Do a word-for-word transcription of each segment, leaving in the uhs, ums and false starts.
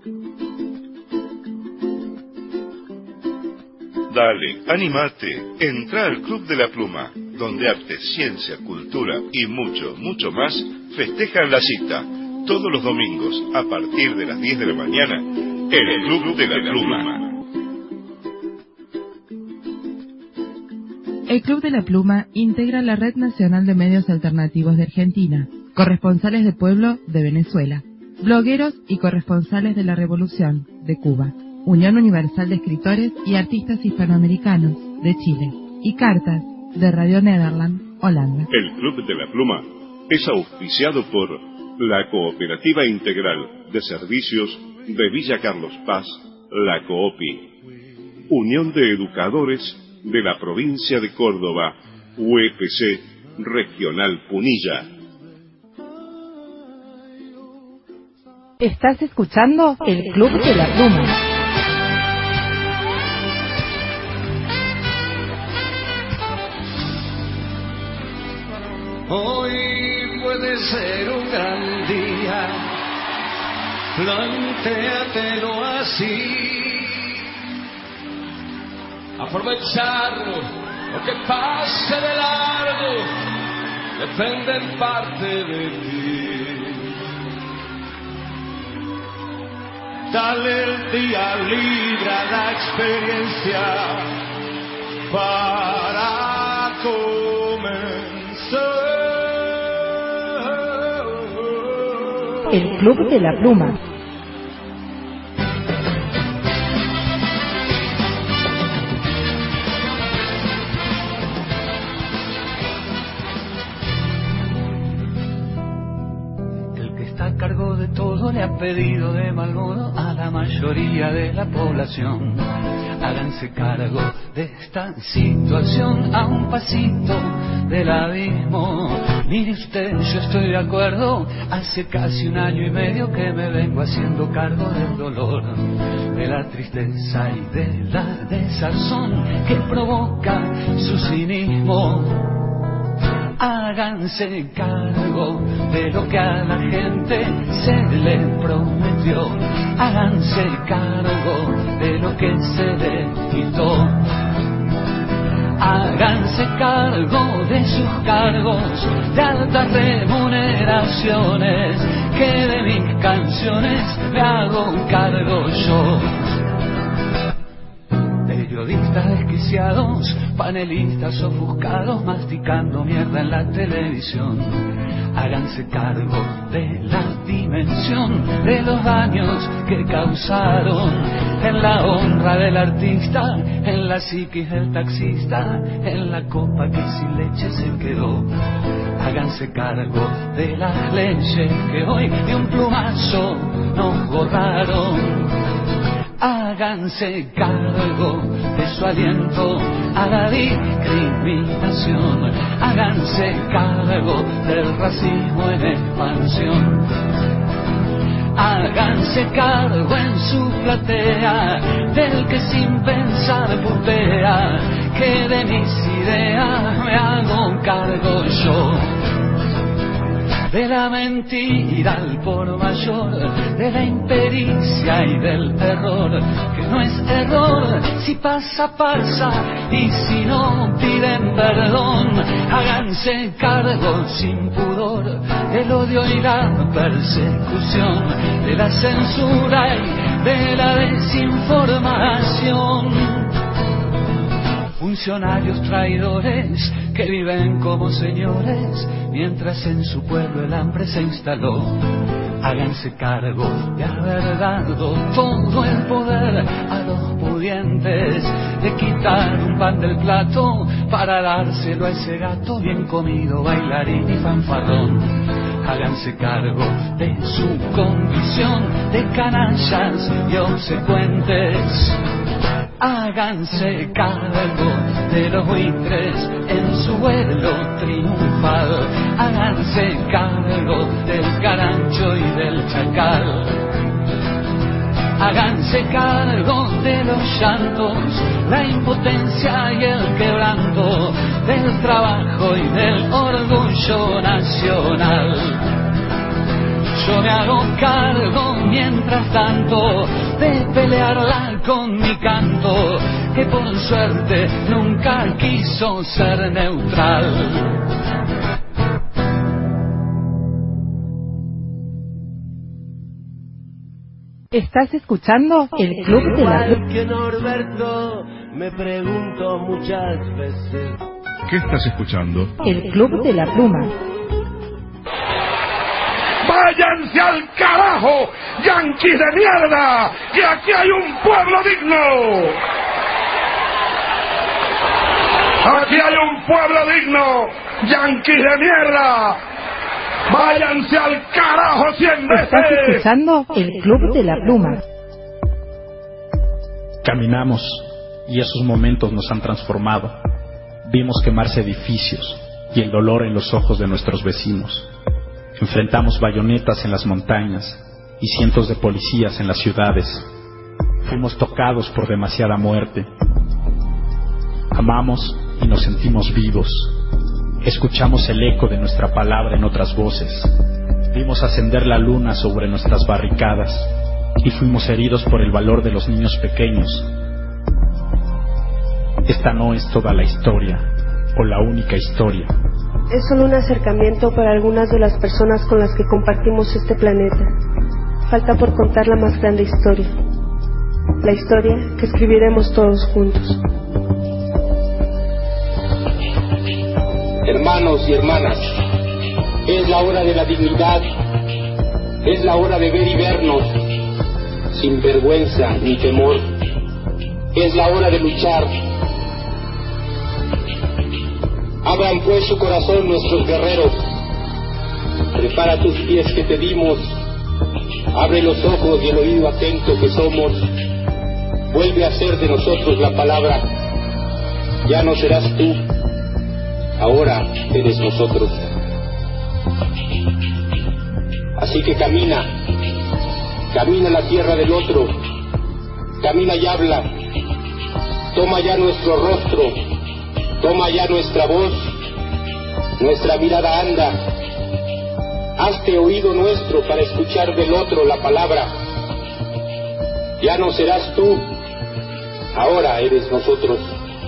Dale, animate, entra al Club de la Pluma, donde arte, ciencia, cultura y mucho, mucho más festejan la cita, todos los domingos, a partir de las diez de la mañana, en el Club de la Pluma. El Club de la Pluma integra la Red Nacional de Medios Alternativos de Argentina, corresponsales de pueblo de Venezuela, blogueros y corresponsales de la Revolución de Cuba, Unión Universal de Escritores y Artistas Hispanoamericanos de Chile y Cartas de Radio Nederland, Holanda. El Club de la Pluma es auspiciado por la Cooperativa Integral de Servicios de Villa Carlos Paz, la COOPI, Unión de Educadores de la Provincia de Córdoba, U E P C Regional Punilla. Estás escuchando el Club de la Pluma. Hoy puede ser un gran día, plantéatelo así. Aprovechar lo que pase de largo depende en parte de ti. Dale el día libre a la experiencia para comenzar. El Club de la Pluma. El que está a cargo de todo le ha pedido de mal modo a la mayoría de la población: háganse cargo de esta situación a un pasito del abismo. Mire usted, yo estoy de acuerdo, hace casi un año y medio que me vengo haciendo cargo del dolor, de la tristeza y de la desazón que provoca su cinismo. Háganse cargo de lo que a la gente se le prometió, háganse cargo de lo que se le quitó. Háganse cargo de sus cargos de altas remuneraciones, que de mis canciones me hago cargo yo. Periodistas desquiciados, panelistas ofuscados, masticando mierda en la televisión. Háganse cargo de la dimensión de los daños que causaron en la honra del artista, en la psiquis del taxista, en la copa que sin leche se quedó. Háganse cargo de las leyes que hoy de un plumazo nos borraron. Háganse cargo de su aliento a la discriminación. Háganse cargo del racismo en expansión. Háganse cargo en su platea del que sin pensar putea, que de mis ideas me hago cargo yo. De la mentira al por mayor, de la impericia y del terror, que no es error, si pasa, pasa, y si no piden perdón. Háganse cargo sin pudor del odio y la persecución, de la censura y de la desinformación. Funcionarios traidores que viven como señores, mientras en su pueblo el hambre se instaló. Háganse cargo de haber dado todo el poder a los pudientes, de quitar un pan del plato para dárselo a ese gato bien comido, bailarín y fanfarrón. Háganse cargo de su condición de canallas y obsecuentes. Háganse cargo de los buitres en su vuelo triunfal. Háganse cargo del carancho y del chacal. Háganse cargo de los llantos, la impotencia y el quebranto, del trabajo y del orgullo nacional. yo me hago cargo mientras tanto de pelearla con mi canto, que por suerte nunca quiso ser neutral. ¿Estás escuchando el Club de la Pluma? Que Norberto, me pregunto muchas veces. ¿Qué estás escuchando? El Club de la Pluma. ¡Váyanse al carajo, yanquis de mierda! ¡Que aquí hay un pueblo digno! ¡Aquí hay un pueblo digno, yanquis de mierda! ¡Váyanse al carajo cien veces! ¿Estás escuchando el Club de la Pluma? Caminamos y esos momentos nos han transformado. Vimos quemarse edificios y el dolor en los ojos de nuestros vecinos. Enfrentamos bayonetas en las montañas y cientos de policías en las ciudades. Fuimos tocados por demasiada muerte. Amamos y nos sentimos vivos. Escuchamos el eco de nuestra palabra en otras voces. Vimos ascender la luna sobre nuestras barricadas y fuimos heridos por el valor de los niños pequeños. Esta no es toda la historia o la única historia. Es solo un acercamiento para algunas de las personas con las que compartimos este planeta. Falta por contar la más grande historia. La historia que escribiremos todos juntos. Hermanos y hermanas, es la hora de la dignidad, es la hora de ver y vernos, sin vergüenza ni temor, es la hora de luchar. Abran pues su corazón nuestros guerreros, prepara tus pies que te dimos, abre los ojos y el oído atento que somos, vuelve a ser de nosotros la palabra, ya no serás tú, ahora eres nosotros. Así que camina, camina la tierra del otro, camina y habla, toma ya nuestro rostro, toma ya nuestra voz, nuestra mirada anda, hazte oído nuestro para escuchar del otro la palabra. Ya no serás tú, ahora eres nosotros.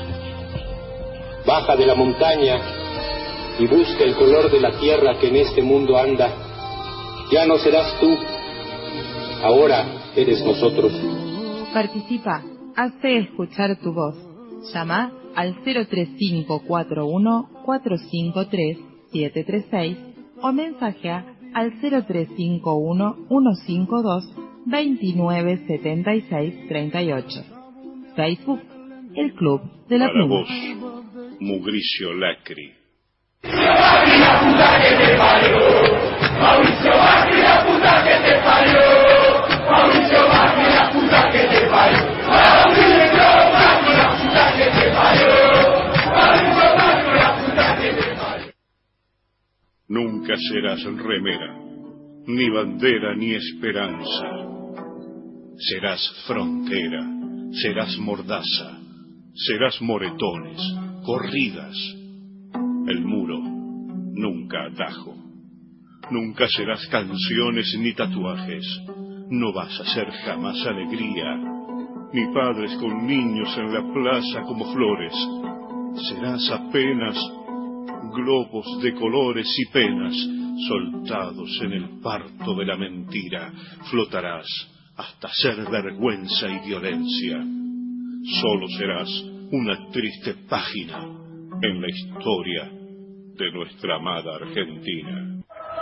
Baja de la montaña y busca el color de la tierra que en este mundo anda. Ya no serás tú, ahora eres nosotros. Participa, hazte escuchar tu voz. Llama al cero tres cinco cuatro uno cuatro cinco tres siete tres seis o mensajea al cero tres cinco uno uno cinco dos dos nueve siete seis tres ocho. Facebook, el Club de la Para Pluma. vos, Mugricio Lacri. ¡Macri, la puta que te parió! ¡Mauricio Macri, la puta que te parió! ¡Mauricio Macri, la puta que te parió! ¡Mauricio Macri, la puta que te parió! ¡Mauricio Macri, la puta que te parió! Nunca serás remera, ni bandera ni esperanza. Serás frontera, serás mordaza, serás moretones, corridas. El muro, nunca atajo. Nunca serás canciones ni tatuajes. No vas a ser jamás alegría, ni padres con niños en la plaza como flores. Serás apenas globos de colores y penas soltados en el parto de la mentira. Flotarás hasta ser vergüenza y violencia. Solo serás una triste página en la historia de nuestra amada Argentina.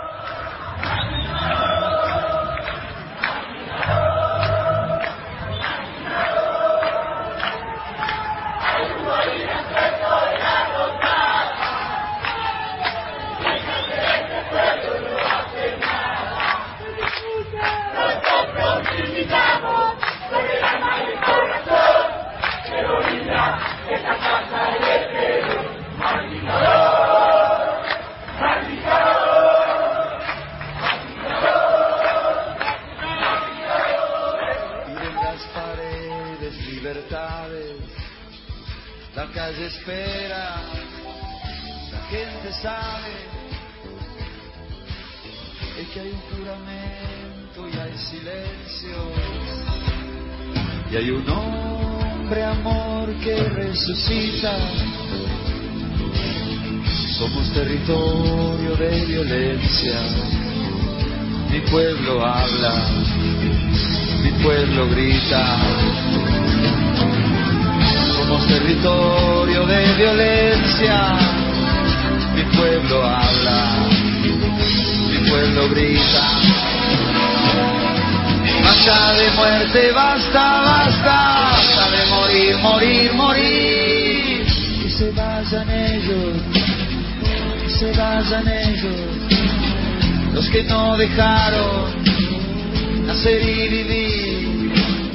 La calle espera, la gente sabe, el que hay un juramento y hay silencio, y hay un hombre amor que resucita. Somos territorio de violencia. Mi pueblo habla, mi pueblo grita. Somos territorio de violencia. Mi pueblo habla, mi pueblo grita. Basta de muerte, basta, basta, basta de morir, morir, morir. Que se vayan ellos, que se vayan ellos, los que no dejaron nacer y vivir.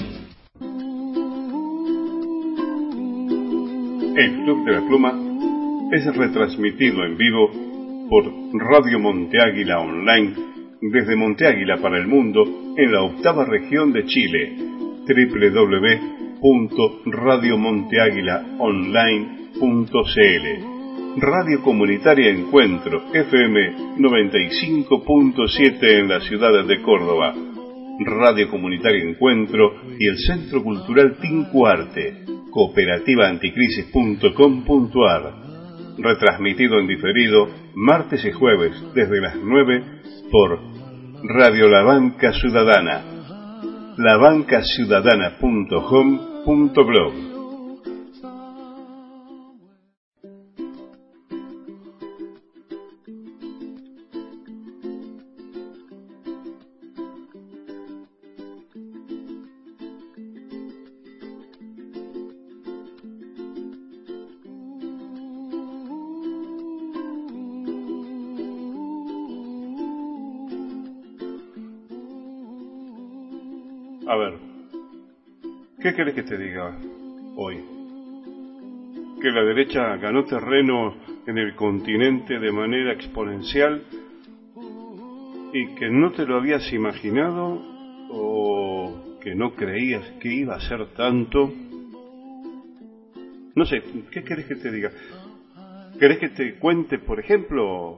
El Club de la Pluma es retransmitido en vivo por Radio Monte Águila Online desde Monte Águila para el mundo en la octava región de Chile, doble u doble u doble u punto radio monte águila online punto c l. Radio Comunitaria Encuentro F M noventa y cinco punto siete en la ciudad de Córdoba, Radio Comunitaria Encuentro y el Centro Cultural Tincuarte, cooperativa anticrisis punto com punto a r. Retransmitido en diferido martes y jueves desde las nueve por Radio La Banca Ciudadana, la banca ciudadana punto home punto blog. A ver, ¿qué querés que te diga hoy? ¿Que la derecha ganó terreno en el continente de manera exponencial y que no te lo habías imaginado o que no creías que iba a ser tanto? No sé, ¿qué querés que te diga? ¿Querés que te cuente, por ejemplo,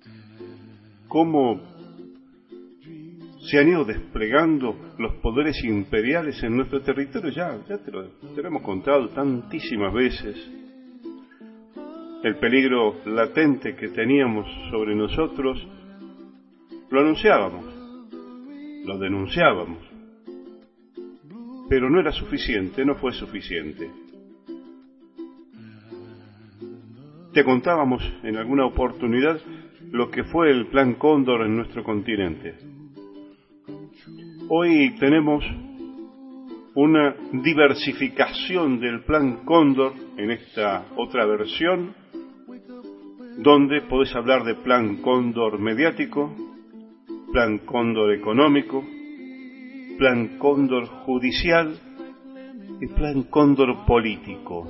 cómo se han ido desplegando los poderes imperiales en nuestro territorio? Ya, ya te lo, te lo hemos contado tantísimas veces. El peligro latente que teníamos sobre nosotros lo anunciábamos, lo denunciábamos, pero no era suficiente, no fue suficiente. Te contábamos en alguna oportunidad lo que fue el Plan Cóndor en nuestro continente. Hoy tenemos una diversificación del Plan Cóndor en esta otra versión, donde podés hablar de Plan Cóndor mediático, Plan Cóndor económico, Plan Cóndor judicial y Plan Cóndor político.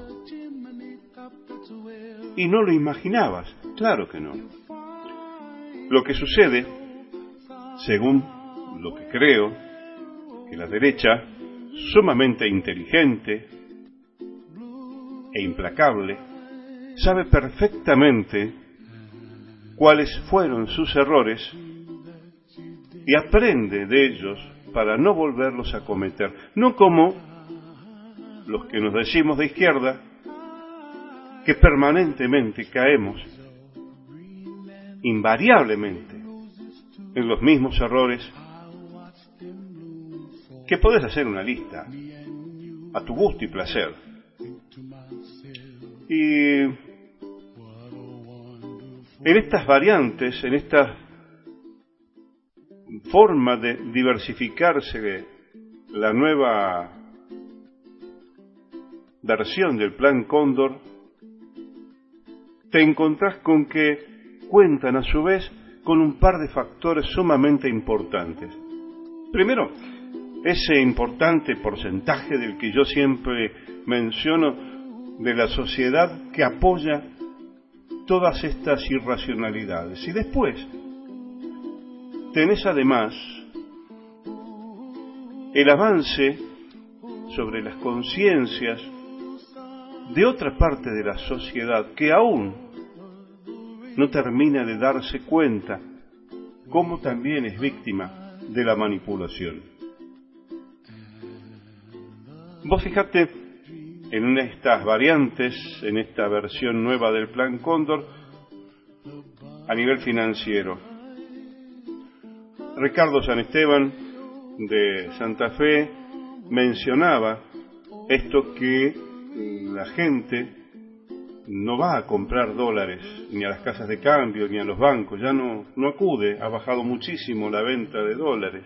Y no lo imaginabas, claro que no. Lo que sucede, según lo que creo, que la derecha, sumamente inteligente e implacable, sabe perfectamente cuáles fueron sus errores y aprende de ellos para no volverlos a cometer. No como los que nos decimos de izquierda, que permanentemente caemos, invariablemente, en los mismos errores, que podés hacer una lista a tu gusto y placer. Y en estas variantes, en esta forma de diversificarse de la nueva versión del Plan Cóndor, te encontrás con que cuentan a su vez con un par de factores sumamente importantes. Primero, ese importante porcentaje del que yo siempre menciono de la sociedad que apoya todas estas irracionalidades. Y después tenés además el avance sobre las conciencias de otra parte de la sociedad que aún no termina de darse cuenta como también es víctima de la manipulación. Vos fijate en estas variantes, en esta versión nueva del Plan Cóndor, a nivel financiero. Ricardo San Esteban de Santa Fe mencionaba esto, que la gente no va a comprar dólares ni a las casas de cambio ni a los bancos, ya no, no acude, ha bajado muchísimo la venta de dólares.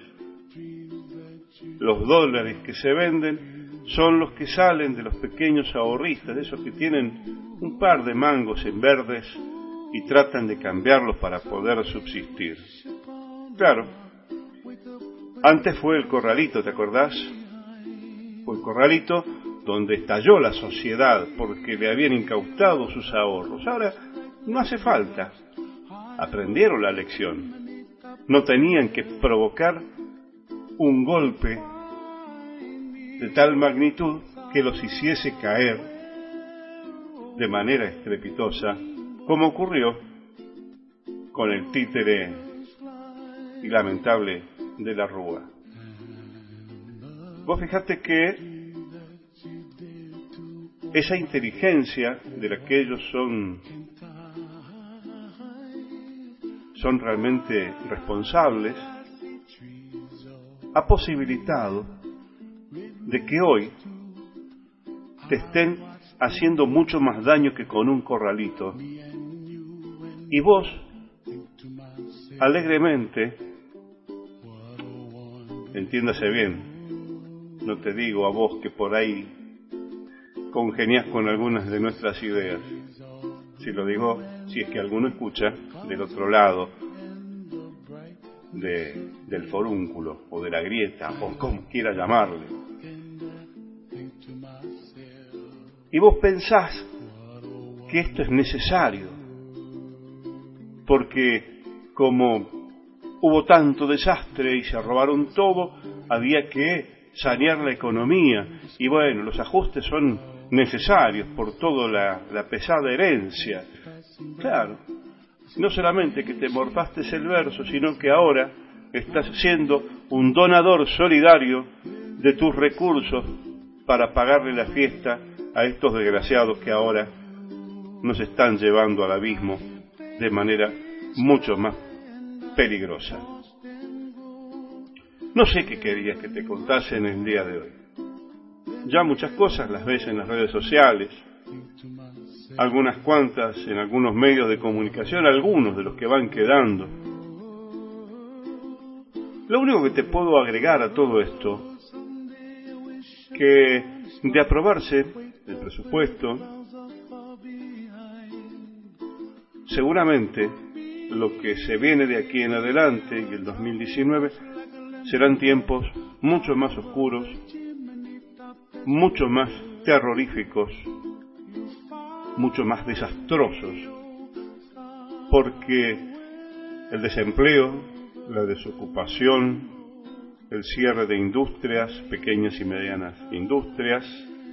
Los dólares que se venden son los que salen de los pequeños ahorristas, de esos que tienen un par de mangos en verdes y tratan de cambiarlos para poder subsistir. Claro, antes fue el corralito, ¿te acordás? Fue el corralito donde estalló la sociedad porque le habían incautado sus ahorros. Ahora no hace falta, aprendieron la lección, no tenían que provocar un golpe de tal magnitud que los hiciese caer de manera estrepitosa, como ocurrió con el títere y lamentable de la Rúa. Vos fijate que esa inteligencia de la que ellos son son realmente responsables ha posibilitado de que hoy te estén haciendo mucho más daño que con un corralito, y vos alegremente, entiéndase bien, no te digo a vos que por ahí congeniás con algunas de nuestras ideas, si lo digo, si es que alguno escucha del otro lado de, del forúnculo o de la grieta o como quiera llamarle, y vos pensás que esto es necesario porque como hubo tanto desastre y se robaron todo, había que sanear la economía, y bueno, los ajustes son necesarios por toda la, la pesada herencia. Claro, no solamente que te morfaste el verso, sino que ahora estás siendo un donador solidario de tus recursos para pagarle la fiesta a estos desgraciados que ahora nos están llevando al abismo de manera mucho más peligrosa. No sé qué querías que te contase en el día de hoy. Ya muchas cosas las ves en las redes sociales, algunas cuantas en algunos medios de comunicación, algunos de los que van quedando. Lo único que te puedo agregar a todo esto, que de aprobarse el presupuesto, seguramente lo que se viene de aquí en adelante y el dos mil diecinueve serán tiempos mucho más oscuros, mucho más terroríficos, mucho más desastrosos, porque el desempleo, la desocupación, el cierre de industrias, pequeñas y medianas industrias,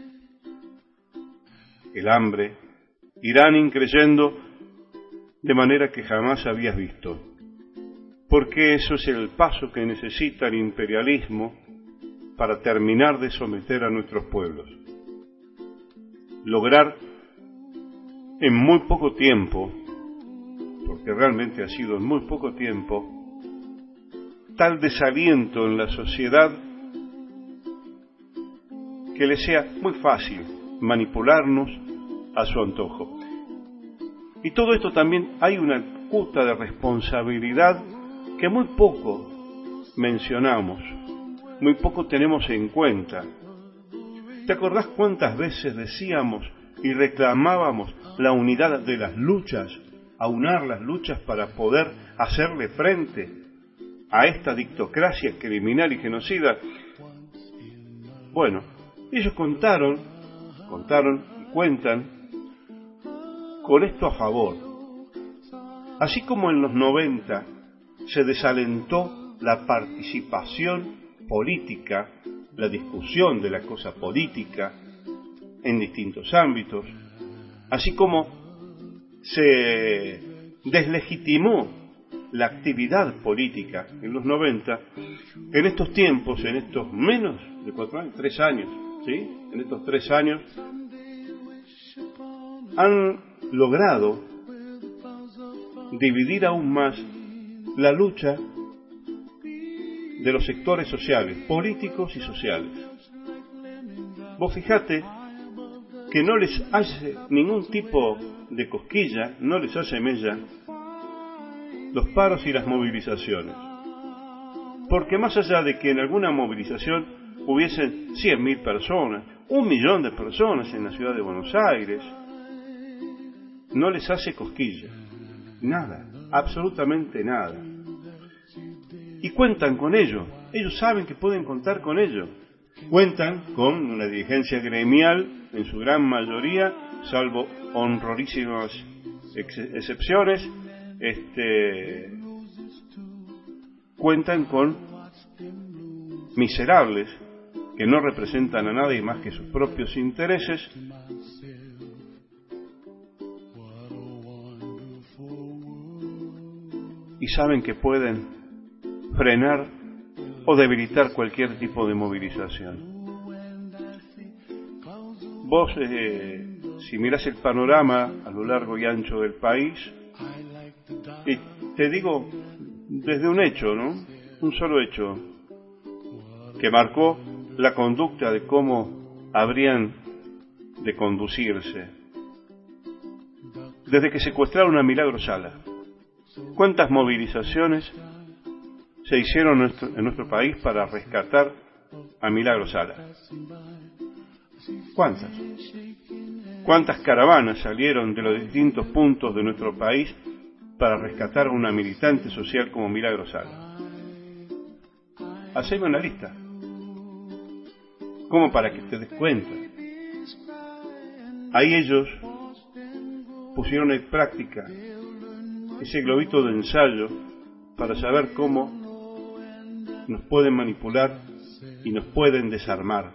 el hambre, irán increyendo de manera que jamás habías visto, porque eso es el paso que necesita el imperialismo para terminar de someter a nuestros pueblos. Lograr en muy poco tiempo, porque realmente ha sido en muy poco tiempo, tal desaliento en la sociedad que le sea muy fácil manipularnos a su antojo. Y todo esto también hay una cuota de responsabilidad que muy poco mencionamos, muy poco tenemos en cuenta. ¿Te acordás cuántas veces decíamos y reclamábamos la unidad de las luchas, aunar las luchas para poder hacerle frente a esta dictocracia criminal y genocida? Bueno, ellos contaron, contaron y cuentan con esto a favor. Así como en los noventa se desalentó la participación política, la discusión de la cosa política en distintos ámbitos, así como se deslegitimó la actividad política en los noventa, en estos tiempos, en estos menos de cuatro años, tres años, ¿sí? En estos tres años, han logrado dividir aún más la lucha de los sectores sociales, políticos y sociales. Vos fijate que no les hace ningún tipo de cosquilla, no les hace mella los paros y las movilizaciones. Porque más allá de que en alguna movilización hubiesen cien mil personas, un millón de personas en la ciudad de Buenos Aires, no les hace cosquilla. Nada, absolutamente nada. Y cuentan con ello. Ellos saben que pueden contar con ello. Cuentan con una dirigencia gremial, en su gran mayoría, salvo honrorísimas ex excepciones, este, cuentan con miserables que no representan a nadie más que sus propios intereses, y saben que pueden frenar o debilitar cualquier tipo de movilización. Vos, eh, si mirás el panorama a lo largo y ancho del país, y te digo desde un hecho, ¿no? Un solo hecho que marcó la conducta de cómo habrían de conducirse. Desde que secuestraron a Milagro Sala, ¿cuántas movilizaciones se hicieron en nuestro, en nuestro país para rescatar a Milagro Sala? ¿Cuántas? ¿Cuántas caravanas salieron de los distintos puntos de nuestro país para rescatar a una militante social como Milagro Sala? Haceme una lista, como para que te des cuenta. Ahí ellos pusieron en práctica ese globito de ensayo para saber cómo nos pueden manipular y nos pueden desarmar.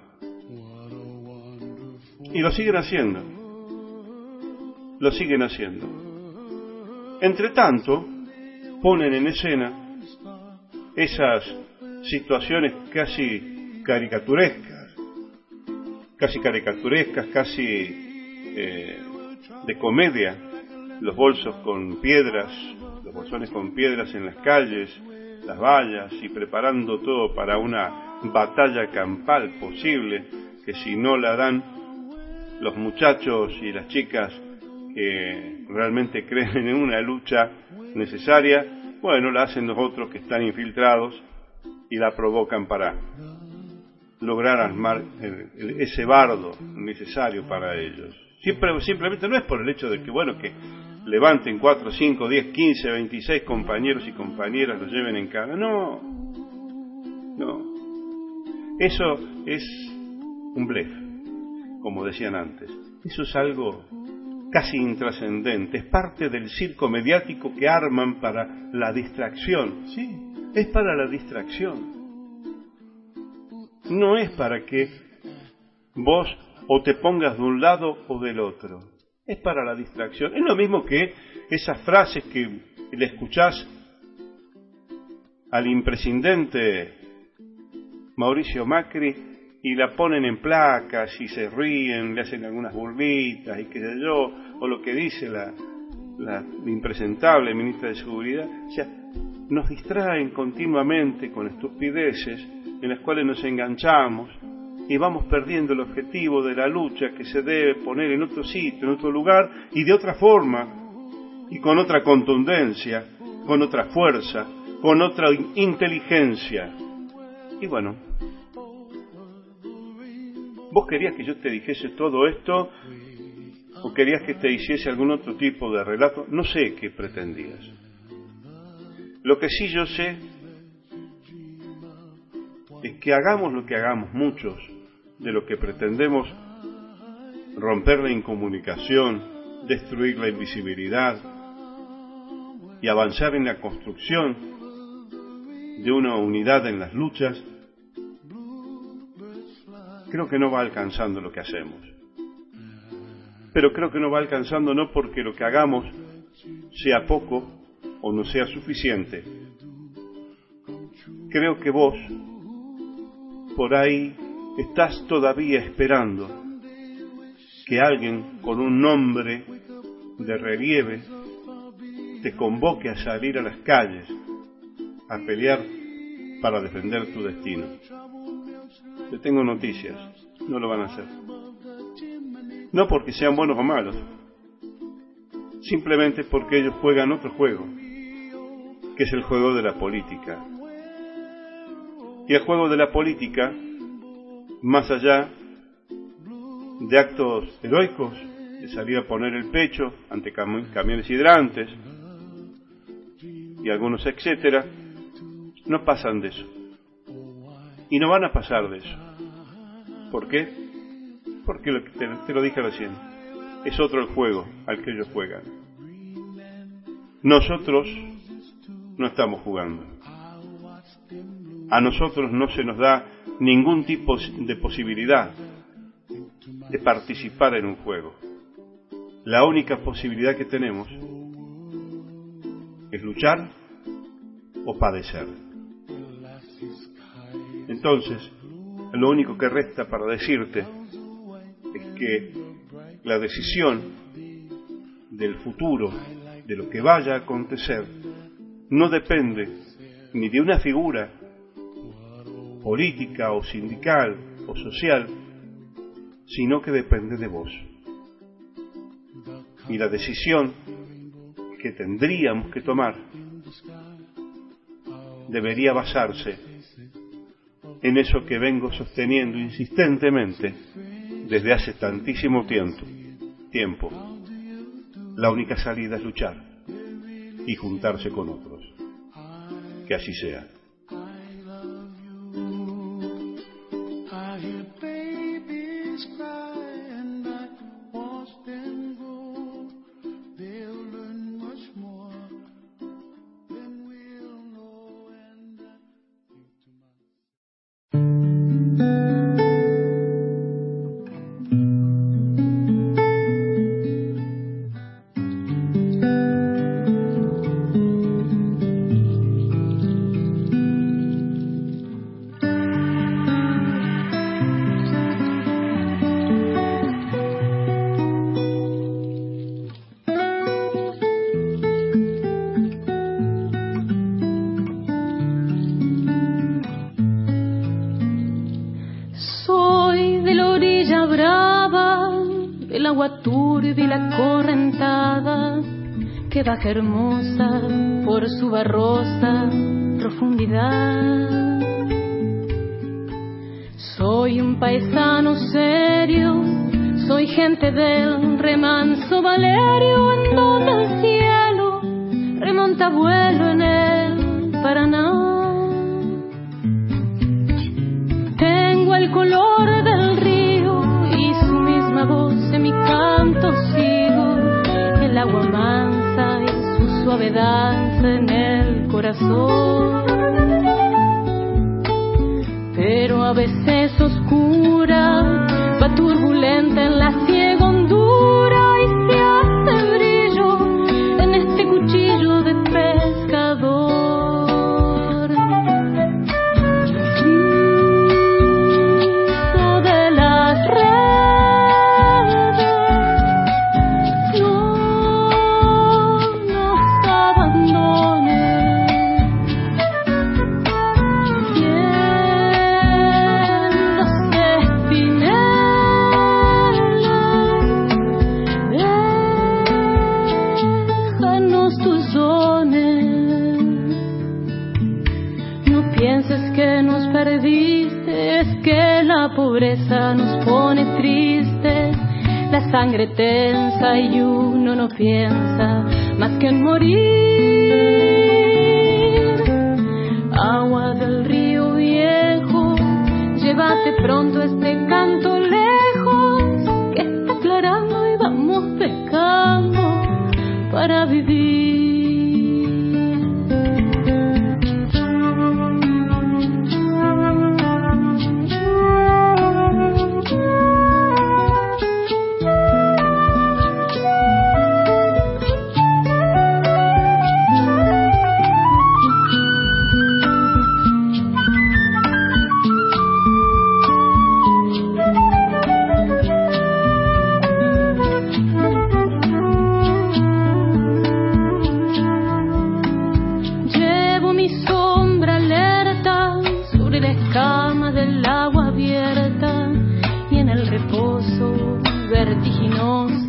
Y lo siguen haciendo. Lo siguen haciendo. Entre tanto, ponen en escena esas situaciones casi caricaturescas, casi caricaturescas, casi eh, de comedia, los bolsos con piedras, los bolsones con piedras en las calles, las vallas, y preparando todo para una batalla campal posible, que si no la dan los muchachos y las chicas que realmente creen en una lucha necesaria, bueno, la hacen los otros que están infiltrados y la provocan para lograr armar el, el, ese bardo necesario para ellos. Siempre, simplemente no es por el hecho de que, bueno, que levanten cuatro, cinco, diez, quince, veintiséis compañeros y compañeras, los lleven en cara. No, no. Eso es un blef, como decían antes. Eso es algo casi intrascendente. Es parte del circo mediático que arman para la distracción. Sí, es para la distracción. No es para que vos o te pongas de un lado o del otro. Es para la distracción. Es lo mismo que esas frases que le escuchás al imprescindente Mauricio Macri y la ponen en placas y se ríen, le hacen algunas burlitas y qué sé yo, o lo que dice la, la impresentable ministra de Seguridad. O sea, nos distraen continuamente con estupideces en las cuales nos enganchamos y vamos perdiendo el objetivo de la lucha que se debe poner en otro sitio, en otro lugar, y de otra forma, y con otra contundencia, con otra fuerza, con otra inteligencia. Y bueno, ¿vos querías que yo te dijese todo esto? ¿O querías que te hiciese algún otro tipo de relato? No sé qué pretendías. Lo que sí yo sé es que hagamos lo que hagamos muchos, de lo que pretendemos romper la incomunicación, destruir la invisibilidad y avanzar en la construcción de una unidad en las luchas, creo que no va alcanzando lo que hacemos. Pero creo que no va alcanzando no porque lo que hagamos sea poco, o no sea suficiente, creo que vos por ahí estás todavía esperando que alguien con un nombre de relieve te convoque a salir a las calles, a pelear para defender tu destino. Te tengo noticias, no lo van a hacer. No porque sean buenos o malos, simplemente porque ellos juegan otro juego, que es el juego de la política. Y el juego de la política, más allá de actos heroicos, de salir a poner el pecho ante cam- camiones hidrantes y algunos etcétera, no pasan de eso. Y no van a pasar de eso. ¿Por qué? Porque lo que te, te lo dije recién, es otro el juego al que ellos juegan. Nosotros no estamos jugando. A nosotros no se nos da ningún tipo de posibilidad de participar en un juego. La única posibilidad que tenemos es luchar o padecer. Entonces, lo único que resta para decirte es que la decisión del futuro, de lo que vaya a acontecer, no depende ni de una figura política o sindical o social, sino que depende de vos. Y la decisión que tendríamos que tomar debería basarse en eso que vengo sosteniendo insistentemente desde hace tantísimo tiempo. tiempo. La única salida es luchar y juntarse con otros. Que así sea. Baja hermosa por su barrosa profundidad. Soy un paisano serio, soy gente del remanso Valerio, en donde el cielo remonta vuelo en el Paraná. Tengo el color del río y su misma voz en mi canto sigo, el agua mansa suave danza en el corazón, pero a veces oscura, va turbulenta en la ciega hondura y se hace brillo en este cuchillo de pescador. Listo de las redes, la pobreza nos pone tristes, la sangre tensa y uno no piensa más que en morir. Agua del río viejo, llévate pronto este canto lejos, que está aclarando y vamos pescando para vivir.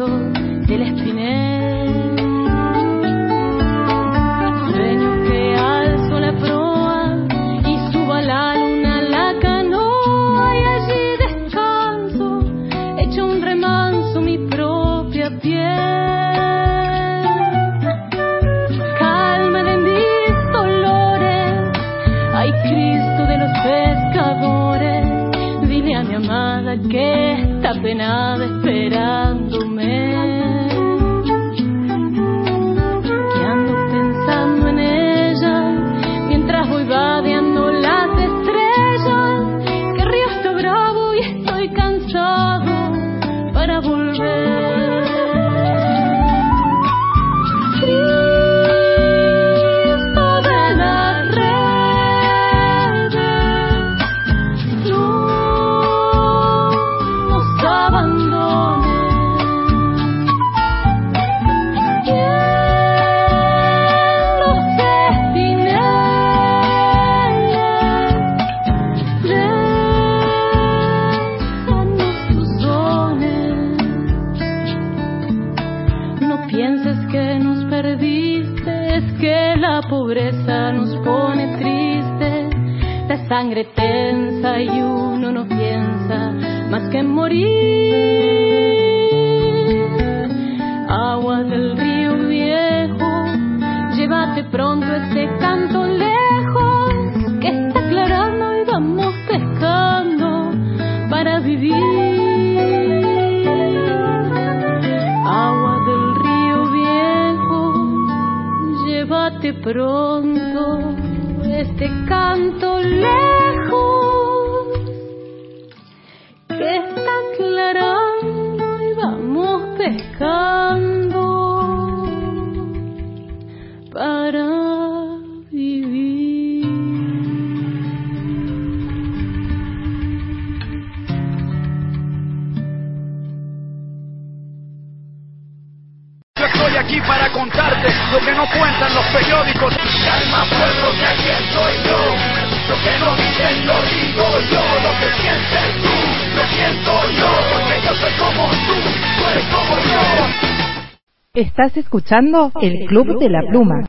fondo del espinel. Sueño que alzo la proa y subo a la luna la canoa y allí descanso, hecho un remanso mi propia piel. Calma de mis dolores, ay Cristo de los pescadores, dile a mi amada que está penada esperándome, que ando pensando en ella mientras voy vadeando las estrellas, que el río está bravo y estoy cansado para volver. Cristo de las redes, no nos abandones. Y en los espineles, déjanos tus dones. No pienses que nos perdiste, es que la pobreza nos pone triste, la sangre tensa y uno no piensa más que en morir. Agua del río viejo, llévate pronto ese canto lejos, que está aclarando y vamos pescando para vivir. Agua del río viejo, llévate pronto este canto lejos, que está aclarando y vamos pescando para vivir. Yo estoy aquí para contarte lo que no cuentan los periódicos. Calma pueblo, que aquí estoy yo. Lo que no dicen lo digo yo. Lo que sientes tú, lo siento yo. Porque yo soy como tú, tú eres como yo. Estás escuchando el Club de la Pluma.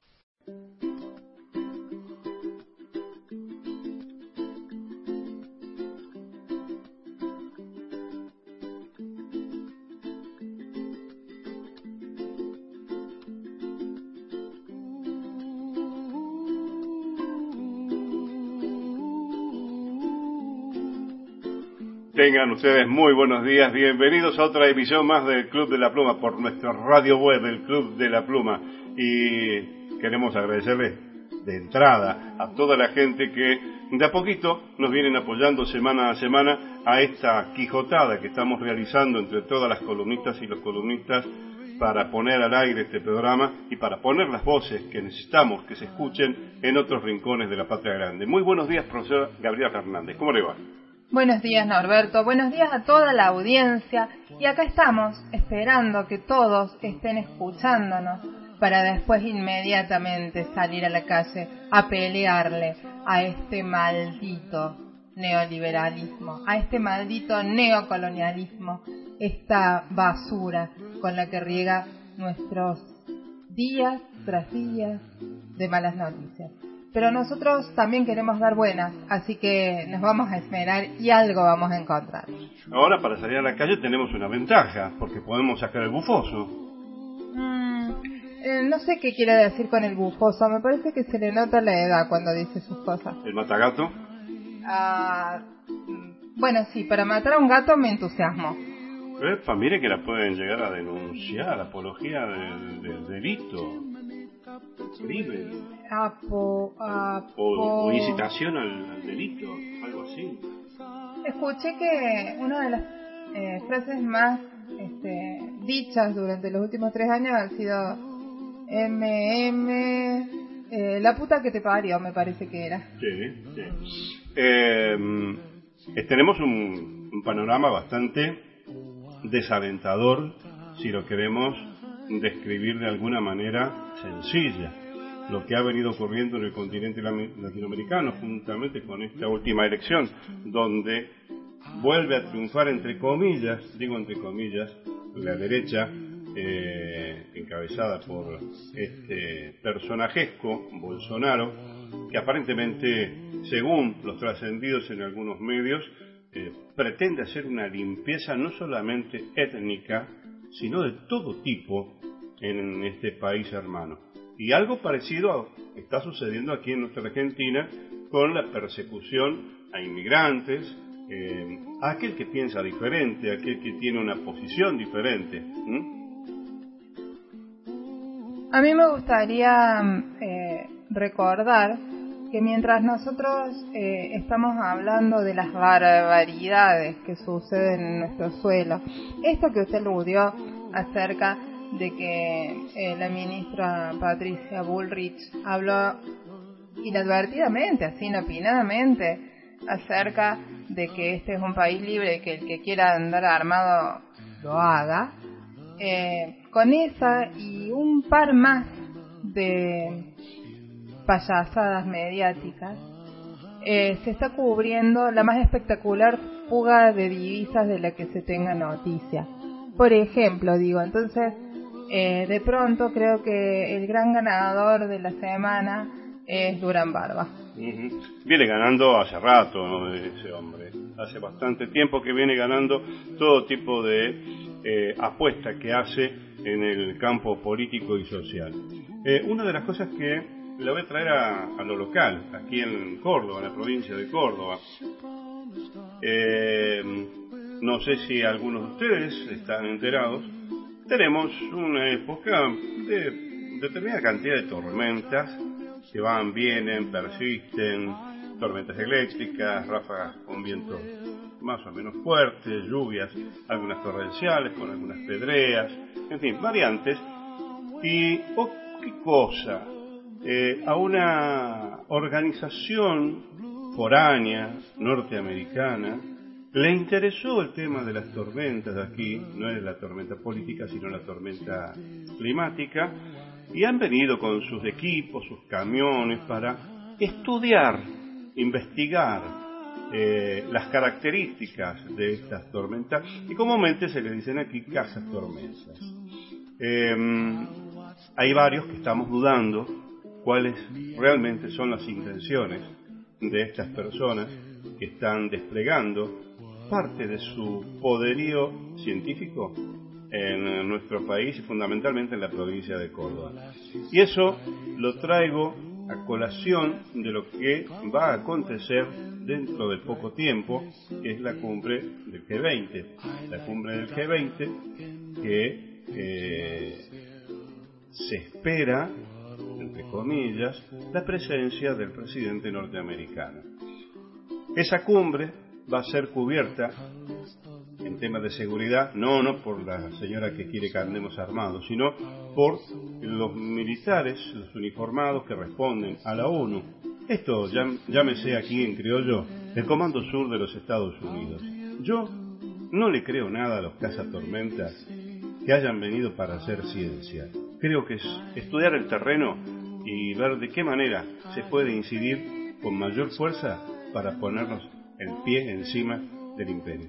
Tengan ustedes muy buenos días, bienvenidos a otra emisión más del Club de la Pluma por nuestra radio web, el Club de la Pluma. Y queremos agradecerles de entrada a toda la gente que de a poquito nos vienen apoyando semana a semana a esta quijotada que estamos realizando entre todas las columnistas y los columnistas para poner al aire este programa y para poner las voces que necesitamos que se escuchen en otros rincones de la patria grande. Muy buenos días, profesor Gabriela Fernández, ¿cómo le va? Buenos días, Norberto. Buenos días a toda la audiencia. Y acá estamos, esperando que todos estén escuchándonos para después inmediatamente salir a la calle a pelearle a este maldito neoliberalismo, a este maldito neocolonialismo, esta basura con la que riega nuestros días tras días de malas noticias. Pero nosotros también queremos dar buenas, así que nos vamos a esmerar y algo vamos a encontrar. Ahora para salir a la calle tenemos una ventaja, porque podemos sacar el bufoso. Mm, eh, no sé qué quiere decir con el bufoso, me parece que se le nota la edad cuando dice sus cosas. ¿El matagato? Ah, bueno, sí, para matar a un gato me entusiasmo. Epa, mire que la pueden llegar a denunciar, apología del, del delito. Crimen. Apo, apo... O, o incitación al, al delito, algo así. Escuché que una de las eh, frases más este, dichas durante los últimos tres años ha sido M M, eh, la puta que te parió, me parece que era. Sí, sí. Eh, tenemos un, un panorama bastante desalentador, si lo queremos describir de alguna manera sencilla, lo que ha venido ocurriendo en el continente latinoamericano, juntamente con esta última elección, donde vuelve a triunfar, entre comillas, digo entre comillas, la derecha, eh, encabezada por este personajesco Bolsonaro, que aparentemente, según los trascendidos en algunos medios, eh, pretende hacer una limpieza no solamente étnica, sino de todo tipo en este país hermano. Y algo parecido está sucediendo aquí en nuestra Argentina con la persecución a inmigrantes, eh, a aquel que piensa diferente, a aquel que tiene una posición diferente. ¿Mm? A mí me gustaría eh, recordar que mientras nosotros eh, estamos hablando de las barbaridades que suceden en nuestro suelo, esto que usted aludió acerca de que eh, la ministra Patricia Bullrich habló inadvertidamente, así inopinadamente, acerca de que este es un país libre y que el que quiera andar armado lo haga, eh, con esa y un par más de payasadas mediáticas, eh, se está cubriendo la más espectacular fuga de divisas de la que se tenga noticia. Por ejemplo, digo, entonces, eh, de pronto creo que el gran ganador de la semana es Durán Barba. Uh-huh. Viene ganando hace rato, ¿no? Ese hombre. Hace bastante tiempo que viene ganando todo tipo de eh, apuestas que hace en el campo político y social. Eh, una de las cosas que le voy a traer a, a lo local, aquí en Córdoba, en la provincia de Córdoba. Eh, no sé si algunos de ustedes están enterados. Tenemos una época de determinada cantidad de tormentas que van, vienen, persisten, tormentas eléctricas, ráfagas con vientos más o menos fuertes, lluvias, algunas torrenciales con algunas pedreas, en fin, variantes. Y, oh, qué cosa, eh, a una organización foránea, norteamericana, le interesó el tema de las tormentas de aquí, no es la tormenta política, sino la tormenta climática, y han venido con sus equipos, sus camiones, para estudiar, investigar eh, las características de estas tormentas, y comúnmente se le dicen aquí casas tormentas. Eh, hay varios que estamos dudando cuáles realmente son las intenciones de estas personas que están desplegando parte de su poderío científico en nuestro país y fundamentalmente en la provincia de Córdoba. Y eso lo traigo a colación de lo que va a acontecer dentro de poco tiempo, que es la cumbre del G veinte. La cumbre del G veinte que eh, se espera, entre comillas, la presencia del presidente norteamericano. Esa cumbre va a ser cubierta en temas de seguridad, no, no por la señora que quiere que andemos armados, sino por los militares, los uniformados que responden a la ONU. Esto, llámese aquí en criollo, el Comando Sur de los Estados Unidos. Yo no le creo nada a los cazatormentas que hayan venido para hacer ciencia. Creo que es estudiar el terreno y ver de qué manera se puede incidir con mayor fuerza para ponernos el pie encima del imperio.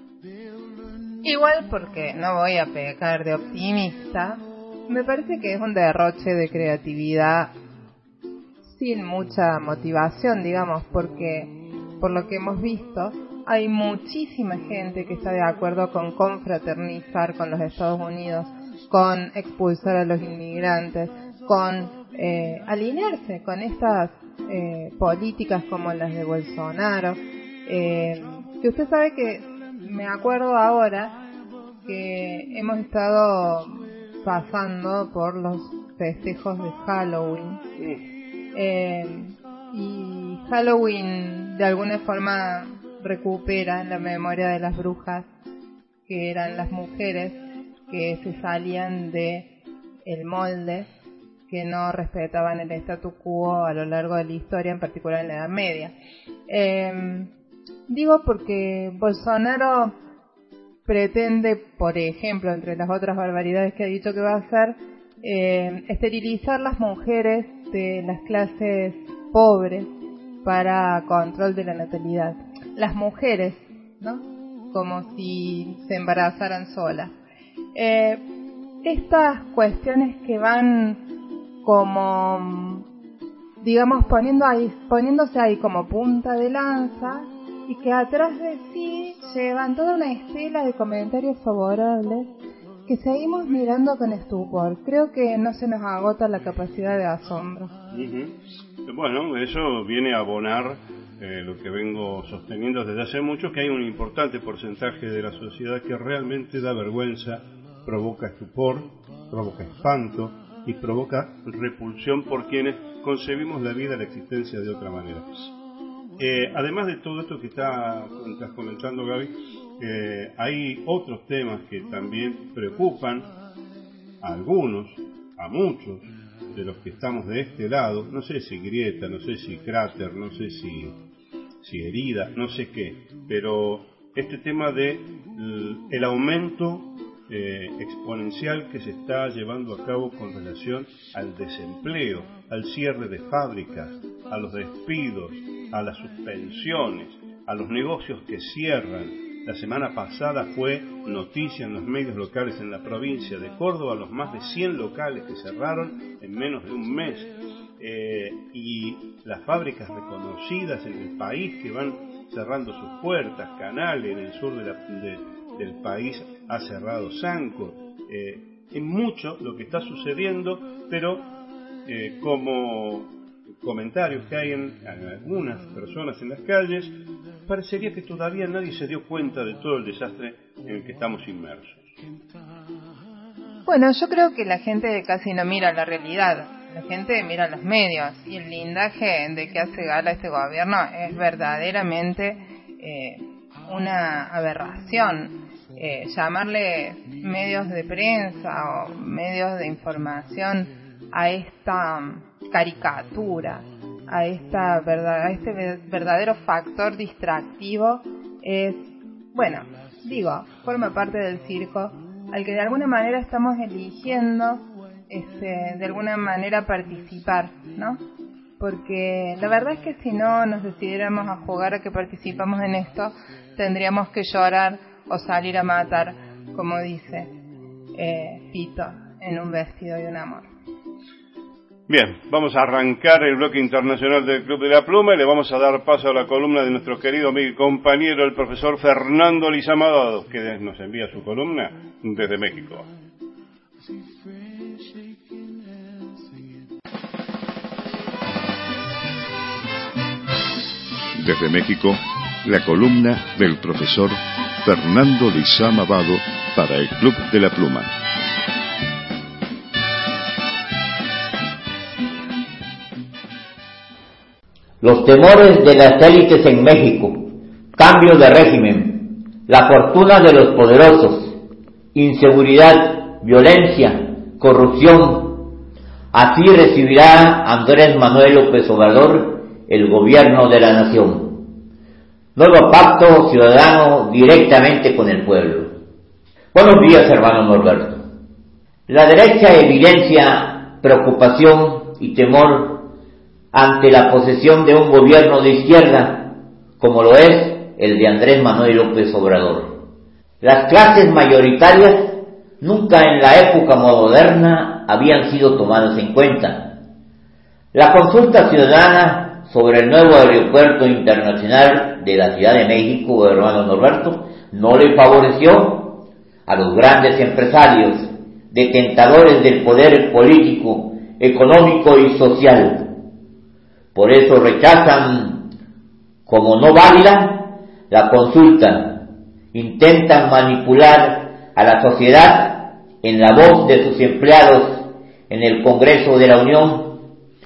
Igual, porque no voy a pecar de optimista, me parece que es un derroche de creatividad sin mucha motivación, digamos, porque por lo que hemos visto hay muchísima gente que está de acuerdo con confraternizar con los Estados Unidos, con expulsar a los inmigrantes, con eh, alinearse con estas eh, políticas como las de Bolsonaro, eh, que usted sabe que me acuerdo ahora que hemos estado pasando por los festejos de Halloween, eh, y Halloween de alguna forma recupera la memoria de las brujas, que eran las mujeres que se salían de el molde, que no respetaban el statu quo a lo largo de la historia, en particular en la Edad Media. Eh, digo porque Bolsonaro pretende, por ejemplo, entre las otras barbaridades que ha dicho que va a hacer, eh, esterilizar las mujeres de las clases pobres para control de la natalidad. Las mujeres, ¿no? Como si se embarazaran solas. Eh, estas cuestiones que van como, digamos, poniendo ahí, poniéndose ahí como punta de lanza, y que atrás de sí llevan toda una estela de comentarios favorables que seguimos mirando con estupor. Creo que no se nos agota la capacidad de asombro. Uh-huh. Bueno, eso viene a abonar eh, lo que vengo sosteniendo desde hace mucho, que hay un importante porcentaje de la sociedad que realmente da vergüenza, provoca estupor, provoca espanto y provoca repulsión por quienes concebimos la vida y la existencia de otra manera. Eh, además de todo esto que está, estás comentando, Gaby, eh, hay otros temas que también preocupan a algunos, a muchos de los que estamos de este lado. No sé si grieta, no sé si cráter, no sé si, si herida, no sé qué, pero este tema de l, el aumento eh, exponencial que se está llevando a cabo con relación al desempleo, al cierre de fábricas, a los despidos, a las suspensiones, a los negocios que cierran. La semana pasada fue noticia en los medios locales en la provincia de Córdoba, los más de cien locales que cerraron en menos de un mes, eh, y las fábricas reconocidas en el país que van cerrando sus puertas. Canales en el sur de la, de, del país ha cerrado Sancor. Eh, es mucho lo que está sucediendo, pero eh, como comentarios que hay en, en algunas personas en las calles, parecería que todavía nadie se dio cuenta de todo el desastre en el que estamos inmersos. Bueno, yo creo que la gente casi no mira la realidad, la gente mira los medios, y el blindaje de que hace gala este gobierno es verdaderamente eh, una aberración. Eh, llamarle medios de prensa o medios de información a esta caricatura, a esta verdad, a este verdadero factor distractivo, es, bueno, digo, forma parte del circo al que de alguna manera estamos eligiendo, este, de alguna manera participar, ¿no? Porque la verdad es que si no nos decidiéramos a jugar a que participamos en esto, tendríamos que llorar o salir a matar, como dice eh, Fito en Un vestido y un amor. Bien, vamos a arrancar el bloque internacional del Club de la Pluma y le vamos a dar paso a la columna de nuestro querido amigo y compañero, el profesor Fernando Lizama, que nos envía su columna desde México. Desde México, la columna del profesor Fernando Lizama Vado para el Club de la Pluma. Los temores de las élites en México, cambio de régimen, la fortuna de los poderosos, inseguridad, violencia, corrupción. Así recibirá Andrés Manuel López Obrador el gobierno de la nación. Nuevo pacto ciudadano directamente con el pueblo. Buenos días, hermano Norberto. La derecha evidencia preocupación y temor ante la posesión de un gobierno de izquierda, como lo es el de Andrés Manuel López Obrador. Las clases mayoritarias nunca en la época moderna habían sido tomadas en cuenta. La consulta ciudadana sobre el nuevo aeropuerto internacional de la Ciudad de México, hermano Norberto, no le favoreció a los grandes empresarios, detentadores del poder político, económico y social. Por eso rechazan como no válida la consulta, intentan manipular a la sociedad en la voz de sus empleados en el Congreso de la Unión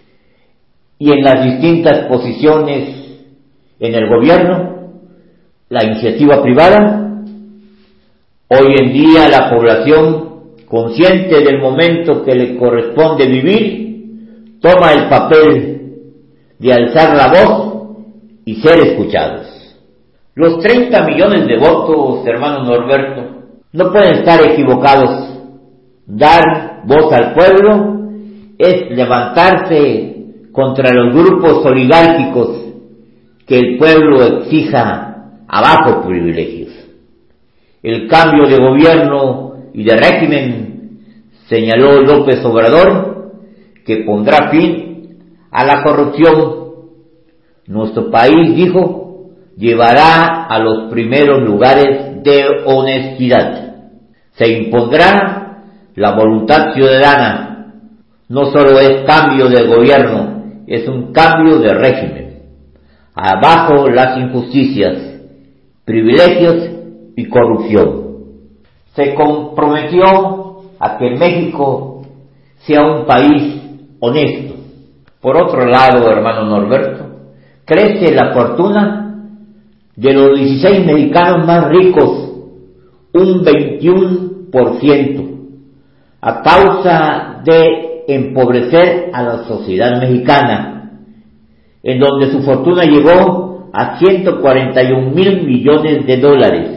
y en las distintas posiciones en el gobierno, la iniciativa privada. Hoy en día la población, consciente del momento que le corresponde vivir, toma el papel de alzar la voz y ser escuchados. Los treinta millones de votos, hermano Norberto, no pueden estar equivocados. Dar voz al pueblo es levantarse contra los grupos oligárquicos que el pueblo exija abajo privilegios. El cambio de gobierno y de régimen señaló López Obrador que pondrá fin a la corrupción. Nuestro país, dijo, llevará a los primeros lugares de honestidad. Se impondrá la voluntad ciudadana. No solo es cambio de gobierno, es un cambio de régimen. Abajo las injusticias, privilegios y corrupción. Se comprometió a que México sea un país honesto. Por otro lado, hermano Norberto, crece la fortuna de los dieciséis mexicanos más ricos, un veintiuno por ciento, a causa de empobrecer a la sociedad mexicana, en donde su fortuna llegó a ciento cuarenta y un mil millones de dólares.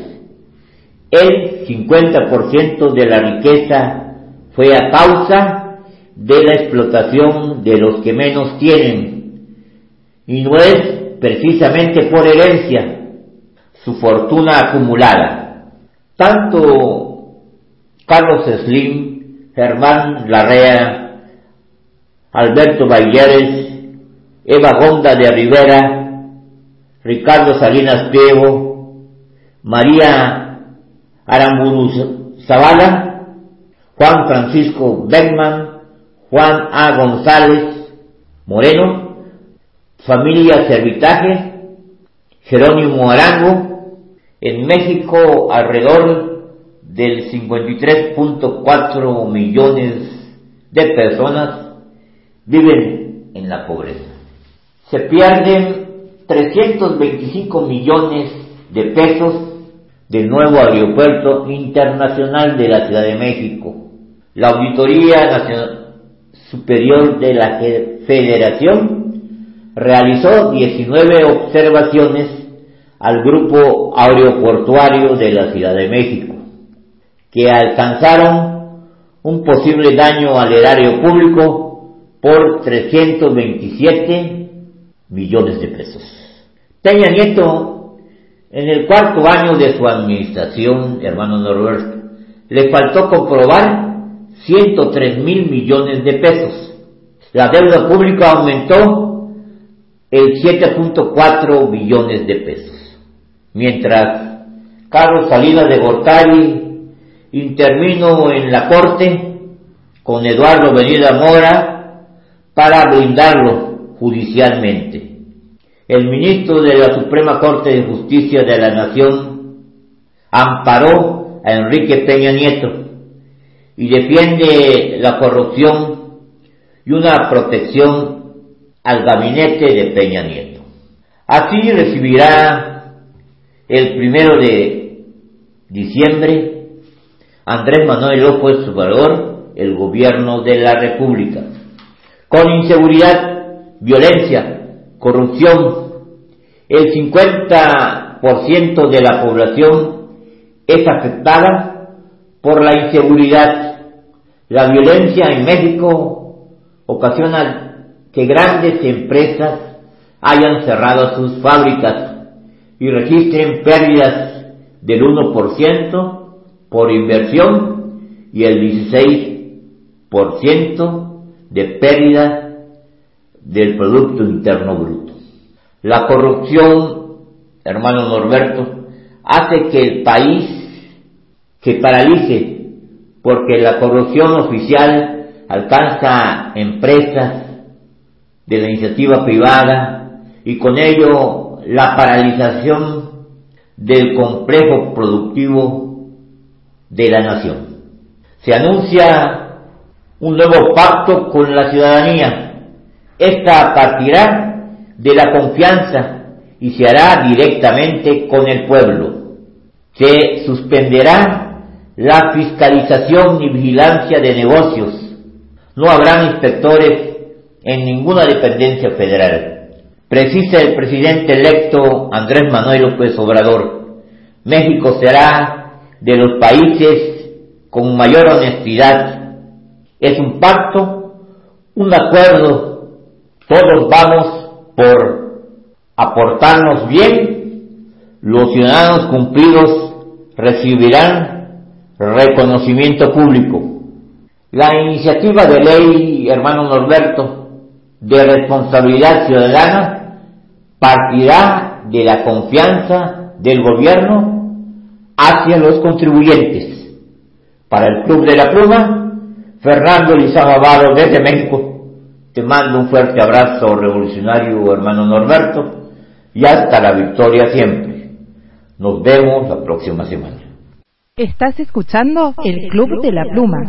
El cincuenta por ciento de la riqueza fue a causa de la explotación de los que menos tienen, y no es precisamente por herencia su fortuna acumulada. Tanto Carlos Slim, Germán Larrea, Alberto Ballesteros, Eva Gonda de Rivera, Ricardo Salinas Pliego, María Aramburu Zavala, Juan Francisco Beckman, Juan A. González Moreno, familia Servitaje, Jerónimo Arango. En México alrededor del cincuenta y tres punto cuatro millones de personas viven en la pobreza. Se pierden trescientos veinticinco millones de pesos del nuevo aeropuerto internacional de la Ciudad de México. La Auditoría Nacional Superior de la Federación realizó diecinueve observaciones al grupo aeroportuario de la Ciudad de México, que alcanzaron un posible daño al erario público por trescientos veintisiete millones de pesos. Peña Nieto, en el cuarto año de su administración, hermano Norberto, le faltó comprobar ciento tres mil millones de pesos. La deuda pública aumentó el siete punto cuatro billones de pesos. Mientras Carlos Salinas de Gortari intervino en la corte con Eduardo Benida Mora para blindarlo judicialmente. El ministro de la Suprema Corte de Justicia de la Nación amparó a Enrique Peña Nieto y defiende la corrupción y una protección al gabinete de Peña Nieto. Así recibirá el primero de diciembre Andrés Manuel López Obrador el gobierno de la República. Con inseguridad, violencia, corrupción, el cincuenta por ciento de la población es afectada por la inseguridad. La violencia en México ocasiona que grandes empresas hayan cerrado sus fábricas y registren pérdidas del uno por ciento por inversión y el dieciséis por ciento de pérdida del Producto Interno Bruto. La corrupción, hermano Norberto, hace que el país se paralice, porque la corrupción oficial alcanza empresas de la iniciativa privada y con ello la paralización del complejo productivo de la nación. Se anuncia un nuevo pacto con la ciudadanía. Esta partirá de la confianza y se hará directamente con el pueblo. Se suspenderá la fiscalización y vigilancia de negocios. No habrán inspectores en ninguna dependencia federal. Precisa el presidente electo Andrés Manuel López Obrador: México será de los países con mayor honestidad. Es un pacto, un acuerdo. Todos vamos por aportarnos bien. Los ciudadanos cumplidos recibirán reconocimiento público. La iniciativa de ley, hermano Norberto, de responsabilidad ciudadana, partirá de la confianza del gobierno hacia los contribuyentes. Para el Club de la Pluma, Fernando Lizama Avaro desde México, te mando un fuerte abrazo revolucionario, hermano Norberto, y hasta la victoria siempre. Nos vemos la próxima semana. Estás escuchando el Club de la Pluma.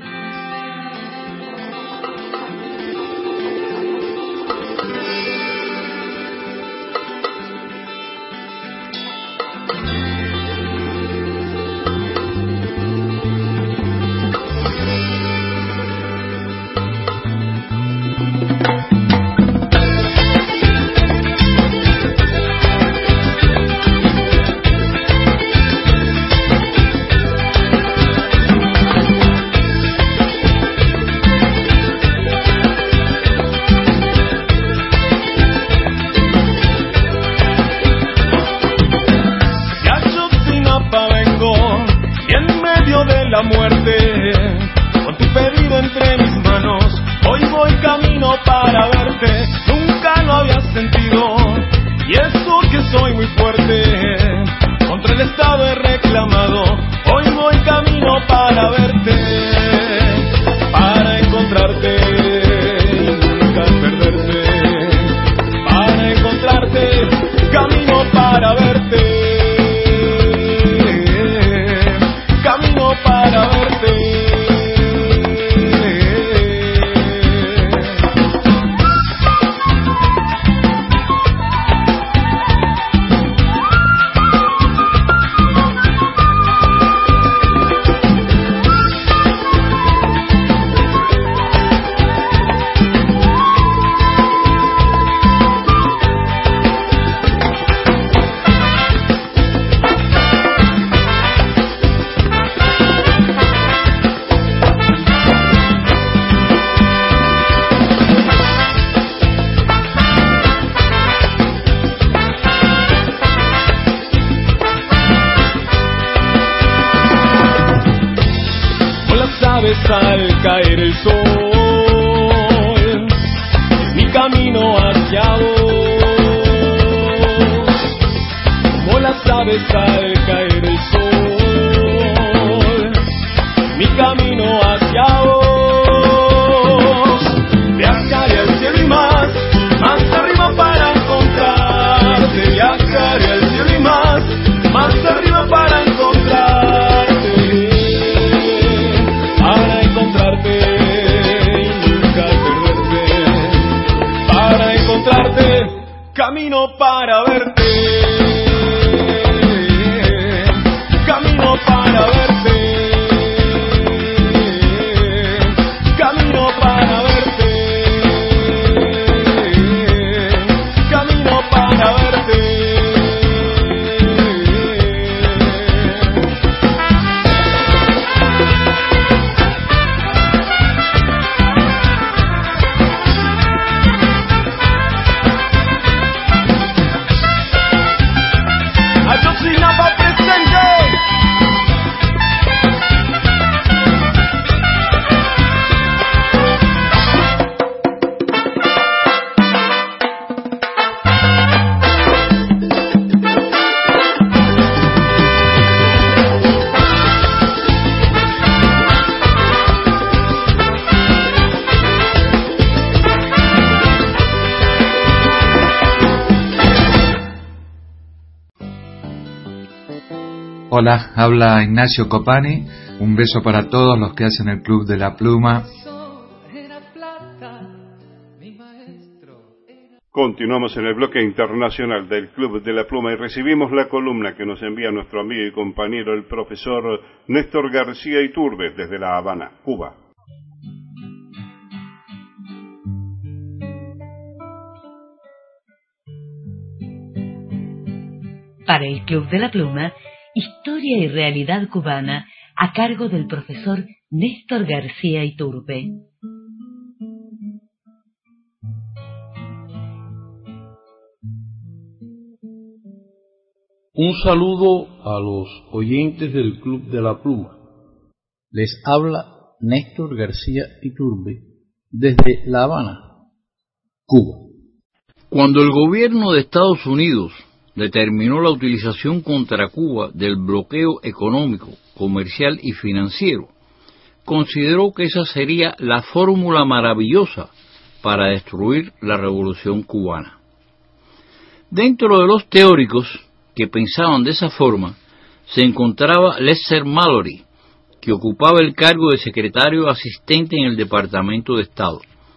Al caer el sol, es mi camino hacia vos. Como las aves al caer el sol, mi camino hacia vos. Viajaré al cielo y más, más arriba para encontrarte. Viajaré al cielo y más, más arriba para encontrarte. Camino para verte, camino para verte, camino para verte, camino para verte. Hola, habla Ignacio Copani. Un beso para todos los que hacen el Club de la Pluma. Continuamos en el bloque internacional del Club de la Pluma y recibimos la columna que nos envía nuestro amigo y compañero el profesor Néstor García Iturbe desde La Habana, Cuba. Para el Club de la Pluma, Historia y Realidad Cubana, a cargo del profesor Néstor García Iturbe. Un saludo a los oyentes del Club de la Pluma. Les habla Néstor García Iturbe, desde La Habana, Cuba. Cuando el gobierno de Estados Unidos determinó la utilización contra Cuba del bloqueo económico, comercial y financiero, consideró que esa sería la fórmula maravillosa para destruir la revolución cubana. Dentro de los teóricos que pensaban de esa forma, se encontraba Lester Mallory, que ocupaba el cargo de secretario asistente en el Departamento de Estado.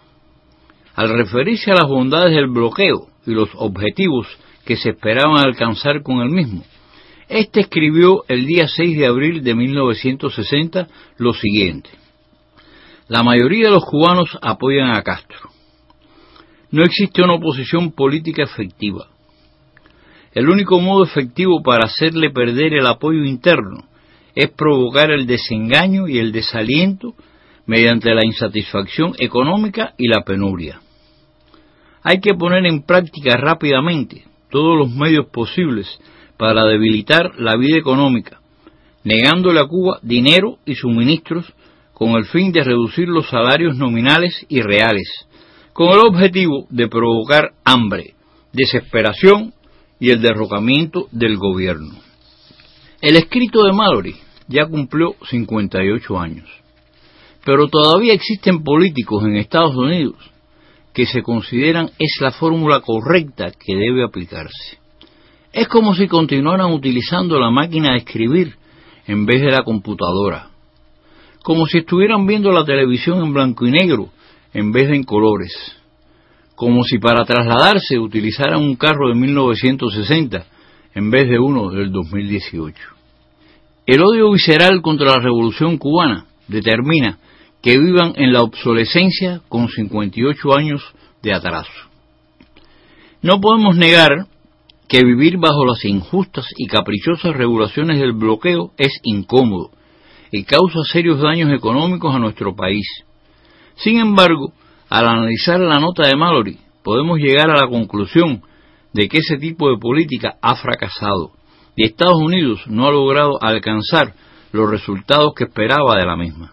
Al referirse a las bondades del bloqueo y los objetivos que se esperaban alcanzar con el mismo, este escribió el día seis de abril de mil novecientos sesenta lo siguiente: la mayoría de los cubanos apoyan a Castro. No existe una oposición política efectiva. El único modo efectivo para hacerle perder el apoyo interno es provocar el desengaño y el desaliento mediante la insatisfacción económica y la penuria. Hay que poner en práctica rápidamente todos los medios posibles para debilitar la vida económica, negándole a Cuba dinero y suministros con el fin de reducir los salarios nominales y reales, con el objetivo de provocar hambre, desesperación y el derrocamiento del gobierno. El escrito de Mallory ya cumplió cincuenta y ocho años, pero todavía existen políticos en Estados Unidos que se consideran es la fórmula correcta que debe aplicarse. Es como si continuaran utilizando la máquina de escribir en vez de la computadora, como si estuvieran viendo la televisión en blanco y negro en vez de en colores, como si para trasladarse utilizaran un carro de mil novecientos sesenta en vez de uno del dos mil dieciocho. El odio visceral contra la revolución cubana determina que vivan en la obsolescencia con cincuenta y ocho años de atraso. No podemos negar que vivir bajo las injustas y caprichosas regulaciones del bloqueo es incómodo y causa serios daños económicos a nuestro país. Sin embargo, al analizar la nota de Mallory, podemos llegar a la conclusión de que ese tipo de política ha fracasado y Estados Unidos no ha logrado alcanzar los resultados que esperaba de la misma.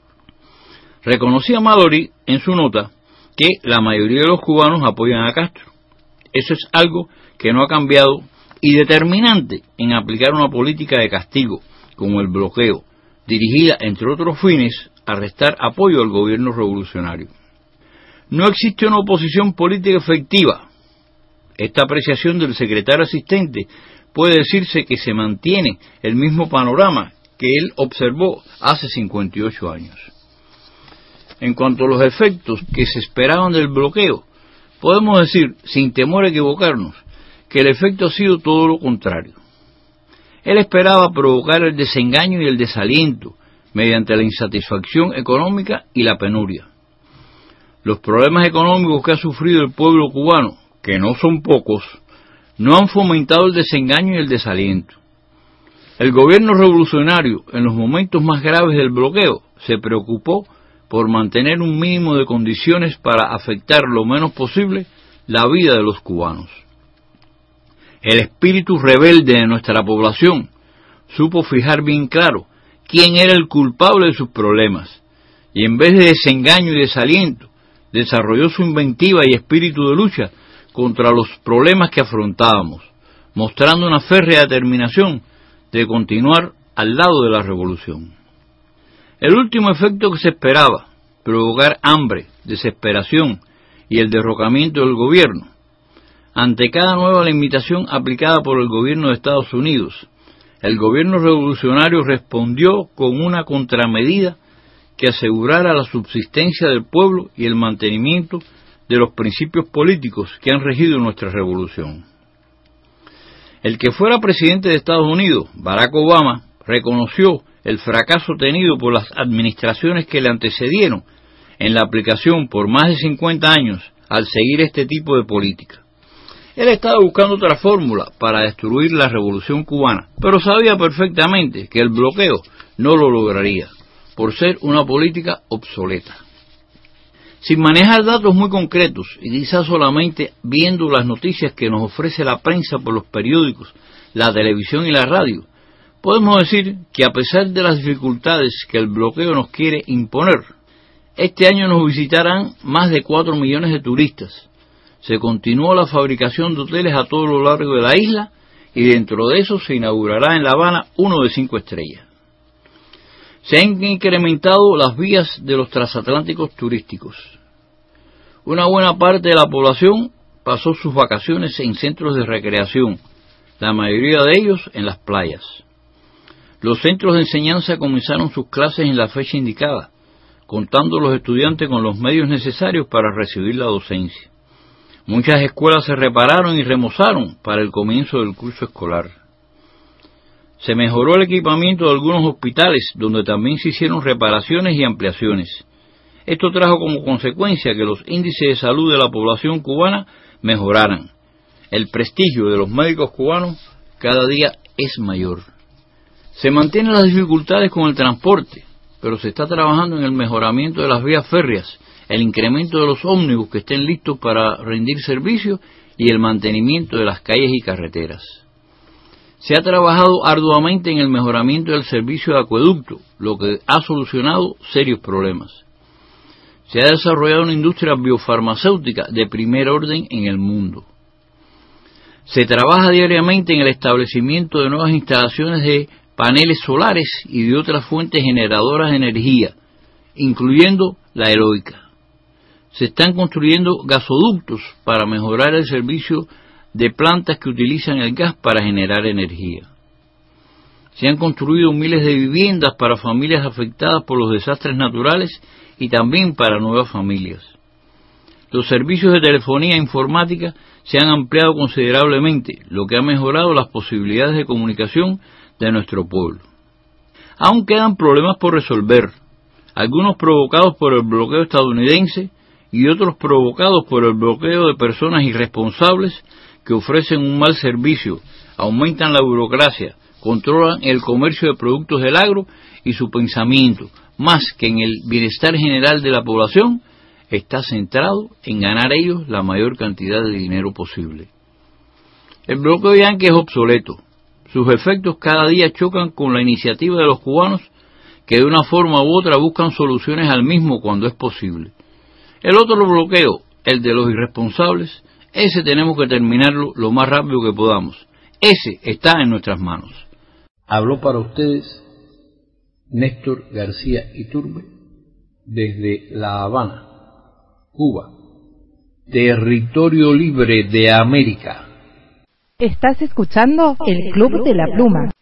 Reconocía Mallory en su nota que la mayoría de los cubanos apoyan a Castro. Eso es algo que no ha cambiado y determinante en aplicar una política de castigo, como el bloqueo, dirigida, entre otros fines, a restar apoyo al gobierno revolucionario. No existe una oposición política efectiva. Esta apreciación del secretario asistente puede decirse que se mantiene el mismo panorama que él observó hace cincuenta y ocho años. En cuanto a los efectos que se esperaban del bloqueo, podemos decir, sin temor a equivocarnos, que el efecto ha sido todo lo contrario. Él esperaba provocar el desengaño y el desaliento mediante la insatisfacción económica y la penuria. Los problemas económicos que ha sufrido el pueblo cubano, que no son pocos, no han fomentado el desengaño y el desaliento. El gobierno revolucionario, en los momentos más graves del bloqueo, se preocupó por mantener un mínimo de condiciones para afectar lo menos posible la vida de los cubanos. El espíritu rebelde de nuestra población supo fijar bien claro quién era el culpable de sus problemas, y en vez de desengaño y desaliento, desarrolló su inventiva y espíritu de lucha contra los problemas que afrontábamos, mostrando una férrea determinación de continuar al lado de la revolución. El último efecto que se esperaba, provocar hambre, desesperación y el derrocamiento del gobierno. Ante cada nueva limitación aplicada por el gobierno de Estados Unidos, el gobierno revolucionario respondió con una contramedida que asegurara la subsistencia del pueblo y el mantenimiento de los principios políticos que han regido nuestra revolución. El que fuera presidente de Estados Unidos, Barack Obama, reconoció el fracaso tenido por las administraciones que le antecedieron en la aplicación por más de cincuenta años al seguir este tipo de política. Él estaba buscando otra fórmula para destruir la revolución cubana, pero sabía perfectamente que el bloqueo no lo lograría, por ser una política obsoleta. Sin manejar datos muy concretos y quizás solamente viendo las noticias que nos ofrece la prensa por los periódicos, la televisión y la radio, Podemos decir que a pesar de las dificultades que el bloqueo nos quiere imponer, este año nos visitarán más de cuatro millones de turistas. Se continuó la fabricación de hoteles a todo lo largo de la isla y dentro de eso se inaugurará en La Habana uno de cinco estrellas. Se han incrementado las vías de los transatlánticos turísticos. Una buena parte de la población pasó sus vacaciones en centros de recreación, la mayoría de ellos en las playas. Los centros de enseñanza comenzaron sus clases en la fecha indicada, contando a los estudiantes con los medios necesarios para recibir la docencia. Muchas escuelas se repararon y remozaron para el comienzo del curso escolar. Se mejoró el equipamiento de algunos hospitales, donde también se hicieron reparaciones y ampliaciones. Esto trajo como consecuencia que los índices de salud de la población cubana mejoraran. El prestigio de los médicos cubanos cada día es mayor. Se mantienen las dificultades con el transporte, pero se está trabajando en el mejoramiento de las vías férreas, el incremento de los ómnibus que estén listos para rendir servicio y el mantenimiento de las calles y carreteras. Se ha trabajado arduamente en el mejoramiento del servicio de acueducto, lo que ha solucionado serios problemas. Se ha desarrollado una industria biofarmacéutica de primer orden en el mundo. Se trabaja diariamente en el establecimiento de nuevas instalaciones de paneles solares y de otras fuentes generadoras de energía, incluyendo la eólica. Se están construyendo gasoductos para mejorar el servicio de plantas que utilizan el gas para generar energía. Se han construido miles de viviendas para familias afectadas por los desastres naturales y también para nuevas familias. Los servicios de telefonía e informática se han ampliado considerablemente, lo que ha mejorado las posibilidades de comunicación de nuestro pueblo. Aún quedan problemas por resolver, algunos provocados por el bloqueo estadounidense y otros provocados por el bloqueo de personas irresponsables que ofrecen un mal servicio, aumentan la burocracia, controlan el comercio de productos del agro y su pensamiento, más que en el bienestar general de la población, está centrado en ganar ellos la mayor cantidad de dinero posible. El bloqueo yanqui es obsoleto. Sus efectos cada día chocan con la iniciativa de los cubanos que de una forma u otra buscan soluciones al mismo cuando es posible. El otro bloqueo, el de los irresponsables, ese tenemos que terminarlo lo más rápido que podamos. Ese está en nuestras manos. Habló para ustedes Néstor García Iturbe desde La Habana, Cuba, territorio libre de América. Estás escuchando el Club de la Pluma.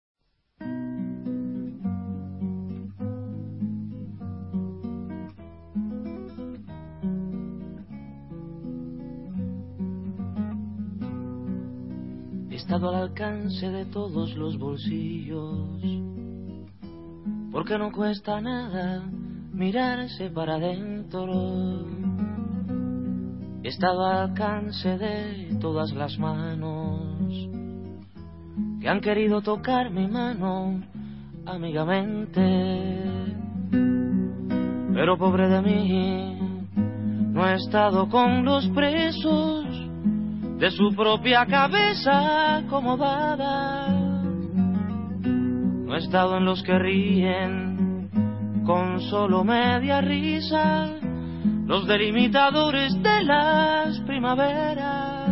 He estado al alcance de todos los bolsillos, porque no cuesta nada mirarse para adentro. He estado al alcance de todas las manos que han querido tocar mi mano amigamente, pero pobre de mí, no he estado con los presos de su propia cabeza acomodada. No he estado en los que ríen con solo media risa, los delimitadores de las primaveras.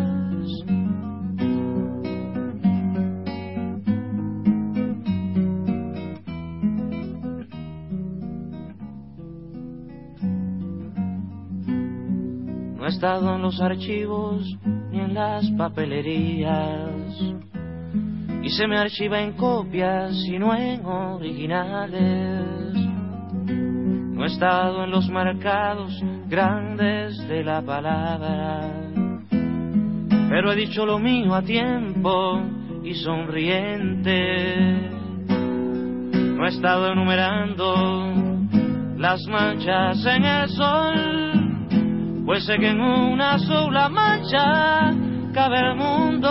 No he estado en los archivos ni en las papelerías, y se me archiva en copias y no en originales. No he estado en los mercados grandes de la palabra, pero he dicho lo mío a tiempo y sonriente. No he estado enumerando las manchas en el sol, pues sé que en una sola mancha cabe el mundo.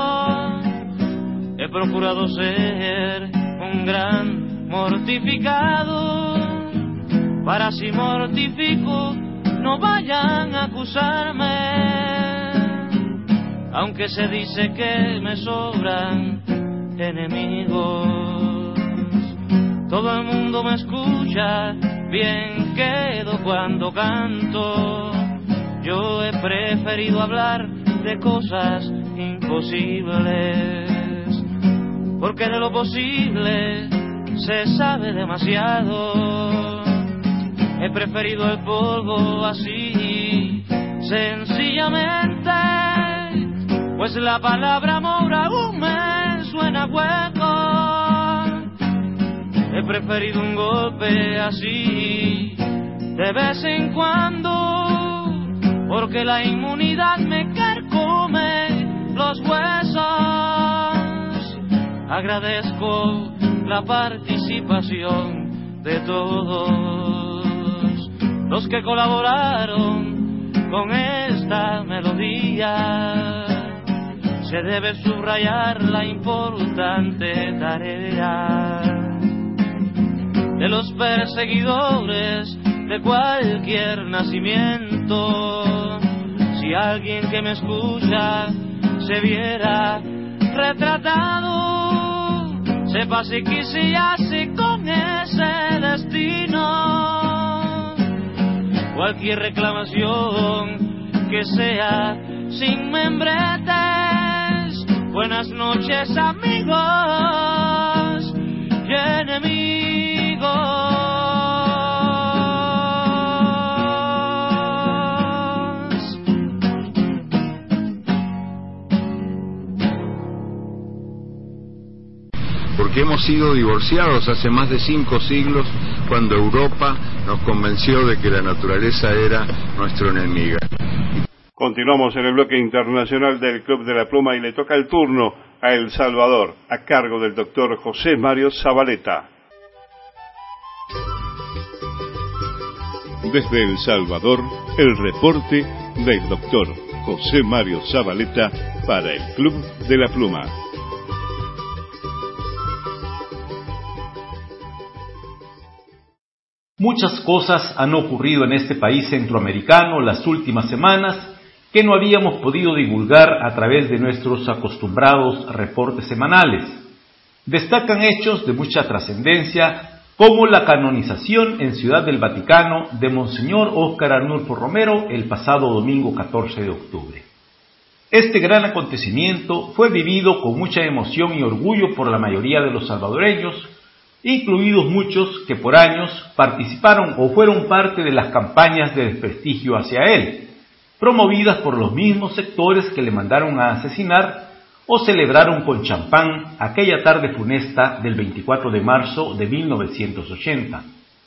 He procurado ser un gran mortificado, para si mortifico no vayan a acusarme, aunque se dice que me sobran enemigos. Todo el mundo me escucha, bien quedo cuando canto. Yo he preferido hablar de cosas imposibles, porque de lo posible se sabe demasiado. He preferido el polvo así, sencillamente, pues la palabra amor aún me suena hueco. He preferido un golpe así, de vez en cuando, porque la inmunidad me carcome los huesos. Agradezco la participación de todos los que colaboraron con esta melodía. Se debe subrayar la importante tarea de los perseguidores de cualquier nacimiento. Si alguien que me escucha se viera retratado, sepa si quise y así con ese destino. Cualquier reclamación que sea sin membretes. Buenas noches, amigos y enemigos. Porque hemos sido divorciados hace más de cinco siglos, cuando Europa nos convenció de que la naturaleza era nuestra enemiga. Continuamos en el bloque internacional del Club de la Pluma y le toca el turno a El Salvador, a cargo del doctor José Mario Zabaleta. Desde El Salvador, el reporte del doctor José Mario Zabaleta para el Club de la Pluma. Muchas cosas han ocurrido en este país centroamericano las últimas semanas que no habíamos podido divulgar a través de nuestros acostumbrados reportes semanales. Destacan hechos de mucha trascendencia, como la canonización en Ciudad del Vaticano de Monseñor Óscar Arnulfo Romero el pasado domingo catorce de octubre. Este gran acontecimiento fue vivido con mucha emoción y orgullo por la mayoría de los salvadoreños, incluidos muchos que por años participaron o fueron parte de las campañas de desprestigio hacia él, promovidas por los mismos sectores que le mandaron a asesinar o celebraron con champán aquella tarde funesta del veinticuatro de marzo de mil novecientos ochenta.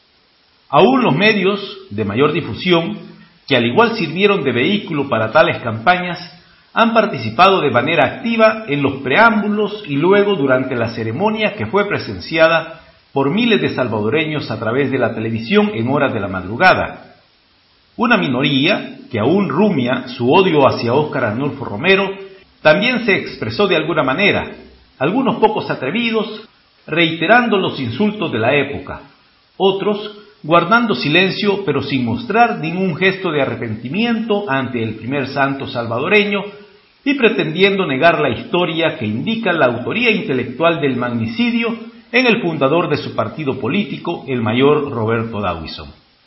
Aún los medios de mayor difusión, que al igual sirvieron de vehículo para tales campañas, han participado de manera activa en los preámbulos y luego durante la ceremonia que fue presenciada por miles de salvadoreños a través de la televisión en horas de la madrugada. Una minoría, que aún rumia su odio hacia Óscar Arnulfo Romero, también se expresó de alguna manera, algunos pocos atrevidos, reiterando los insultos de la época, otros guardando silencio pero sin mostrar ningún gesto de arrepentimiento ante el primer santo salvadoreño y pretendiendo negar la historia que indica la autoría intelectual del magnicidio en el fundador de su partido político, el mayor Roberto Dawison.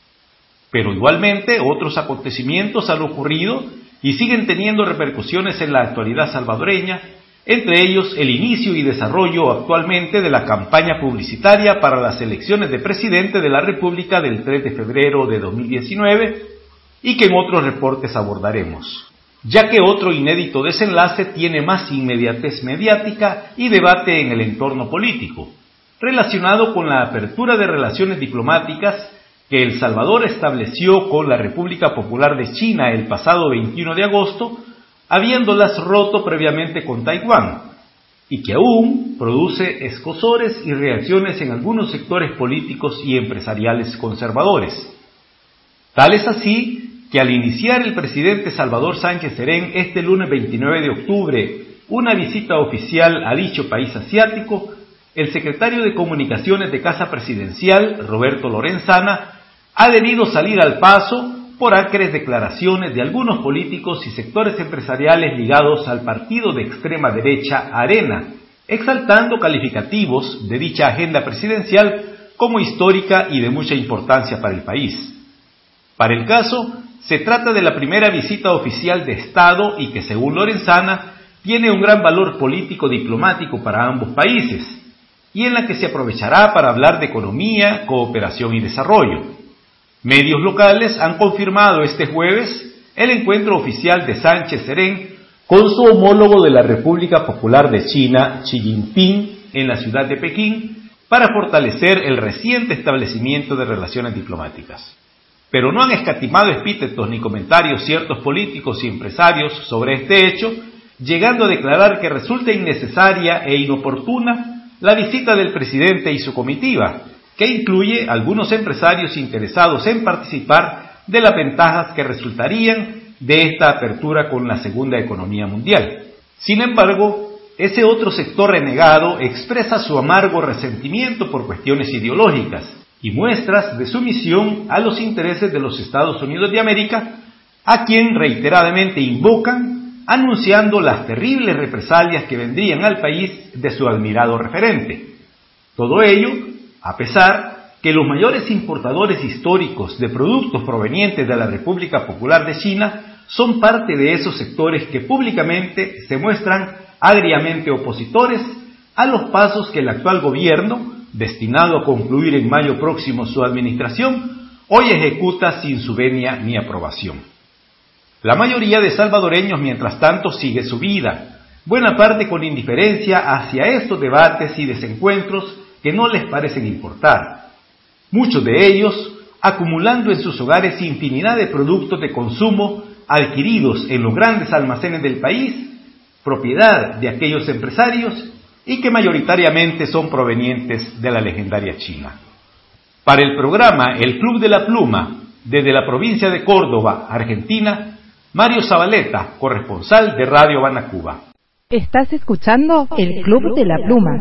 Pero igualmente otros acontecimientos han ocurrido y siguen teniendo repercusiones en la actualidad salvadoreña, entre ellos el inicio y desarrollo actualmente de la campaña publicitaria para las elecciones de presidente de la República del tres de febrero de dos mil diecinueve y que en otros reportes abordaremos, ya que otro inédito desenlace tiene más inmediatez mediática y debate en el entorno político, relacionado con la apertura de relaciones diplomáticas que El Salvador estableció con la República Popular de China el pasado veintiuno de agosto, habiéndolas roto previamente con Taiwán, y que aún produce escozores y reacciones en algunos sectores políticos y empresariales conservadores. Tal es así que al iniciar el presidente Salvador Sánchez Serén este lunes veintinueve de octubre una visita oficial a dicho país asiático, el secretario de Comunicaciones de Casa Presidencial, Roberto Lorenzana, ha debido salir al paso por acres declaraciones de algunos políticos y sectores empresariales ligados al partido de extrema derecha Arena, exaltando calificativos de dicha agenda presidencial como histórica y de mucha importancia para el país. Para el caso, se trata de la primera visita oficial de Estado y que, según Lorenzana, tiene un gran valor político-diplomático para ambos países, y en la que se aprovechará para hablar de economía, cooperación y desarrollo. Medios locales han confirmado este jueves el encuentro oficial de Sánchez Serén con su homólogo de la República Popular de China, Xi Jinping, en la ciudad de Pekín, para fortalecer el reciente establecimiento de relaciones diplomáticas. Pero no han escatimado epítetos ni comentarios ciertos políticos y empresarios sobre este hecho, llegando a declarar que resulta innecesaria e inoportuna la visita del presidente y su comitiva, que incluye algunos empresarios interesados en participar de las ventajas que resultarían de esta apertura con la segunda economía mundial. Sin embargo, ese otro sector renegado expresa su amargo resentimiento por cuestiones ideológicas y muestras de sumisión a los intereses de los Estados Unidos de América, a quien reiteradamente invocan, anunciando las terribles represalias que vendrían al país de su admirado referente. Todo ello, a pesar que los mayores importadores históricos de productos provenientes de la República Popular de China son parte de esos sectores que públicamente se muestran agriamente opositores a los pasos que el actual gobierno, destinado a concluir en mayo próximo su administración, hoy ejecuta sin su venia ni aprobación. La mayoría de salvadoreños, mientras tanto, sigue su vida, buena parte con indiferencia hacia estos debates y desencuentros que no les parecen importar. Muchos de ellos acumulando en sus hogares infinidad de productos de consumo adquiridos en los grandes almacenes del país, propiedad de aquellos empresarios y que mayoritariamente son provenientes de la legendaria China. Para el programa El Club de la Pluma, desde la provincia de Córdoba, Argentina, Mario Zabaleta, corresponsal de Radio Habana, Cuba. Estás escuchando El Club de la Pluma.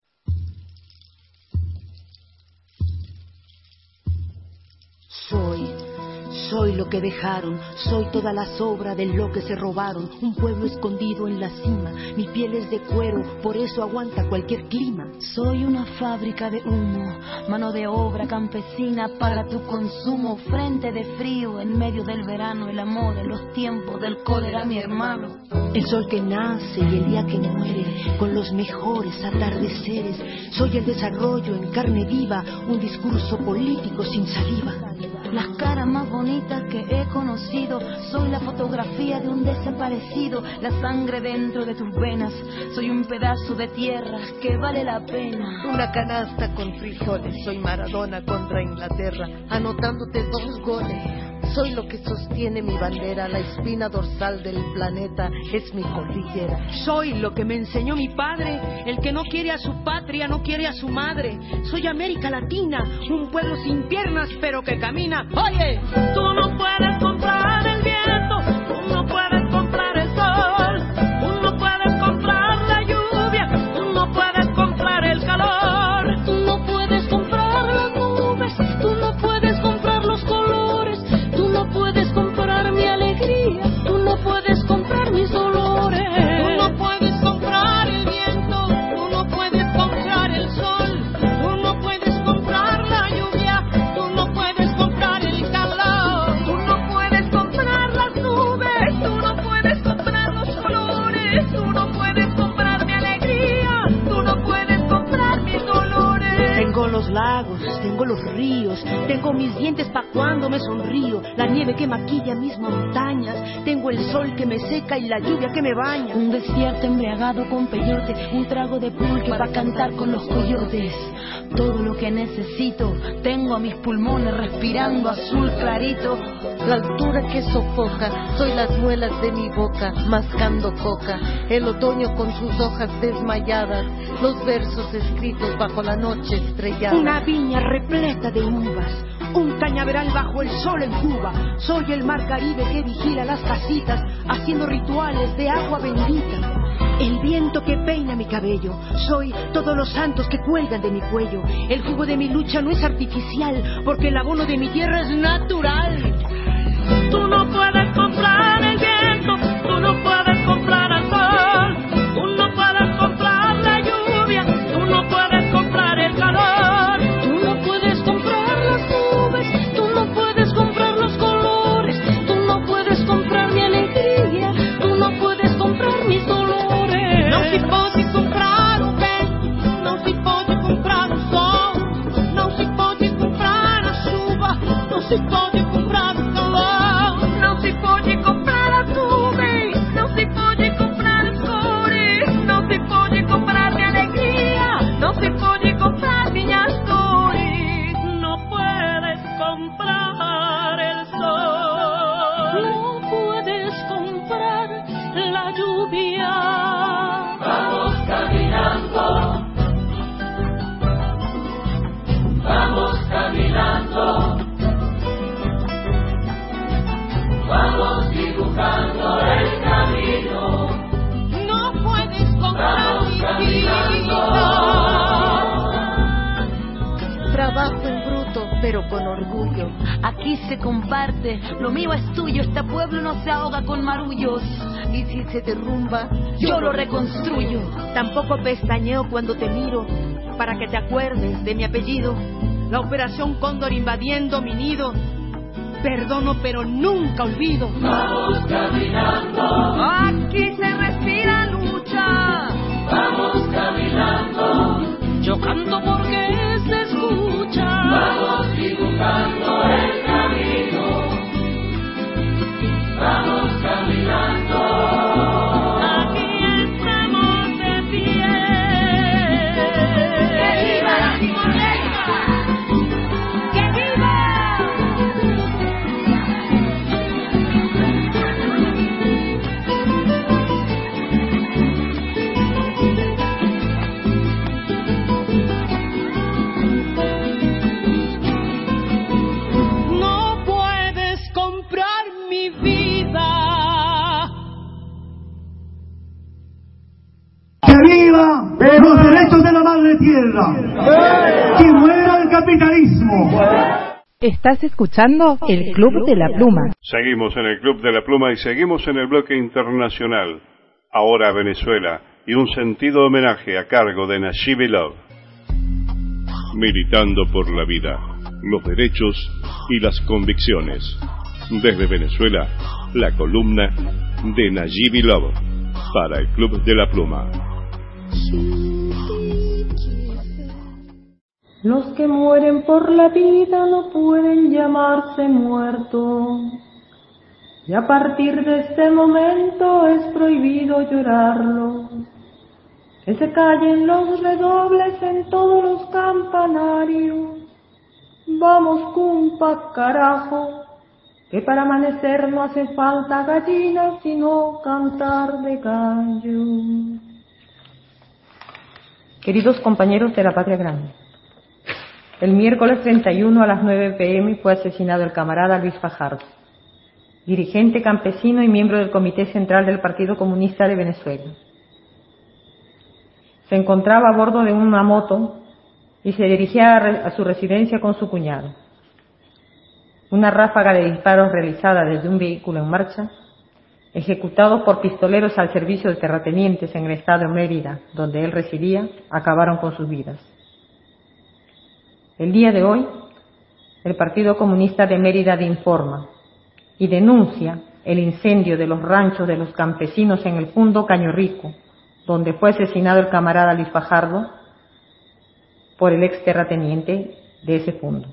Soy, soy lo que dejaron, soy toda la sobra de lo que se robaron, un pueblo escondido en la cima, mi piel es de cuero, por eso aguanta cualquier clima. Soy una fábrica de humo, mano de obra campesina para tu consumo, frente de frío en medio del verano, el amor en los tiempos del cólera, mi hermano. El sol que nace y el día que muere, con los mejores atardeceres, soy el desarrollo en carne viva, un discurso político sin saliva. Las caras más bonitas que he conocido, soy la fotografía de un desaparecido, la sangre dentro de tus venas, soy un pedazo de tierra que vale la pena. Una canasta con frijoles, soy Maradona contra Inglaterra, anotándote dos goles. Soy lo que sostiene mi bandera, la espina dorsal del planeta es mi cordillera. Soy lo que me enseñó mi padre, el que no quiere a su patria, no quiere a su madre. Soy América Latina, un pueblo sin piernas pero que camina. Oye, tú no puedes comprar el viento, tú no puedes comprar el sol, tú no puedes comprar la lluvia, tú no puedes comprar el calor, tú no puedes comprar las nubes, tú no puedes comprar los colores, tú no puedes comprar mi alegría, tú no puedes comprar mis dolores, tú no puedes comprar el viento, tú no puedes comprar el sol, tú no puedes comprar la lluvia, tú no puedes comprar el calor, tú no puedes comprar las nubes, tú no puedes comprar los colores, tú no puedes comprar mi alegría, tú no puedes comprar mis dolores. Tengo los lagos, tengo los ríos, tengo mis dientes pa' cuando me sonrío, la nieve que maquilla mis montañas, tengo el sol que me seca y la lluvia que me baña. Un desierto embriagado con peyote, un trago de pulque para cantar con los coyotes. Todo lo que necesito, tengo a mis pulmones respirando azul clarito. La altura que sofoca, soy las muelas de mi boca, mascando coca. El otoño con sus hojas desmayadas, los versos escritos bajo la noche estrellada. Una viña repleta de uvas, un cañaveral bajo el sol en Cuba. Soy el mar Caribe que vigila las casitas, haciendo rituales de agua bendita. El viento que peina mi cabello, soy todos los santos que cuelgan de mi cuello. El jugo de mi lucha no es artificial, porque el abono de mi tierra es natural. Tú no puedes comprar el viento, tú no puedes comprar el sol, tú no puedes comprar la lluvia. si pode comprar o calor, não se pode comprar a nuvem, não se pode comprar as cores, não se pode comprar minha alegria, não se pode comprar minhas dores, não puedes comprar el sol, não puedes comprar la lluvia. Vamos caminando, vamos caminando, vamos dibujando el camino. No puedes comprar mi vida. Trabajo en bruto, pero con orgullo. Aquí se comparte, lo mío es tuyo, este pueblo no se ahoga con marullos. Y si se derrumba, yo lo reconstruyo. Tampoco pestañeo cuando te miro, para que te acuerdes de mi apellido. La operación Cóndor invadiendo mi nido. Perdono pero nunca olvido. Vamos caminando, Aquí se respira lucha. vamos caminando, Yo canto porque se escucha. vamos dibujando el camino. Vamos caminando. Aquí estamos de pie. ¡Que viva la Timoteca! ¡Que viva! No puedes comprar mi vida. ¡Que viva los derechos de la madre tierra! ¡Que muera el capitalismo! Estás escuchando el Club de la Pluma. Seguimos en el Club de la Pluma y seguimos en el bloque internacional. Ahora Venezuela y un sentido homenaje a cargo de Najib Love. Militando por la vida, los derechos y las convicciones. Desde Venezuela, la columna de Najib Love para el Club de la Pluma. Los que mueren por la vida no pueden llamarse muertos. Y a partir de este momento es prohibido llorarlo. Que se callen los redobles en todos los campanarios. Vamos, cumpa, carajo, que para amanecer no hace falta gallinas, sino cantar de gallo. Queridos compañeros de la Patria Grande, el miércoles treinta y uno a las nueve pe eme fue asesinado el camarada Luis Fajardo, dirigente campesino y miembro del Comité Central del Partido Comunista de Venezuela. Se encontraba a bordo de una moto y se dirigía a, re- a su residencia con su cuñado. Una ráfaga de disparos realizada desde un vehículo en marcha, ejecutados por pistoleros al servicio de terratenientes en el estado de Mérida, donde él residía, acabaron con sus vidas. El día de hoy, el Partido Comunista de Mérida informa y denuncia el incendio de los ranchos de los campesinos en el Fundo Caño Rico, donde fue asesinado el camarada Luis Fajardo por el ex terrateniente de ese fundo.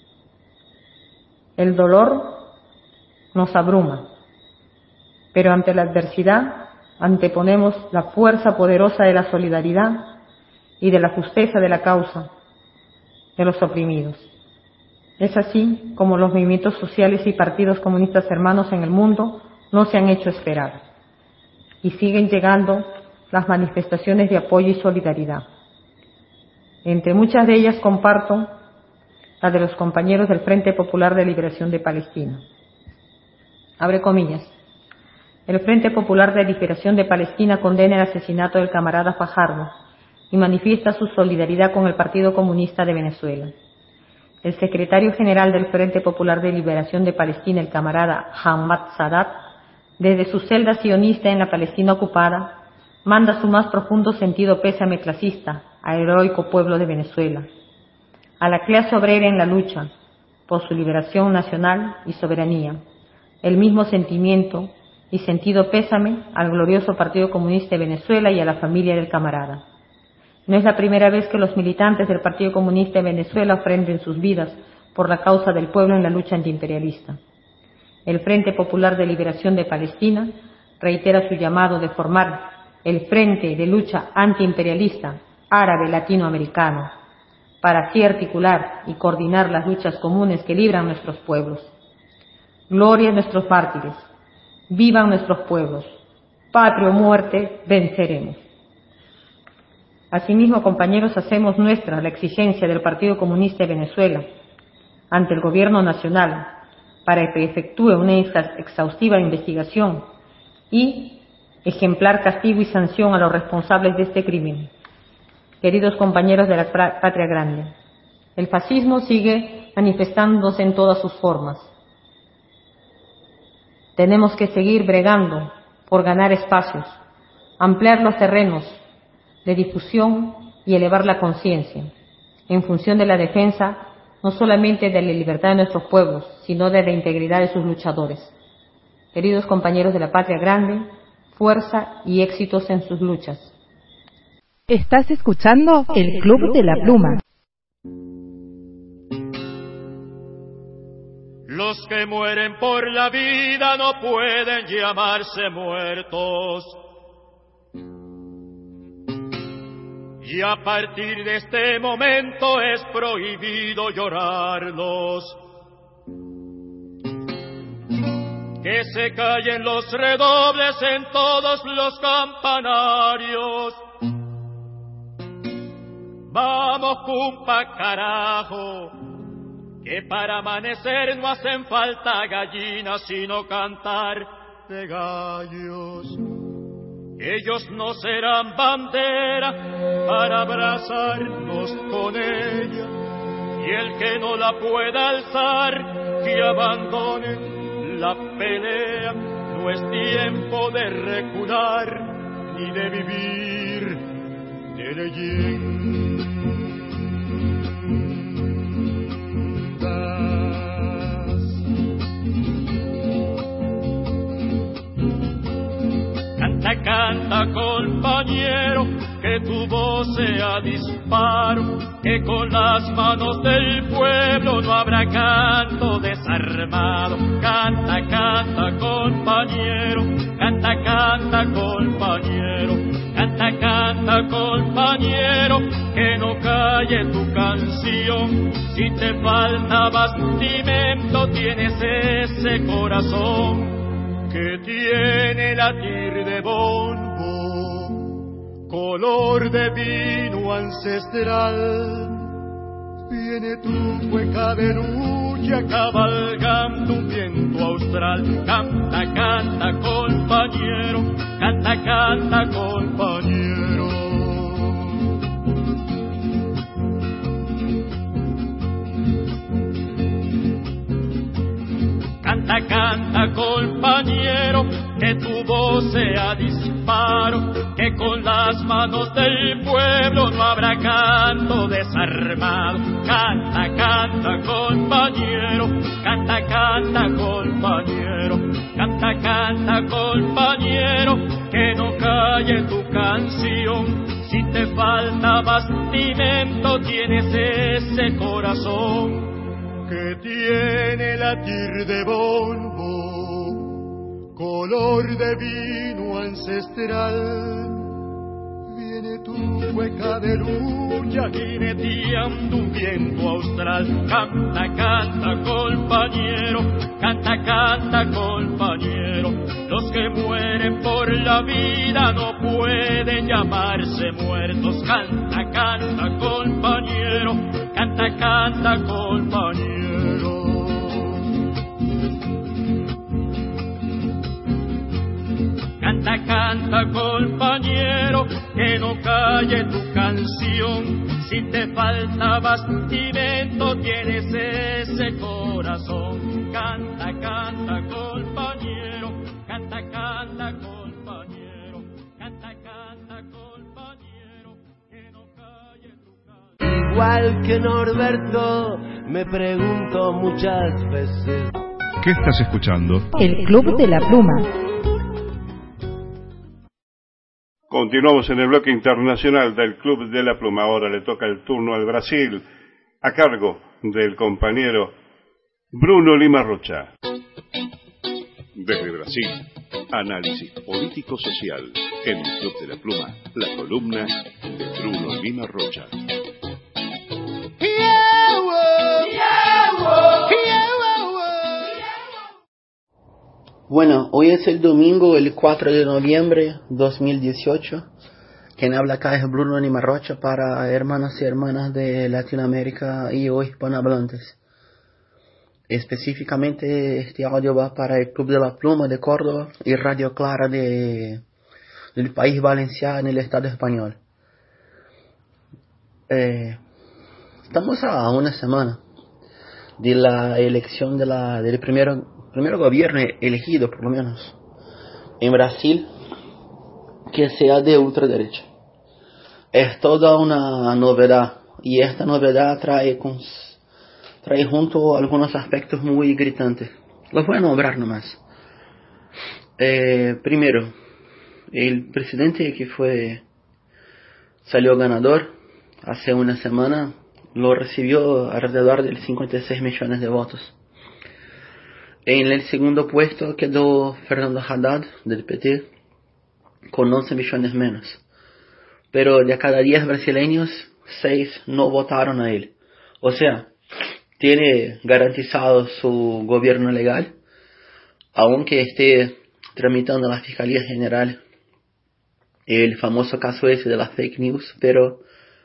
El dolor nos abruma, pero ante la adversidad anteponemos la fuerza poderosa de la solidaridad y de la justeza de la causa de los oprimidos. Es así como los movimientos sociales y partidos comunistas hermanos en el mundo no se han hecho esperar y siguen llegando las manifestaciones de apoyo y solidaridad. Entre muchas de ellas comparto la de los compañeros del Frente Popular de Liberación de Palestina. Abre comillas. El Frente Popular de Liberación de Palestina condena el asesinato del camarada Fajardo y manifiesta su solidaridad con el Partido Comunista de Venezuela. El secretario general del Frente Popular de Liberación de Palestina, el camarada Hamad Sadat, desde su celda sionista en la Palestina ocupada, manda su más profundo sentido pésame clasista al heroico pueblo de Venezuela, a la clase obrera en la lucha por su liberación nacional y soberanía, el mismo sentimiento y sentido pésame al glorioso Partido Comunista de Venezuela y a la familia del camarada. No es la primera vez que los militantes del Partido Comunista de Venezuela ofrenden sus vidas por la causa del pueblo en la lucha antiimperialista. El Frente Popular de Liberación de Palestina reitera su llamado de formar el Frente de Lucha Antiimperialista Árabe Latinoamericano para así articular y coordinar las luchas comunes que libran nuestros pueblos. Gloria a nuestros mártires, vivan nuestros pueblos, patria o muerte, venceremos. Asimismo, compañeros, hacemos nuestra la exigencia del Partido Comunista de Venezuela ante el Gobierno Nacional para que efectúe una exhaustiva investigación y ejemplar castigo y sanción a los responsables de este crimen. Queridos compañeros de la Patria Grande, el fascismo sigue manifestándose en todas sus formas. Tenemos que seguir bregando por ganar espacios, ampliar los terrenos de difusión y elevar la conciencia, en función de la defensa no solamente de la libertad de nuestros pueblos, sino de la integridad de sus luchadores. Queridos compañeros de la Patria Grande, fuerza y éxitos en sus luchas. Estás escuchando el Club de la Pluma. Los que mueren por la vida no pueden llamarse muertos. Y a partir de este momento es prohibido llorarlos. Que se callen los redobles en todos los campanarios. Vamos, cumpa, carajo, que para amanecer no hacen falta gallinas, sino cantar de gallos. Ellos no serán bandera para abrazarnos con ella, y el que no la pueda alzar, que abandone la pelea. No es tiempo de recular ni de vivir de leyendas. Canta, canta, compañero, que tu voz sea disparo, que con las manos del pueblo no habrá canto desarmado. Canta, canta, compañero, canta, canta, compañero, canta, canta, compañero, que no calle tu canción. Si te falta bastimento, tienes ese corazón que tiene latir de bombo, color de vino ancestral. Viene tu cueca de lucha cabalgando un viento austral. Canta, canta, compañero, canta, canta, compañero. Canta, canta, compañero, que tu voz sea disparo, que con las manos del pueblo no habrá canto desarmado. Canta, canta, compañero, canta, canta, compañero, canta, canta, compañero, que no calle tu canción. Si te falta bastimento, tienes ese corazón que tiene latir de bombo, color de vino ancestral. Viene tu cueca de lucha jineteando un viento austral. Canta, canta, compañero, canta, canta, compañero. Los que mueren por la vida no pueden llamarse muertos. Canta, canta, compañero, canta, canta, compañero. Canta, canta, compañero, que no calle tu canción. Si te falta bastimento, tienes ese corazón. Canta, canta, compañero, canta, canta, compañero, canta, canta, compañero, que no calle tu canción. Igual que Norberto, me pregunto muchas veces. ¿Qué estás escuchando? El Club de la Pluma. Continuamos en el bloque internacional del Club de la Pluma. Ahora le toca el turno al Brasil, a cargo del compañero Bruno Lima Rocha. Desde Brasil, análisis político-social en el Club de la Pluma, la columna de Bruno Lima Rocha. Bueno, hoy es el domingo, el cuatro de noviembre de dos mil dieciocho. Quien habla acá es Bruno Lima Rocha para hermanos y hermanas de Latinoamérica y o hispanohablantes. Específicamente este audio va para el Club de la Pluma de Córdoba y Radio Clara de, del País Valenciano en el Estado español. Eh, estamos a una semana de la elección de la, del primero, primer gobierno elegido, por lo menos, en Brasil, que sea de ultraderecha. Es toda una novedad y esta novedad trae, con, trae junto algunos aspectos muy gritantes. Los voy a nombrar nomás. Eh, primero, el presidente que fue salió ganador hace una semana lo recibió alrededor de cincuenta y seis millones de votos. En el segundo puesto quedó Fernando Haddad del P T con once millones menos. Pero de cada diez brasileños, seis no votaron a él. O sea, tiene garantizado su gobierno legal, aunque esté tramitando la Fiscalía General el famoso caso ese de las fake news, pero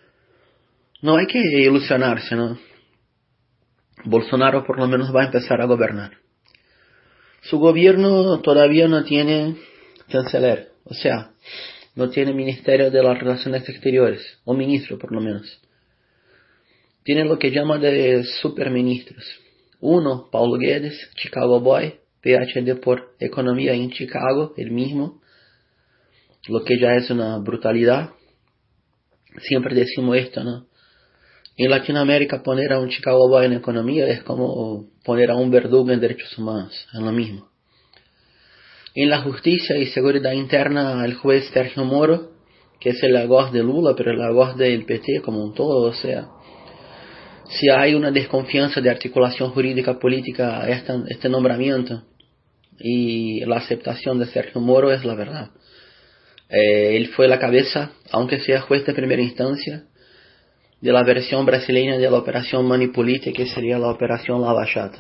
no hay que ilusionarse, ¿no? Bolsonaro por lo menos va a empezar a gobernar. Su gobierno todavía no tiene chanceler, o sea, no tiene Ministerio de las Relaciones Exteriores, o ministro por lo menos. Tiene lo que llama de superministros. Uno, Paulo Guedes, Chicago Boy, P H D por Economía en Chicago, el mismo, lo que ya es una brutalidad. Siempre decimos esto, ¿no? En Latinoamérica poner a un Chicago Boy en economía es como poner a un verdugo en derechos humanos, es lo mismo. En la justicia y seguridad interna, el juez Sergio Moro, que es el algoz de Lula, pero el algoz del P T como un todo, o sea, si hay una desconfianza de articulación jurídica política, este, este nombramiento y la aceptación de Sergio Moro es la verdad. Eh, él fue la cabeza, aunque sea juez de primera instancia, de la versión brasileña de la operación Manipulite, que sería la operación Lava Jato.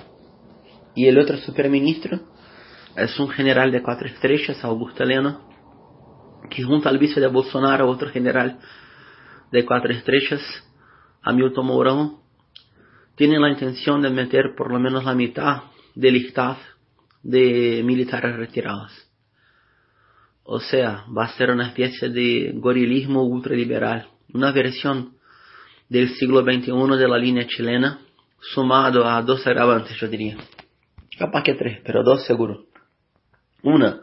Y el otro superministro es un general de cuatro estrellas, Augusto Heleno, que junto al vice de Bolsonaro, otro general de cuatro estrellas, Hamilton Mourão, tiene la intención de meter por lo menos la mitad del staff de militares retirados. O sea, va a ser una especie de gorilismo ultraliberal, una versión del siglo veintiuno de la línea chilena, sumado a dos agravantes, yo diría. Capaz que tres, pero dos seguro. Una,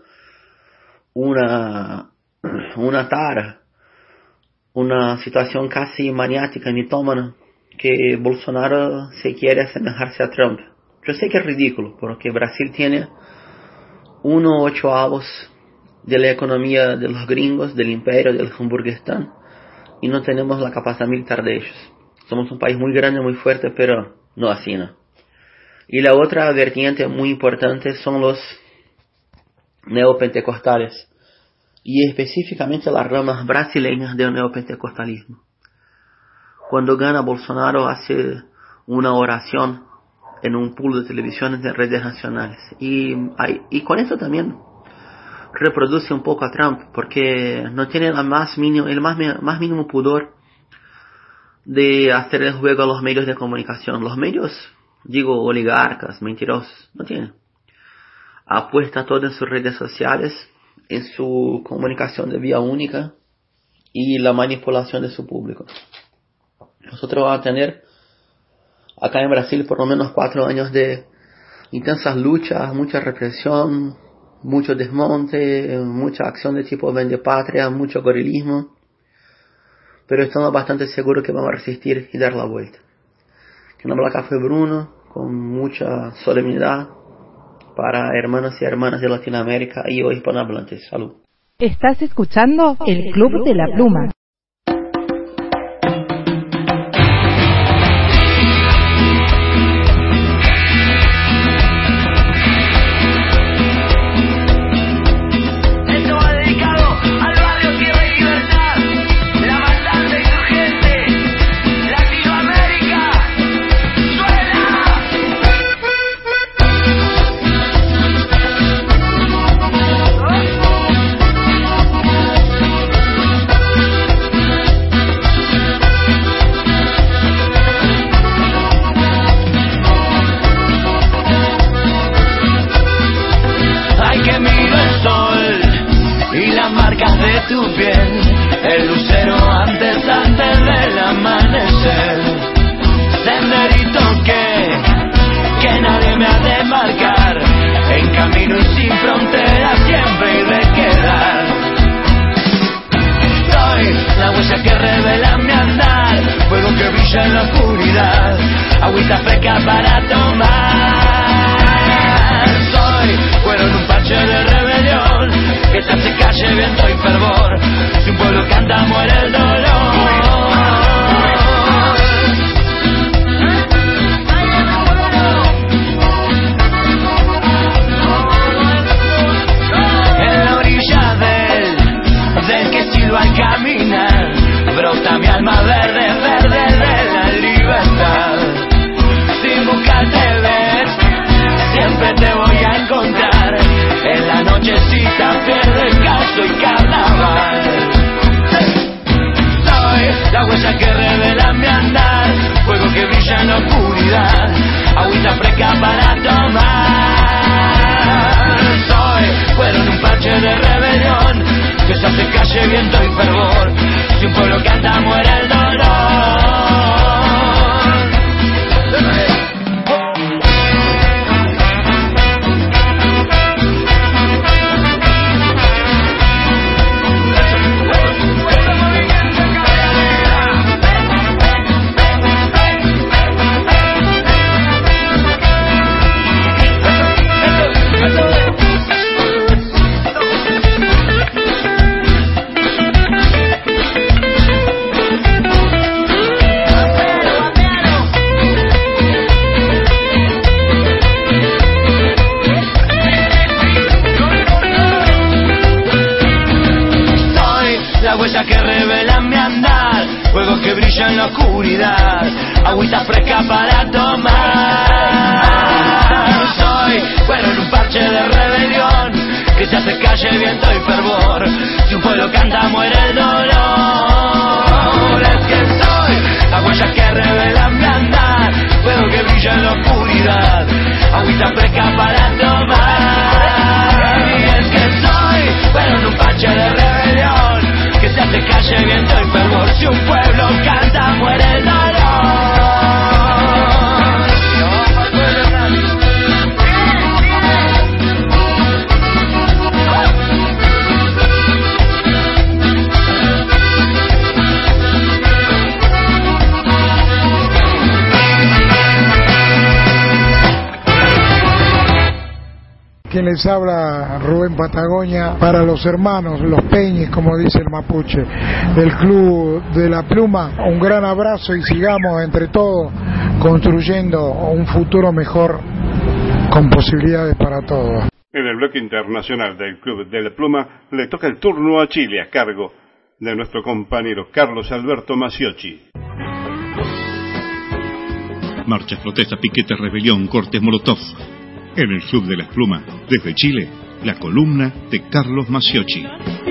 una, una tara, una situación casi maniática, mitómana, que Bolsonaro se quiere asemejarse a Trump. Yo sé que es ridículo, porque Brasil tiene uno ochoavos de la economía de los gringos, del imperio, del Hamburguestán, y no tenemos la capacidad militar de ellos. Somos un país muy grande, muy fuerte, pero no así, ¿no? Y la otra vertiente muy importante son los neopentecostales, y específicamente las ramas brasileñas del neopentecostalismo. Cuando gana Bolsonaro hace una oración en un pool de televisiones de redes nacionales, y, hay, y con eso también reproduce un poco a Trump, porque no tiene la más mínimo, el más, más mínimo pudor de hacer el juego a los medios de comunicación. Los medios, digo, oligarcas, mentirosos, no tienen. Apuesta todo en sus redes sociales, en su comunicación de vía única y la manipulación de su público. Nosotros vamos a tener acá en Brasil por lo menos cuatro años de intensas luchas, mucha represión, mucho desmonte, mucha acción de tipo vendepatria, mucho gorilismo, pero estamos bastante seguros que vamos a resistir y dar la vuelta. Que no habla acá fue Bruno, con mucha solemnidad para hermanos y hermanas de Latinoamérica y o hispanohablantes. Salud. Estás escuchando el Club de la Pluma. para tomar. Soy cuero en un parche de rebelión que se hace calle, viento y fervor. Si un pueblo canta muere el dolor. En la orilla del, del que silba al caminar, brota mi alma verde, verde de la libertad. Sin buscarte ves, siempre te voy a encontrar. En la nochecita pierde el caso y carnaval. Soy la huella que revela mi andar, fuego que brilla en la oscuridad, agüita fresca para tomar. Soy fuero en un parche de rebelión que se hace calle, viento y fervor. Si un pueblo canta muere el dolor. Que revela mi andar, fuego que brilla en la oscuridad, agüita fresca para tomar. Soy fuero en un parche de rebelión que se hace calle, viento y fervor. Si un pueblo canta muere el dolor. Es que soy la huella que revela mi andar, fuego que brilla en la oscuridad, agüita fresca para tomar. Y es que soy fuero en un parche de rebelión que se hace calle, viento y fervor. Si un pueblo canta muere el dolor. Quien les habla, Rubén Patagonia, para los hermanos, los Peñes, como dice el mapuche, del Club de la Pluma. Un gran abrazo y sigamos entre todos construyendo un futuro mejor con posibilidades para todos. En el bloque internacional del Club de la Pluma le toca el turno a Chile a cargo de nuestro compañero Carlos Alberto Maciocchi. Marchas, protestas, piquetes, rebelión, cortes, molotov. En el Club de las Plumas, desde Chile, la columna de Carlos Maciocchi.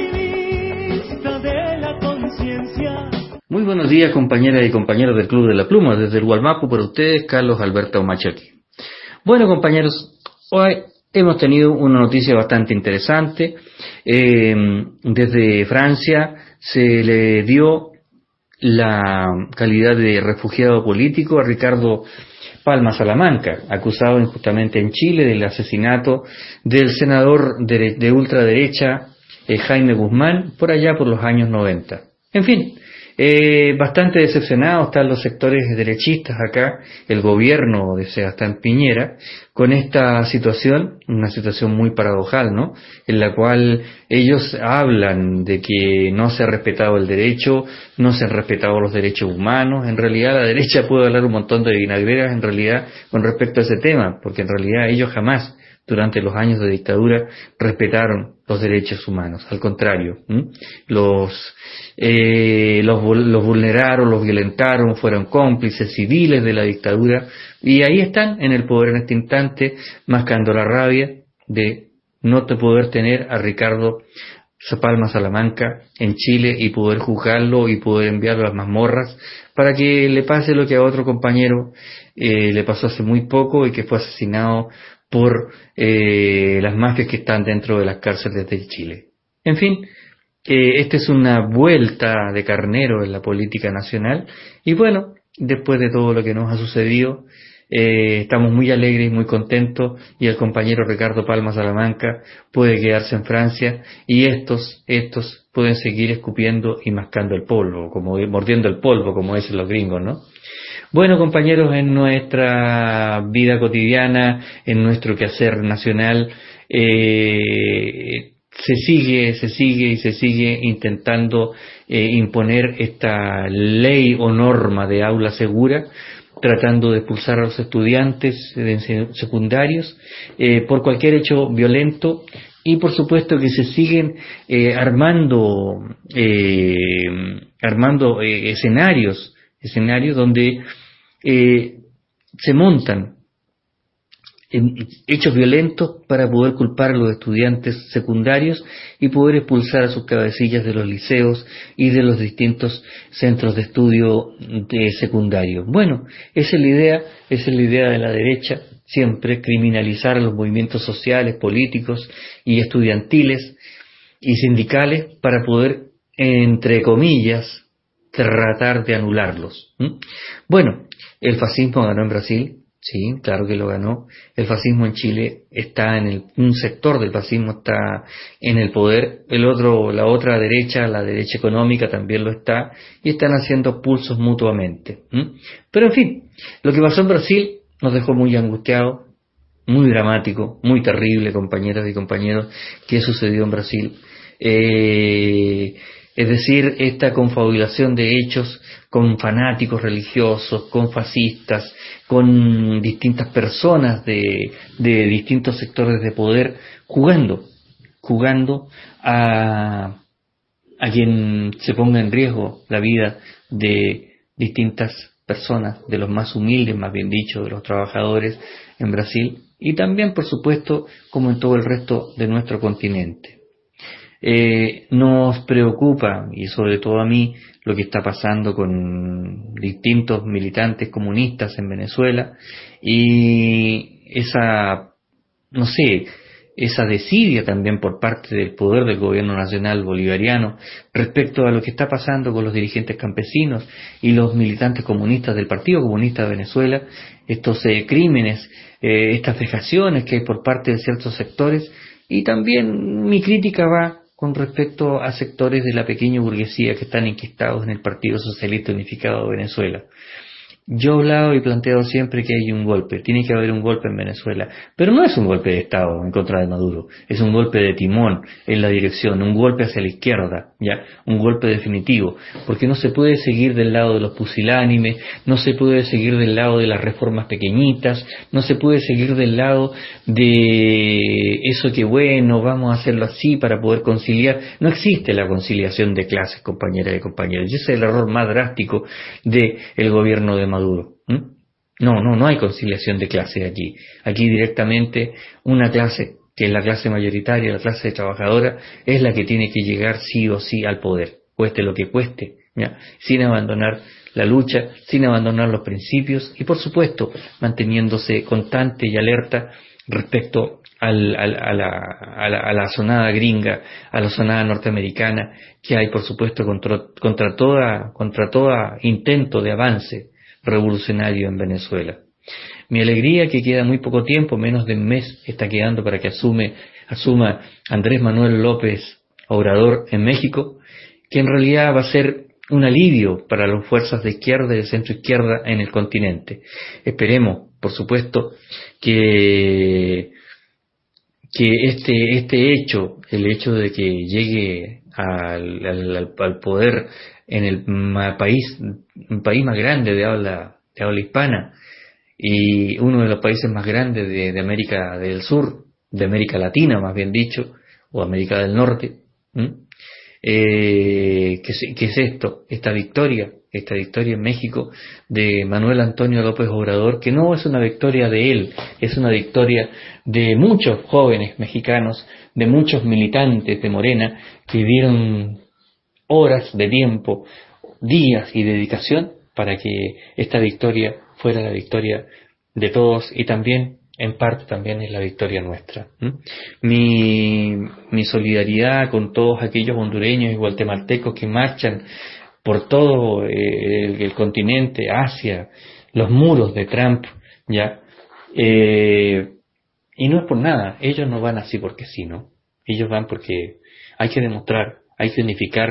Muy buenos días, compañeras y compañeros del Club de la Pluma. Desde el Gualmapu, para ustedes, Carlos Alberto Maciocchi. Bueno, compañeros, hoy hemos tenido una noticia bastante interesante. Eh, desde Francia se le dio la calidad de refugiado político a Ricardo Palma Salamanca, acusado injustamente en Chile del asesinato del senador de, de ultraderecha eh, Jaime Guzmán, por allá por los años noventa. En fin, eh, bastante decepcionados están los sectores derechistas acá, el gobierno de Sebastián Piñera, con esta situación, una situación muy paradojal, ¿no? En la cual ellos hablan de que no se ha respetado el derecho, no se han respetado los derechos humanos. En realidad la derecha puede hablar un montón de vinagreras en realidad con respecto a ese tema, porque en realidad ellos jamás durante los años de dictadura respetaron los derechos humanos, al contrario, ¿m? los eh, los, los vulneraron, los violentaron, fueron cómplices civiles de la dictadura, y ahí están en el poder en este instante, mascando la rabia de no poder tener a Ricardo Palma Salamanca en Chile y poder juzgarlo y poder enviarlo a las mazmorras para que le pase lo que a otro compañero eh, le pasó hace muy poco y que fue asesinado por eh, las mafias que están dentro de las cárceles de Chile. En fin, eh, esta es una vuelta de carnero en la política nacional y bueno, después de todo lo que nos ha sucedido, eh, estamos muy alegres y muy contentos y el compañero Ricardo Palma Salamanca puede quedarse en Francia y estos, estos pueden seguir escupiendo y mascando el polvo, como mordiendo el polvo, como dicen los gringos, ¿no? Bueno, compañeros, en nuestra vida cotidiana, en nuestro quehacer nacional, eh, se sigue, se sigue y se sigue intentando eh, imponer esta ley o norma de aula segura, tratando de expulsar a los estudiantes de secundarios eh, por cualquier hecho violento, y por supuesto que se siguen eh, armando eh, armando eh, escenarios escenarios donde eh, se montan hechos violentos para poder culpar a los estudiantes secundarios y poder expulsar a sus cabecillas de los liceos y de los distintos centros de estudio de secundario. Bueno, esa es la idea, esa es la idea de la derecha, siempre criminalizar a los movimientos sociales, políticos y estudiantiles y sindicales para poder, entre comillas, tratar de anularlos. ¿Mm? Bueno, el fascismo ganó en Brasil. Sí, claro que lo ganó. El fascismo en Chile está en el, un sector del fascismo está en el poder, el otro, la otra derecha, la derecha económica también lo está, y están haciendo pulsos mutuamente. ¿Mm? Pero en fin, lo que pasó en Brasil nos dejó muy angustiados, muy dramático, muy terrible, compañeras y compañeros, qué sucedió en Brasil. Eh, es decir, esta confabulación de hechos con fanáticos religiosos, con fascistas, con distintas personas de, de distintos sectores de poder, jugando, jugando a, a quien se ponga en riesgo la vida de distintas personas, de los más humildes, más bien dicho, de los trabajadores en Brasil, y también, por supuesto, como en todo el resto de nuestro continente. Eh, nos preocupa, y sobre todo a mí, lo que está pasando con distintos militantes comunistas en Venezuela, y esa, no sé, esa desidia también por parte del poder del gobierno nacional bolivariano respecto a lo que está pasando con los dirigentes campesinos y los militantes comunistas del Partido Comunista de Venezuela, estos eh, crímenes, eh, estas vejaciones que hay por parte de ciertos sectores, y también mi crítica va con respecto a sectores de la pequeña burguesía que están enquistados en el Partido Socialista Unificado de Venezuela. Yo he hablado y planteado siempre que hay un golpe, tiene que haber un golpe en Venezuela, pero no es un golpe de Estado en contra de Maduro, es un golpe de timón en la dirección, un golpe hacia la izquierda, ya, un golpe definitivo, porque no se puede seguir del lado de los pusilánimes, no se puede seguir del lado de las reformas pequeñitas, no se puede seguir del lado de eso que bueno, vamos a hacerlo así para poder conciliar. No existe la conciliación de clases, compañeras y compañeros, y ese es el error más drástico del gobierno de Maduro. ¿Mm? No, no, no hay conciliación de clases aquí. Aquí directamente una clase, que es la clase mayoritaria, la clase trabajadora, es la que tiene que llegar sí o sí al poder, cueste lo que cueste, ¿ya? Sin abandonar la lucha, sin abandonar los principios y, por supuesto, manteniéndose constante y alerta respecto al, al, a, la, a, la, a la sonada gringa, a la sonada norteamericana que hay, por supuesto, contra, contra toda, contra toda intento de avance revolucionario en Venezuela. Mi alegría que queda muy poco tiempo, menos de un mes está quedando para que asume, asuma Andrés Manuel López Obrador en México, que en realidad va a ser un alivio para las fuerzas de izquierda y de centro izquierda en el continente. Esperemos, por supuesto, que, que este, este hecho, el hecho de que llegue al, al, al poder en el país, un país más grande de habla, de habla hispana y uno de los países más grandes de, de América del Sur, de América Latina más bien dicho, o América del Norte, eh, ¿qué, ¿qué es esto? Esta victoria, esta victoria en México de Manuel Antonio López Obrador, que no es una victoria de él, es una victoria de muchos jóvenes mexicanos, de muchos militantes de Morena que dieron horas de tiempo, días y dedicación para que esta victoria fuera la victoria de todos y también, en parte, también es la victoria nuestra. ¿Mm? Mi, mi solidaridad con todos aquellos hondureños y guatemaltecos que marchan por todo eh, el, el continente hacia los muros de Trump, ya, eh, y no es por nada, ellos no van así porque sí, ¿no? Ellos van porque hay que demostrar, hay que unificar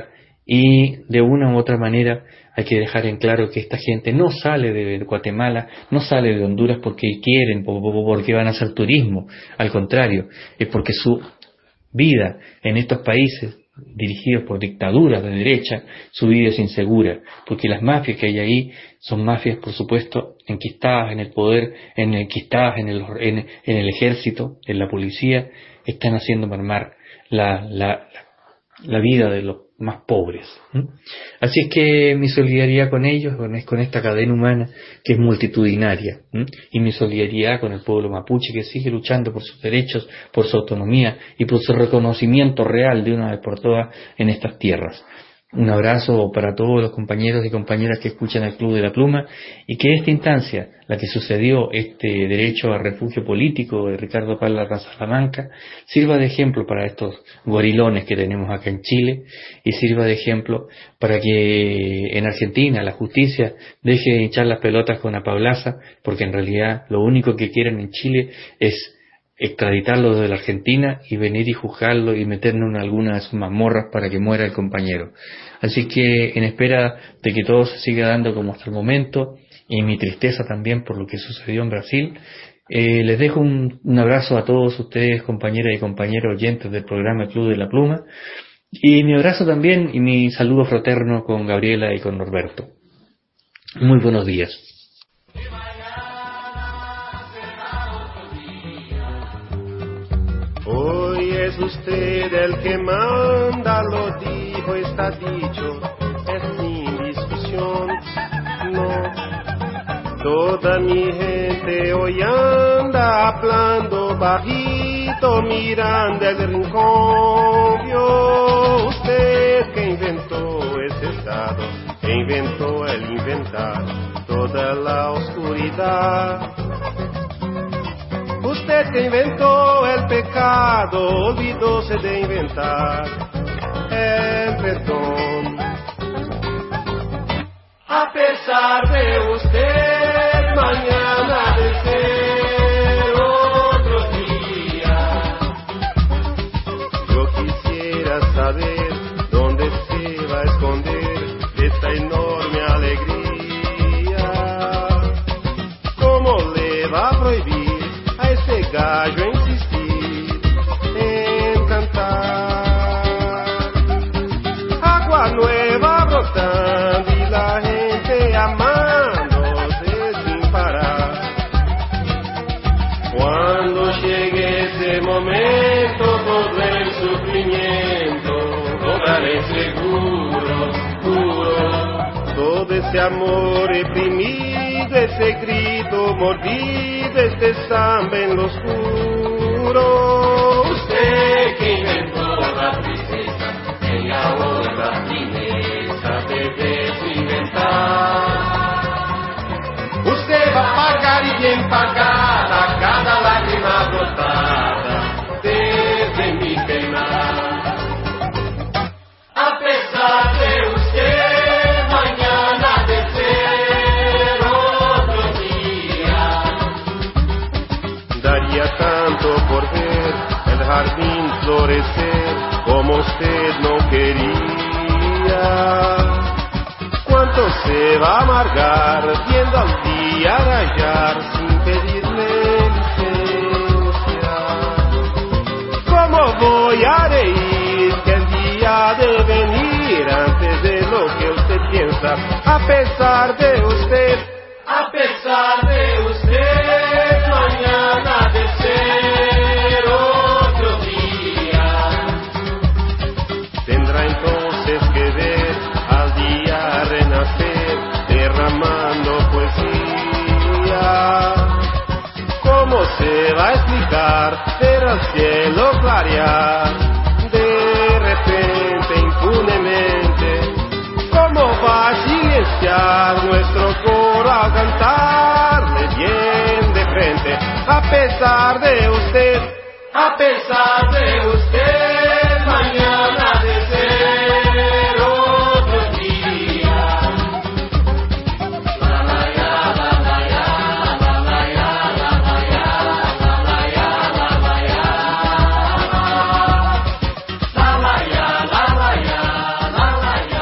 y de una u otra manera hay que dejar en claro que esta gente no sale de Guatemala, no sale de Honduras porque quieren, porque van a hacer turismo, al contrario, es porque su vida en estos países dirigidos por dictaduras de derecha, su vida es insegura, porque las mafias que hay ahí son mafias, por supuesto, enquistadas en el poder, en, enquistadas en el, en, en el ejército, en la policía, están haciendo mermar la, la, la vida de los más pobres. ¿Mm? Así es que mi solidaridad con ellos, con, con esta cadena humana que es multitudinaria, ¿Mm? y mi solidaridad con el pueblo mapuche que sigue luchando por sus derechos, por su autonomía y por su reconocimiento real de una vez por todas en estas tierras. Un abrazo para todos los compañeros y compañeras que escuchan el Club de la Pluma, y que esta instancia, la que sucedió, este derecho a refugio político de Ricardo Parra Salamanca, sirva de ejemplo para estos gorilones que tenemos acá en Chile, y sirva de ejemplo para que en Argentina la justicia deje de hinchar las pelotas con Apablaza, porque en realidad lo único que quieren en Chile es extraditarlo de la Argentina y venir y juzgarlo y meternos en alguna de sus mazmorras para que muera el compañero. Así que en espera de que todo se siga dando como hasta el momento, y mi tristeza también por lo que sucedió en Brasil, eh, les dejo un, un abrazo a todos ustedes, compañeras y compañeros oyentes del programa Club de la Pluma, y mi abrazo también y mi saludo fraterno con Gabriela y con Norberto. Muy buenos días. Hoy es usted el que manda, lo dijo, está dicho, es sin discusión, no. Toda mi gente hoy anda hablando bajito, mirando el rincón. Vio usted que inventó ese estado, que inventó el inventar toda la oscuridad. Usted que inventó el pecado, olvidóse de inventar el perdón. A pesar de usted, mañana de ser otro día. Yo quisiera saber dónde se va a esconder esta enorme alegría. ¿Cómo le va a prohibir a ese gallo insistir en cantar? Agua nueva brotando y la gente amándose sin parar. Cuando llegue ese momento, todo el sufrimiento cobraré seguro, juro. Todo ese amor reprimido, ese grito mordido, este samba en lo oscuro. Usted que inventó la tristeza, que ahora la fineza debe su inventar. Usted va a pagar y bien pagada cada lágrima brotada desde mi penar. A pesar de usted, mañana de ser otro día. Daría tanto por ver el jardín florecer como usted no quería. ¿Cuánto se va a amargar viendo al día rayar sin pedirle licencia? ¿Cómo voy a reír que el día de venir antes de lo que usted piensa? A pesar de usted, a pesar de usted, mañana de ser otro día. Tendrá entonces que ver al día renacer, derramando poesía. ¿Cómo se va a explicar ver al cielo clarear de repente, impunemente? ¿Cómo va a silenciar nuestro coro al cantarle bien de frente? A pesar de usted, a pesar de usted, mañana de ser otro día. La la ya, la la ya, la la ya, la la ya, la la ya, la la ya. La la ya, la la ya, la la ya.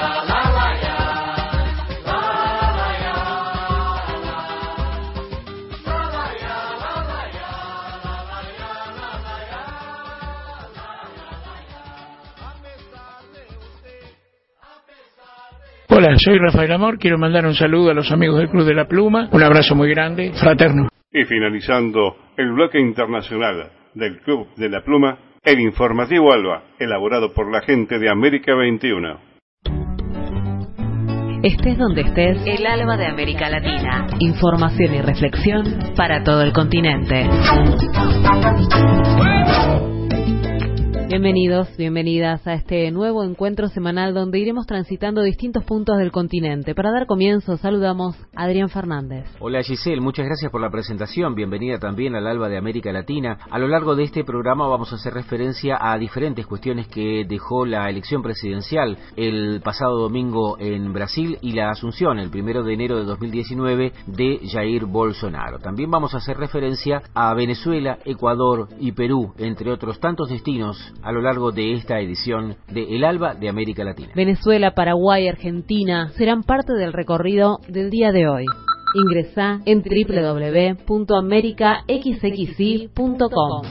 Hola, soy Rafael Amor, quiero mandar un saludo a los amigos del Club de la Pluma, un abrazo muy grande, fraterno. Y finalizando el bloque internacional del Club de la Pluma, el informativo ALBA, elaborado por la gente de América veintiuno. Estés donde estés, el ALBA de América Latina. Información y reflexión para todo el continente. Bienvenidos, bienvenidas a este nuevo encuentro semanal donde iremos transitando distintos puntos del continente. Para dar comienzo, saludamos a Adrián Fernández. Hola Giselle, muchas gracias por la presentación. Bienvenida también al ALBA de América Latina. A lo largo de este programa vamos a hacer referencia a diferentes cuestiones que dejó la elección presidencial el pasado domingo en Brasil y la asunción el primero de enero de dos mil diecinueve de Jair Bolsonaro. También vamos a hacer referencia a Venezuela, Ecuador y Perú, entre otros tantos destinos a lo largo de esta edición de El ALBA de América Latina. Venezuela, Paraguay, Argentina serán parte del recorrido del día de hoy. Ingresá en doble u doble u doble u punto america x x i punto com.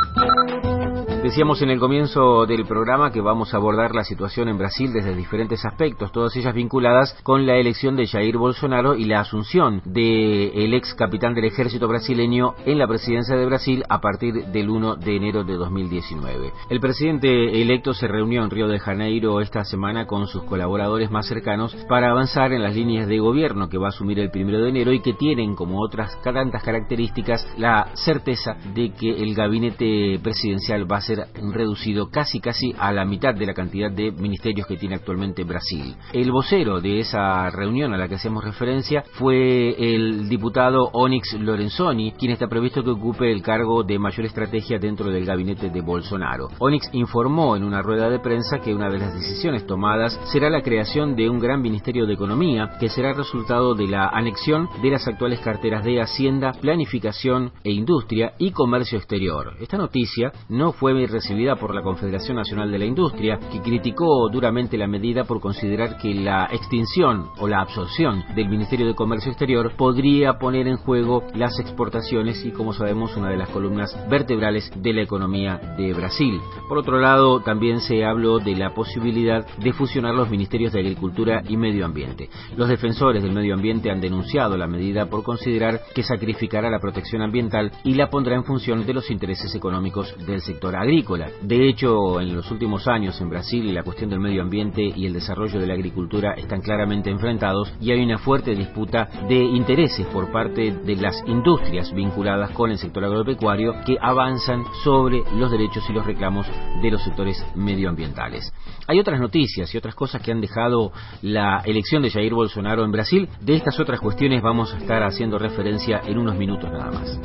Decíamos en el comienzo del programa que vamos a abordar la situación en Brasil desde diferentes aspectos, todas ellas vinculadas con la elección de Jair Bolsonaro y la asunción del ex capitán del ejército brasileño en la presidencia de Brasil a partir del primero de enero de dos mil diecinueve. El presidente electo se reunió en Río de Janeiro esta semana con sus colaboradores más cercanos para avanzar en las líneas de gobierno que va a asumir el primero de enero y que tienen, como otras tantas características, la certeza de que el gabinete presidencial va a ser reducido casi casi a la mitad de la cantidad de ministerios que tiene actualmente Brasil. El vocero de esa reunión a la que hacemos referencia fue el diputado Onyx Lorenzoni, quien está previsto que ocupe el cargo de mayor estrategia dentro del gabinete de Bolsonaro. Onyx informó en una rueda de prensa que una de las decisiones tomadas será la creación de un gran ministerio de economía que será resultado de la anexión de las actuales carteras de Hacienda, Planificación e Industria y Comercio Exterior. Esta noticia no fue recibida por la Confederación Nacional de la Industria, que criticó duramente la medida por considerar que la extinción o la absorción del Ministerio de Comercio Exterior podría poner en juego las exportaciones y, como sabemos, una de las columnas vertebrales de la economía de Brasil. Por otro lado, también se habló de la posibilidad de fusionar los ministerios de Agricultura y Medio Ambiente. Los defensores del medio ambiente han denunciado la medida por considerar que sacrificará la protección ambiental y la pondrá en función de los intereses económicos del sector agrícola. De hecho, en los últimos años en Brasil la cuestión del medio ambiente y el desarrollo de la agricultura están claramente enfrentados y hay una fuerte disputa de intereses por parte de las industrias vinculadas con el sector agropecuario que avanzan sobre los derechos y los reclamos de los sectores medioambientales. Hay otras noticias y otras cosas que han dejado la elección de Jair Bolsonaro en Brasil. De estas otras cuestiones vamos a estar haciendo referencia en unos minutos nada más.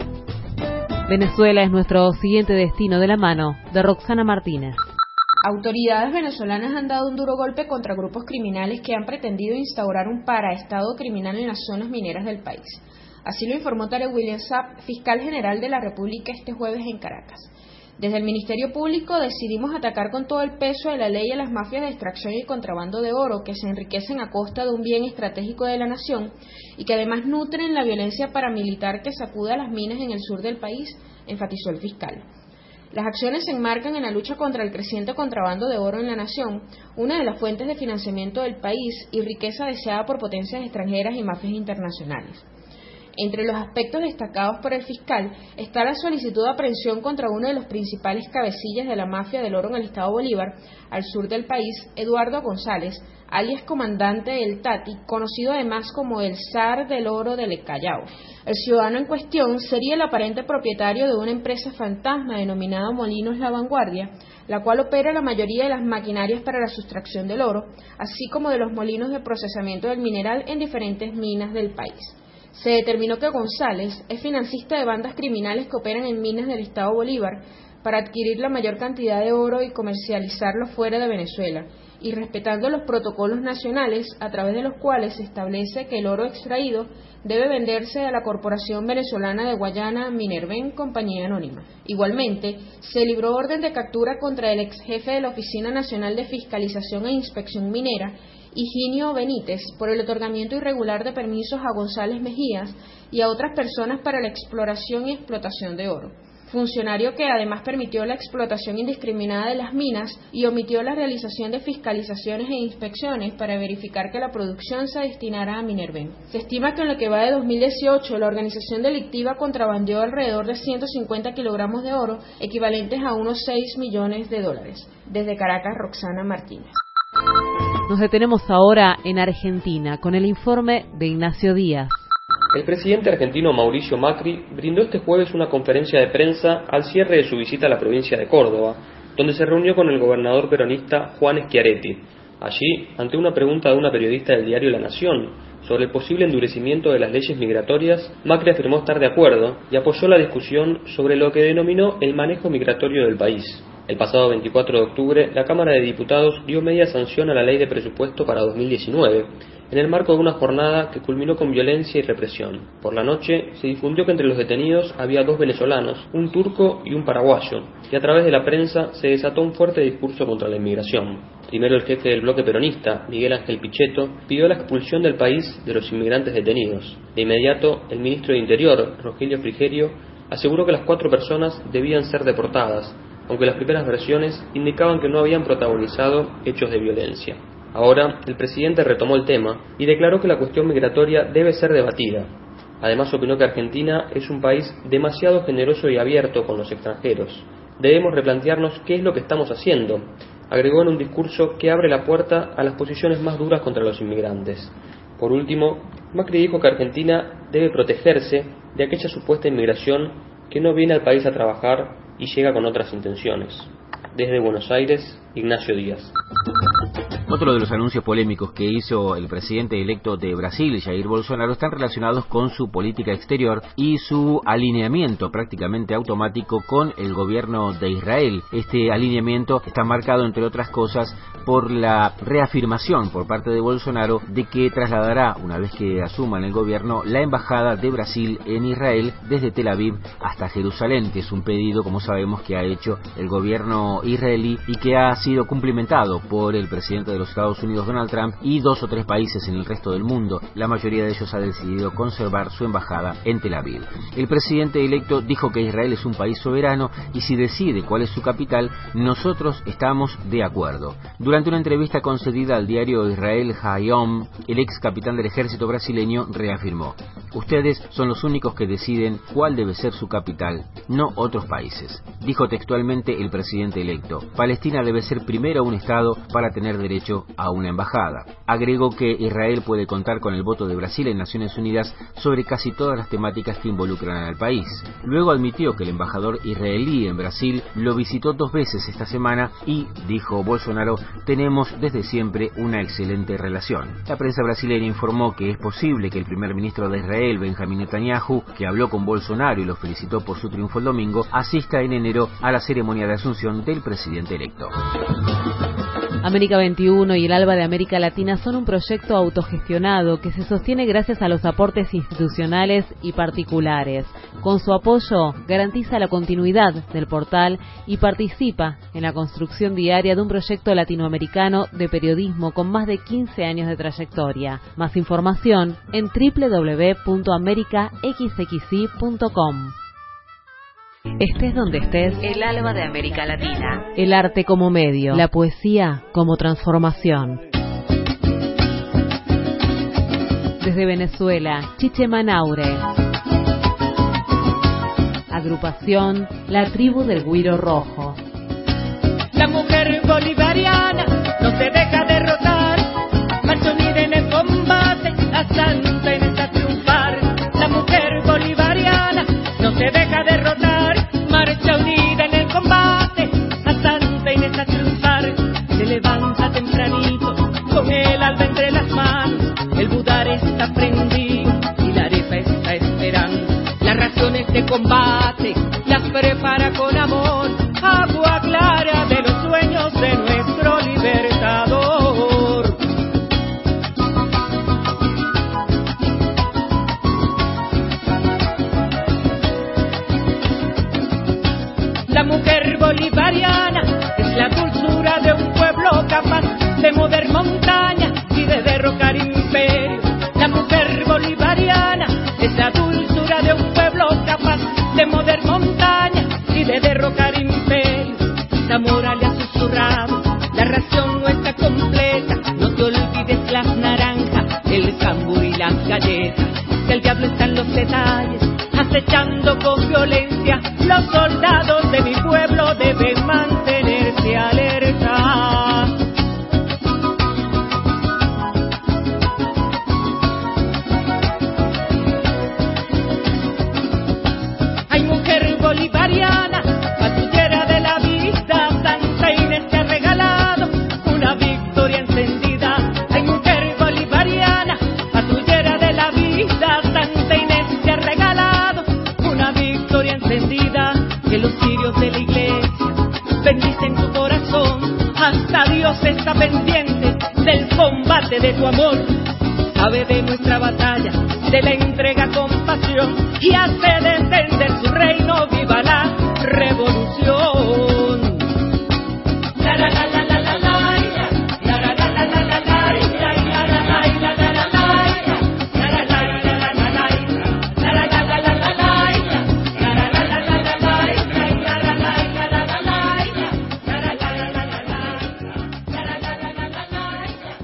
Venezuela es nuestro siguiente destino de la mano de Roxana Martínez. Autoridades venezolanas han dado un duro golpe contra grupos criminales que han pretendido instaurar un paraestado criminal en las zonas mineras del país. Así lo informó Tarek William Saab, fiscal general de la República, este jueves en Caracas. Desde el Ministerio Público decidimos atacar con todo el peso de la ley a las mafias de extracción y contrabando de oro que se enriquecen a costa de un bien estratégico de la nación y que además nutren la violencia paramilitar que sacude a las minas en el sur del país, enfatizó el fiscal. Las acciones se enmarcan en la lucha contra el creciente contrabando de oro en la nación, una de las fuentes de financiamiento del país y riqueza deseada por potencias extranjeras y mafias internacionales. Entre los aspectos destacados por el fiscal está la solicitud de aprehensión contra uno de los principales cabecillas de la mafia del oro en el estado Bolívar, al sur del país, Eduardo González, alias comandante del Tati, conocido además como el zar del oro del Callao. El ciudadano en cuestión sería el aparente propietario de una empresa fantasma denominada Molinos La Vanguardia, la cual opera la mayoría de las maquinarias para la sustracción del oro, así como de los molinos de procesamiento del mineral en diferentes minas del país. Se determinó que González es financista de bandas criminales que operan en minas del estado Bolívar para adquirir la mayor cantidad de oro y comercializarlo fuera de Venezuela, y respetando los protocolos nacionales a través de los cuales se establece que el oro extraído debe venderse a la Corporación Venezolana de Guayana Minerven, compañía anónima. Igualmente, se libró orden de captura contra el ex jefe de la Oficina Nacional de Fiscalización e Inspección Minera, Higinio Benítez, por el otorgamiento irregular de permisos a González Mejías y a otras personas para la exploración y explotación de oro. funcionario que además permitió la explotación indiscriminada de las minas y omitió la realización de fiscalizaciones e inspecciones para verificar que la producción se destinara a Minerven. Se estima que en lo que va de dos mil dieciocho la organización delictiva contrabandeó alrededor de ciento cincuenta kilogramos de oro, equivalentes a unos seis millones de dólares. Desde Caracas, Roxana Martínez. Nos detenemos ahora en Argentina con el informe de Ignacio Díaz. El presidente argentino Mauricio Macri brindó este jueves una conferencia de prensa al cierre de su visita a la provincia de Córdoba, donde se reunió con el gobernador peronista Juan Schiaretti. Allí, ante una pregunta de una periodista del diario La Nación sobre el posible endurecimiento de las leyes migratorias, Macri afirmó estar de acuerdo y apoyó la discusión sobre lo que denominó el manejo migratorio del país. El pasado veinticuatro de octubre, la Cámara de Diputados dio media sanción a la Ley de Presupuesto para dos mil diecinueve, en el marco de una jornada que culminó con violencia y represión. Por la noche se difundió que entre los detenidos había dos venezolanos, un turco y un paraguayo, y a través de la prensa se desató un fuerte discurso contra la inmigración. Primero el jefe del bloque peronista, Miguel Ángel Pichetto, pidió la expulsión del país de los inmigrantes detenidos. De inmediato, el ministro de Interior, Rogelio Frigerio, aseguró que las cuatro personas debían ser deportadas, aunque las primeras versiones indicaban que no habían protagonizado hechos de violencia. Ahora, el presidente retomó el tema y declaró que la cuestión migratoria debe ser debatida. Además, opinó que Argentina es un país demasiado generoso y abierto con los extranjeros. Debemos replantearnos qué es lo que estamos haciendo, agregó en un discurso que abre la puerta a las posiciones más duras contra los inmigrantes. Por último, Macri dijo que Argentina debe protegerse de aquella supuesta inmigración que no viene al país a trabajar y llega con otras intenciones. Desde Buenos Aires, Ignacio Díaz. Otro de los anuncios polémicos que hizo el presidente electo de Brasil, Jair Bolsonaro, están relacionados con su política exterior y su alineamiento prácticamente automático con el gobierno de Israel. Este alineamiento está marcado, entre otras cosas, por la reafirmación por parte de Bolsonaro de que trasladará, una vez que asuma en el gobierno, la embajada de Brasil en Israel desde Tel Aviv hasta Jerusalén, que es un pedido, como sabemos, que ha hecho el gobierno israelí y que ha sido cumplimentado por el presidente de los Estados Unidos, Donald Trump, y dos o tres países en el resto del mundo. La mayoría de ellos ha decidido conservar su embajada en Tel Aviv. El presidente electo dijo que Israel es un país soberano y si decide cuál es su capital, nosotros estamos de acuerdo. Durante una entrevista concedida al diario Israel Hayom, el ex capitán del ejército brasileño reafirmó: ustedes son los únicos que deciden cuál debe ser su capital, no otros países. Dijo textualmente el presidente electo: Palestina debe ser primero un estado para tener derecho a una embajada. Agregó que Israel puede contar con el voto de Brasil en Naciones Unidas sobre casi todas las temáticas que involucran al país. Luego admitió que el embajador israelí en Brasil lo visitó dos veces esta semana y, dijo Bolsonaro, tenemos desde siempre una excelente relación. La prensa brasileña informó que es posible que el primer ministro de Israel, Benjamín Netanyahu, que habló con Bolsonaro y lo felicitó por su triunfo el domingo, asista en enero a la ceremonia de asunción del presidente electo. América veintiuno y el ALBA de América Latina son un proyecto autogestionado que se sostiene gracias a los aportes institucionales y particulares. Con su apoyo, garantiza la continuidad del portal y participa en la construcción diaria de un proyecto latinoamericano de periodismo con más de quince años de trayectoria. Más información en doble u doble u doble u punto america x x i punto com. Estés donde estés, el ALBA de América Latina. El arte como medio, la poesía como transformación. Desde Venezuela, Chiche Manaure. Agrupación La Tribu del Güiro Rojo. La mujer bolivariana no se deja derrotar, marcha unida en el combate, la santa Inés a triunfar. La mujer bolivariana no se deja derrotar, marcha unida en el combate, a Santa Inés a triunfar. Se levanta tempranito, con el alba entre las manos, el budar está prendido y la arepa está esperando. Las raciones de combate las prepara con amor, agua clara de los sueños de nuestro libertador. La mujer bolivariana es la dulzura de un pueblo capaz de mover montañas y de derrocar imperios. La mujer bolivariana es la dulzura de un pueblo capaz de mover montañas de derrocar imperios. Zamora le ha susurrado, la ración no está completa, no te olvides las naranjas, el cambur y las galletas, que el diablo está en los detalles, acechando con violencia. Los soldados de mi pueblo deben mantenerse alerta. Hay mujer bolivariana, patrullera de la vida, Santa Inés te ha regalado una victoria encendida. Hay mujer bolivariana, patrullera de la vida, Santa Inés te ha regalado una victoria encendida. Que los cirios de la iglesia bendicen tu corazón, hasta Dios está pendiente del combate de tu amor. Sabe de nuestra batalla, de la entrega con pasión, y hace descender su reino. ¡Viva la revolución! La la la la la la la, la la la la la la la, la la la la la la la, la la la la la la la, la la la la la la la, la la la la la la la, la la la la la la la, la la la la la la la, la la la la la la la.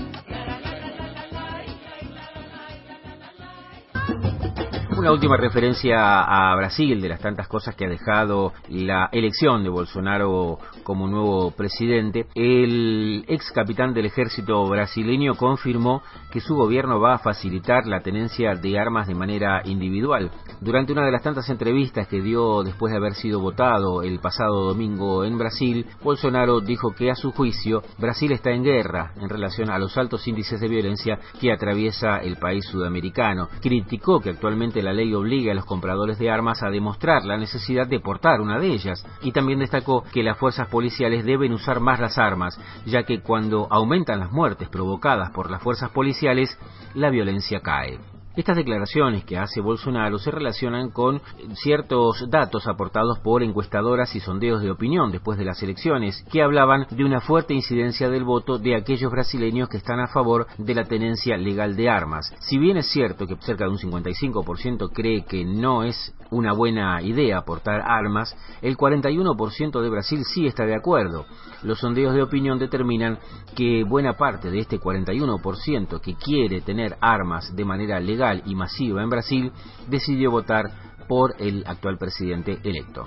Una última referencia a Brasil, de las tantas cosas que ha dejado la elección de Bolsonaro como nuevo presidente. El ex capitán del ejército brasileño confirmó que su gobierno va a facilitar la tenencia de armas de manera individual. Durante una de las tantas entrevistas que dio después de haber sido votado el pasado domingo en Brasil, Bolsonaro dijo que a su juicio Brasil está en guerra en relación a los altos índices de violencia que atraviesa el país sudamericano. Criticó que actualmente la ley obliga a los compradores de armas a demostrar la necesidad de portar una de ellas, y también destacó que las fuerzas policiales deben usar más las armas, ya que cuando aumentan las muertes provocadas por las fuerzas policiales, la violencia cae. Estas declaraciones que hace Bolsonaro se relacionan con ciertos datos aportados por encuestadoras y sondeos de opinión después de las elecciones, que hablaban de una fuerte incidencia del voto de aquellos brasileños que están a favor de la tenencia legal de armas. Si bien es cierto que cerca de un cincuenta y cinco por ciento cree que no es una buena idea portar armas, el cuarenta y uno por ciento de Brasil sí está de acuerdo. Los sondeos de opinión determinan que buena parte de este cuarenta y uno por ciento que quiere tener armas de manera legal y masiva en Brasil decidió votar por el actual presidente electo.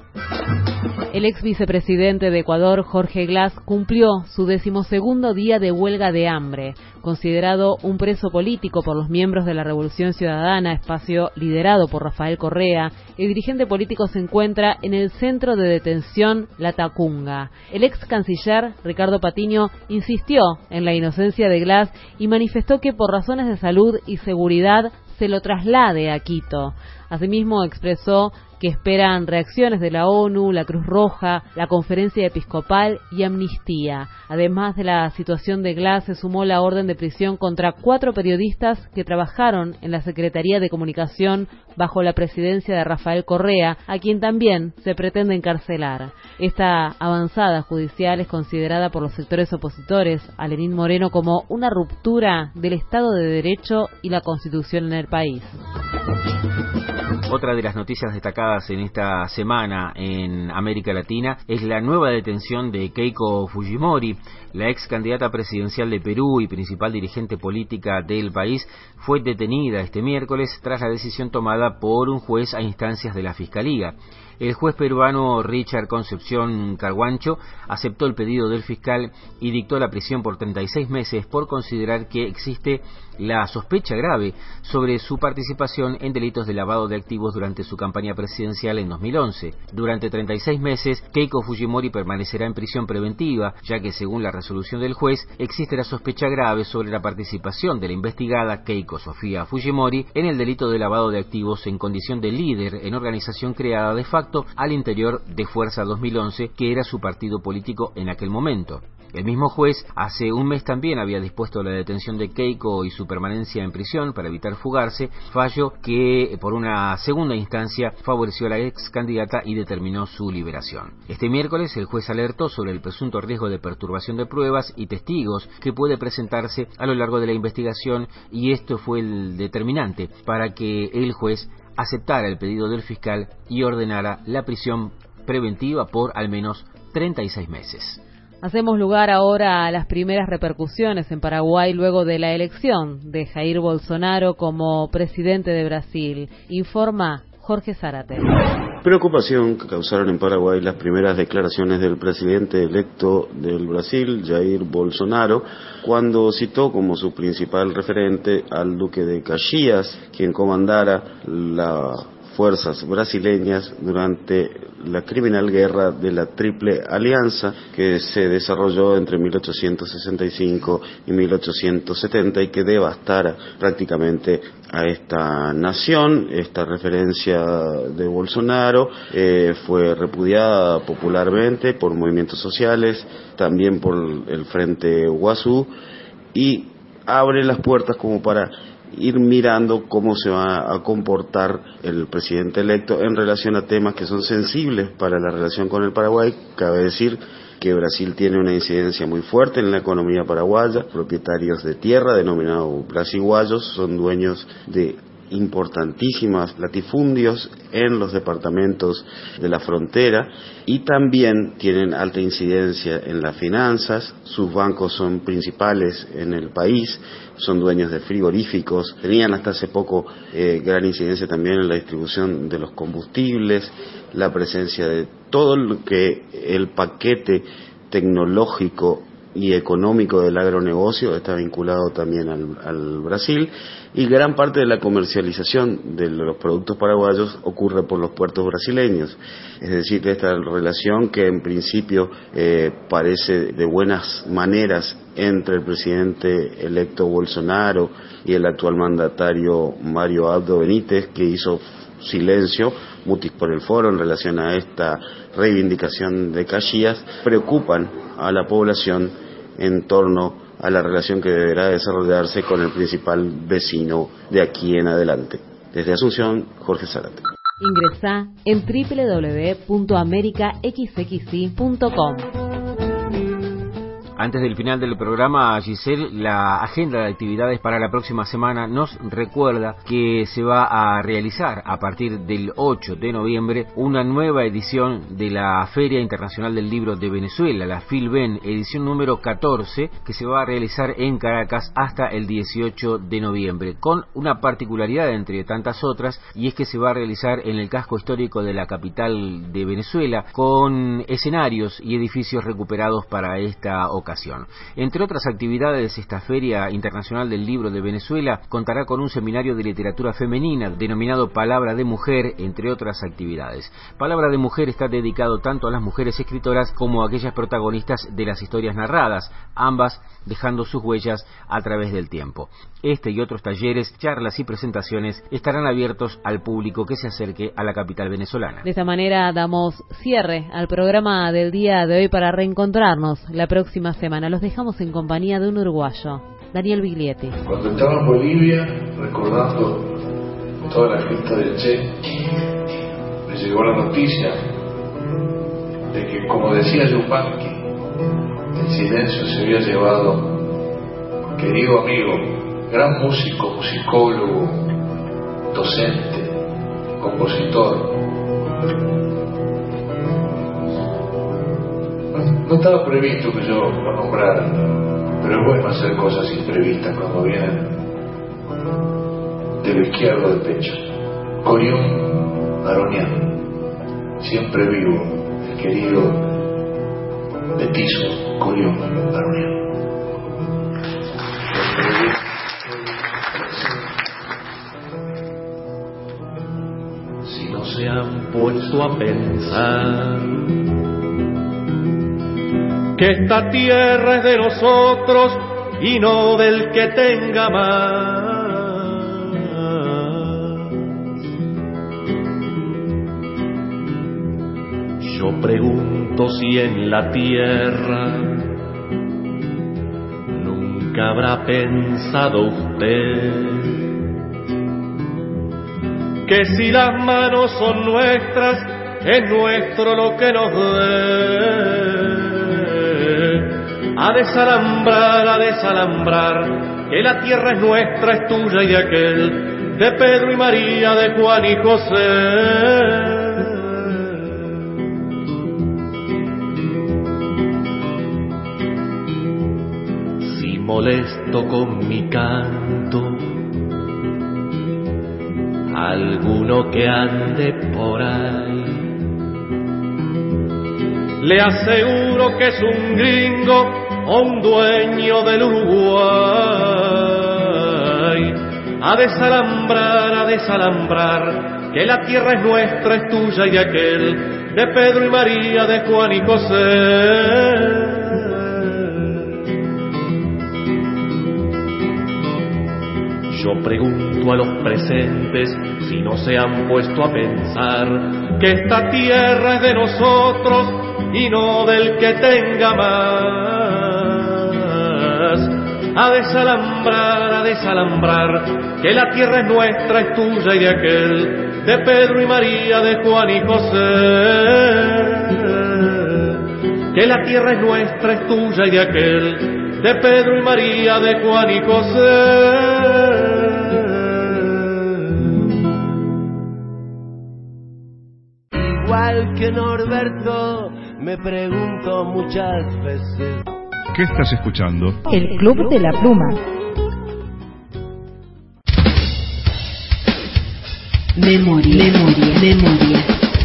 El ex vicepresidente de Ecuador, Jorge Glass, cumplió su decimosegundo día de huelga de hambre. Considerado un preso político por los miembros de la Revolución Ciudadana, espacio liderado por Rafael Correa, el dirigente político se encuentra en el centro de detención La Tacunga. El ex canciller, Ricardo Patiño, insistió en la inocencia de Glass y manifestó que por razones de salud y seguridad se lo traslade a Quito. Asimismo, expresó que esperan reacciones de la ONU, la Cruz Roja, la Conferencia Episcopal y Amnistía. Además de la situación de Glass, se sumó la orden de prisión contra cuatro periodistas que trabajaron en la Secretaría de Comunicación bajo la presidencia de Rafael Correa, a quien también se pretende encarcelar. Esta avanzada judicial es considerada por los sectores opositores a Lenín Moreno como una ruptura del Estado de Derecho y la Constitución en el país. Otra de las noticias destacadas en esta semana en América Latina es la nueva detención de Keiko Fujimori. La ex candidata presidencial de Perú y principal dirigente política del país fue detenida este miércoles tras la decisión tomada por un juez a instancias de la Fiscalía. El juez peruano Richard Concepción Carguancho aceptó el pedido del fiscal y dictó la prisión por treinta y seis meses por considerar que existe la sospecha grave sobre su participación en delitos de lavado de activos durante su campaña presidencial en dos mil once. Durante treinta y seis meses, Keiko Fujimori permanecerá en prisión preventiva, ya que según la resolución del juez, existe la sospecha grave sobre la participación de la investigada Keiko Sofía Fujimori en el delito de lavado de activos en condición de líder en organización creada de facto al interior de Fuerza dos mil once, que era su partido político en aquel momento. El mismo juez hace un mes también había dispuesto la detención de Keiko y su permanencia en prisión para evitar fugarse, fallo que por una segunda instancia favoreció a la ex candidata y determinó su liberación. Este miércoles el juez alertó sobre el presunto riesgo de perturbación de pruebas y testigos que puede presentarse a lo largo de la investigación, y esto fue el determinante para que el juez aceptara el pedido del fiscal y ordenara la prisión preventiva por al menos treinta y seis meses. Hacemos lugar ahora a las primeras repercusiones en Paraguay luego de la elección de Jair Bolsonaro como presidente de Brasil. Informa Jorge Zárate. Preocupación que causaron en Paraguay las primeras declaraciones del presidente electo del Brasil, Jair Bolsonaro, cuando citó como su principal referente al duque de Caxias, quien comandara las fuerzas brasileñas durante la criminal guerra de la Triple Alianza que se desarrolló entre mil ochocientos sesenta y cinco y mil ochocientos setenta y que devastara prácticamente a esta nación. Esta referencia de Bolsonaro eh, fue repudiada popularmente por movimientos sociales, también por el Frente Guazú, y abre las puertas como para ir mirando cómo se va a comportar el presidente electo en relación a temas que son sensibles para la relación con el Paraguay. Cabe decir que Brasil tiene una incidencia muy fuerte en la economía paraguaya. Propietarios de tierra, denominados brasiguayos, son dueños de importantísimas latifundios en los departamentos de la frontera y también tienen alta incidencia en las finanzas. Sus bancos son principales en el país, son dueños de frigoríficos, tenían hasta hace poco eh, gran incidencia también en la distribución de los combustibles, la presencia de todo lo que el paquete tecnológico y económico del agronegocio está vinculado también al, al Brasil, y gran parte de la comercialización de los productos paraguayos ocurre por los puertos brasileños. Es decir, esta relación que en principio eh, parece de buenas maneras entre el presidente electo Bolsonaro y el actual mandatario Mario Abdo Benítez, que hizo silencio, mutis por el foro, en relación a esta reivindicación de Caxias, preocupan a la población en torno a la relación que deberá desarrollarse con el principal vecino de aquí en adelante. Desde Asunción, Jorge Zárate. Ingresá en doble u doble u doble u punto america x x i punto com. Antes del final del programa, Giselle, la agenda de actividades para la próxima semana nos recuerda que se va a realizar a partir del ocho de noviembre una nueva edición de la Feria Internacional del Libro de Venezuela, la FILBEN, edición número catorce, que se va a realizar en Caracas hasta el dieciocho de noviembre, con una particularidad entre tantas otras, y es que se va a realizar en el casco histórico de la capital de Venezuela, con escenarios y edificios recuperados para esta ocasión. Entre otras actividades, esta Feria Internacional del Libro de Venezuela contará con un seminario de literatura femenina denominado Palabra de Mujer, entre otras actividades. Palabra de Mujer está dedicado tanto a las mujeres escritoras como a aquellas protagonistas de las historias narradas, ambas dejando sus huellas a través del tiempo. Este y otros talleres, charlas y presentaciones estarán abiertos al público que se acerque a la capital venezolana. De esta manera damos cierre al programa del día de hoy para reencontrarnos la próxima semana. Los dejamos en compañía de un uruguayo, Daniel Biglietti. Cuando estaba en Bolivia, recordando toda la gesta del Che, me llegó la noticia de que, como decía Yupanqui, el silencio se había llevado querido amigo, gran músico, musicólogo, docente, compositor. No estaba previsto que yo lo nombrara, pero es bueno hacer cosas imprevistas cuando vienen de lo izquierdo del pecho. Corión Aronian, siempre vivo, el querido petizo Corión Aronian. Si no se han puesto a pensar que esta tierra es de nosotros y no del que tenga más. Yo pregunto si en la tierra nunca habrá pensado usted que si las manos son nuestras, es nuestro lo que nos dé. A desalambrar, a desalambrar, que la tierra es nuestra, es tuya y de aquel, de Pedro y María, de Juan y José. molesto con mi canto alguno que ande por ahí. Le aseguro que es un gringo o un dueño del Uruguay. A desalambrar, a desalambrar, que la tierra es nuestra, es tuya y aquel, de Pedro y María, de Juan y José. Yo pregunto a los presentes si no se han puesto a pensar que esta tierra es de nosotros y no del que tenga más. A desalambrar, a desalambrar, que la tierra es nuestra, es tuya y de aquel, de Pedro y María, de Juan y José. Que la tierra es nuestra, es tuya y de aquel, de Pedro y María, de Juan y José. Igual que Norberto, me pregunto muchas veces. ¿Qué estás escuchando? El Club de la Pluma. Memoria, memoria, memoria.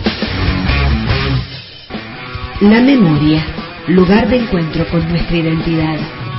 La memoria, lugar de encuentro con nuestra identidad.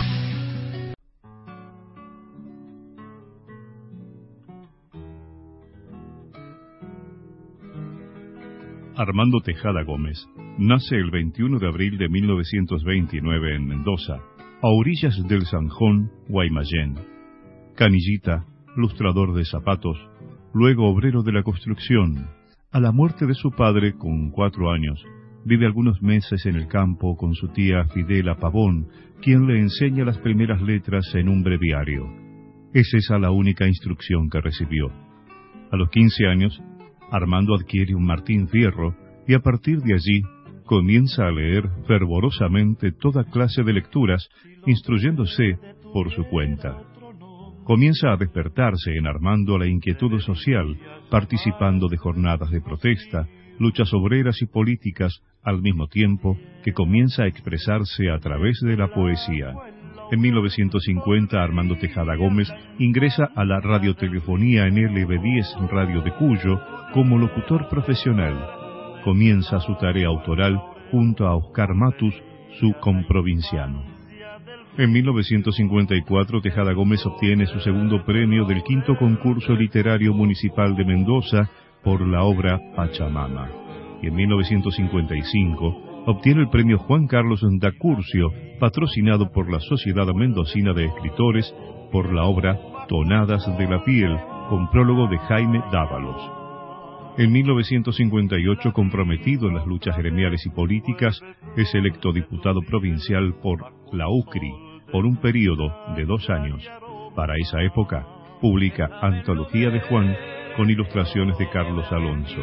Armando Tejada Gómez nace el veintiuno de abril de mil novecientos veintinueve en Mendoza, a orillas del Zanjón, Guaymallén. Canillita, lustrador de zapatos, luego obrero de la construcción. A la muerte de su padre, con cuatro años, vive algunos meses en el campo con su tía Fidela Pavón, quien le enseña las primeras letras en un breviario. Es esa la única instrucción que recibió. A los quince años, Armando adquiere un Martín Fierro y a partir de allí comienza a leer fervorosamente toda clase de lecturas, instruyéndose por su cuenta. Comienza a despertarse en Armando la inquietud social, participando de jornadas de protesta, luchas obreras y políticas, al mismo tiempo que comienza a expresarse a través de la poesía. En mil novecientos cincuenta, Armando Tejada Gómez ingresa a la radiotelefonía en L B diez Radio de Cuyo como locutor profesional. Comienza su tarea autoral junto a Oscar Matus, su comprovinciano. En mil novecientos cincuenta y cuatro, Tejada Gómez obtiene su segundo premio del quinto concurso literario municipal de Mendoza por la obra Pachamama. Y en mil novecientos cincuenta y cinco obtiene el premio Juan Carlos Dacurcio, patrocinado por la Sociedad Mendocina de Escritores, por la obra Tonadas de la Piel, con prólogo de Jaime Dávalos. En mil novecientos cincuenta y ocho, comprometido en las luchas gremiales y políticas, es electo diputado provincial por la U C R I por un periodo de dos años. Para esa época, publica Antología de Juan con ilustraciones de Carlos Alonso.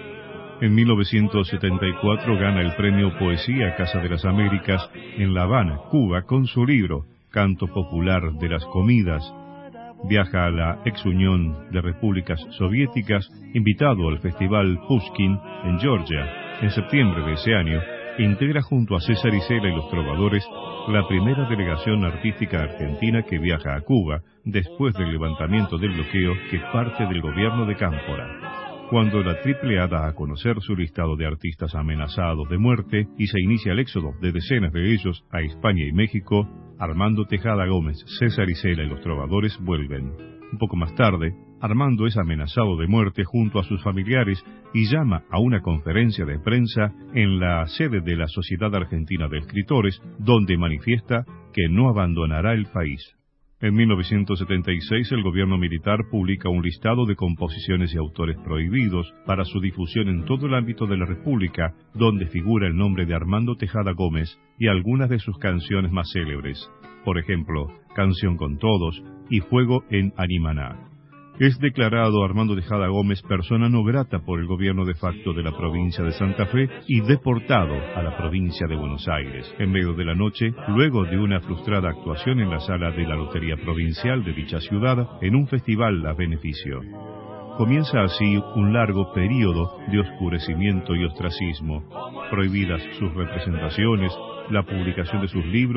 En mil novecientos setenta y cuatro gana el premio Poesía Casa de las Américas en La Habana, Cuba, con su libro Canto Popular de las Comidas. Viaja a la ex Unión de Repúblicas Soviéticas, invitado al Festival Pushkin en Georgia. En septiembre de ese año, integra junto a César Isela y los Trovadores la primera delegación artística argentina que viaja a Cuba después del levantamiento del bloqueo que parte del gobierno de Cámpora. Cuando la Triple A da a conocer su listado de artistas amenazados de muerte y se inicia el éxodo de decenas de ellos a España y México, Armando Tejada Gómez, César Isela y los Trovadores vuelven. Un poco más tarde, Armando es amenazado de muerte junto a sus familiares y llama a una conferencia de prensa en la sede de la Sociedad Argentina de Escritores, donde manifiesta que no abandonará el país. En mil novecientos setenta y seis, el gobierno militar publica un listado de composiciones y autores prohibidos para su difusión en todo el ámbito de la República, donde figura el nombre de Armando Tejada Gómez y algunas de sus canciones más célebres. Por ejemplo, Canción con Todos y Fuego en Animaná. Es declarado Armando Tejada Gómez persona no grata por el gobierno de facto de la provincia de Santa Fe y deportado a la provincia de Buenos Aires en medio de la noche, luego de una frustrada actuación en la sala de la Lotería Provincial de dicha ciudad en un festival a beneficio. Comienza así un largo período de oscurecimiento y ostracismo, prohibidas sus representaciones, la publicación de sus libros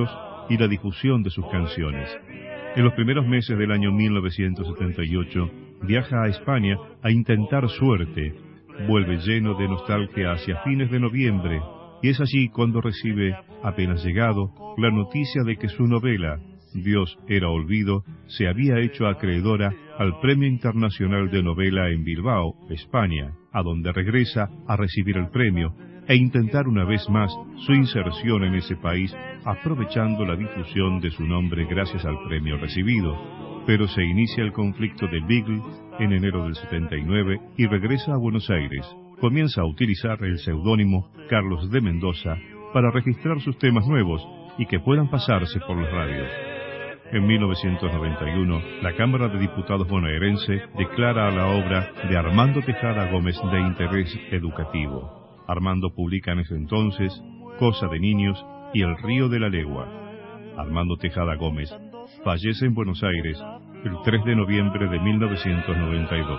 y la difusión de sus canciones. En los primeros meses del año mil novecientos setenta y ocho, viaja a España a intentar suerte. Vuelve lleno de nostalgia hacia fines de noviembre, y es allí cuando recibe, apenas llegado, la noticia de que su novela, Dios era olvido, se había hecho acreedora al Premio Internacional de Novela en Bilbao, España, a donde regresa a recibir el premio e intentar una vez más su inserción en ese país, aprovechando la difusión de su nombre gracias al premio recibido. Pero se inicia el conflicto de Beagle en enero del setenta y nueve y regresa a Buenos Aires. Comienza a utilizar el seudónimo Carlos de Mendoza para registrar sus temas nuevos y que puedan pasarse por las radios. En mil novecientos noventa y uno, la Cámara de Diputados bonaerense declara a la obra de Armando Tejada Gómez de interés educativo. Armando publica en ese entonces Cosa de Niños y El Río de la Legua. Armando Tejada Gómez fallece en Buenos Aires el tres de noviembre de mil novecientos noventa y dos.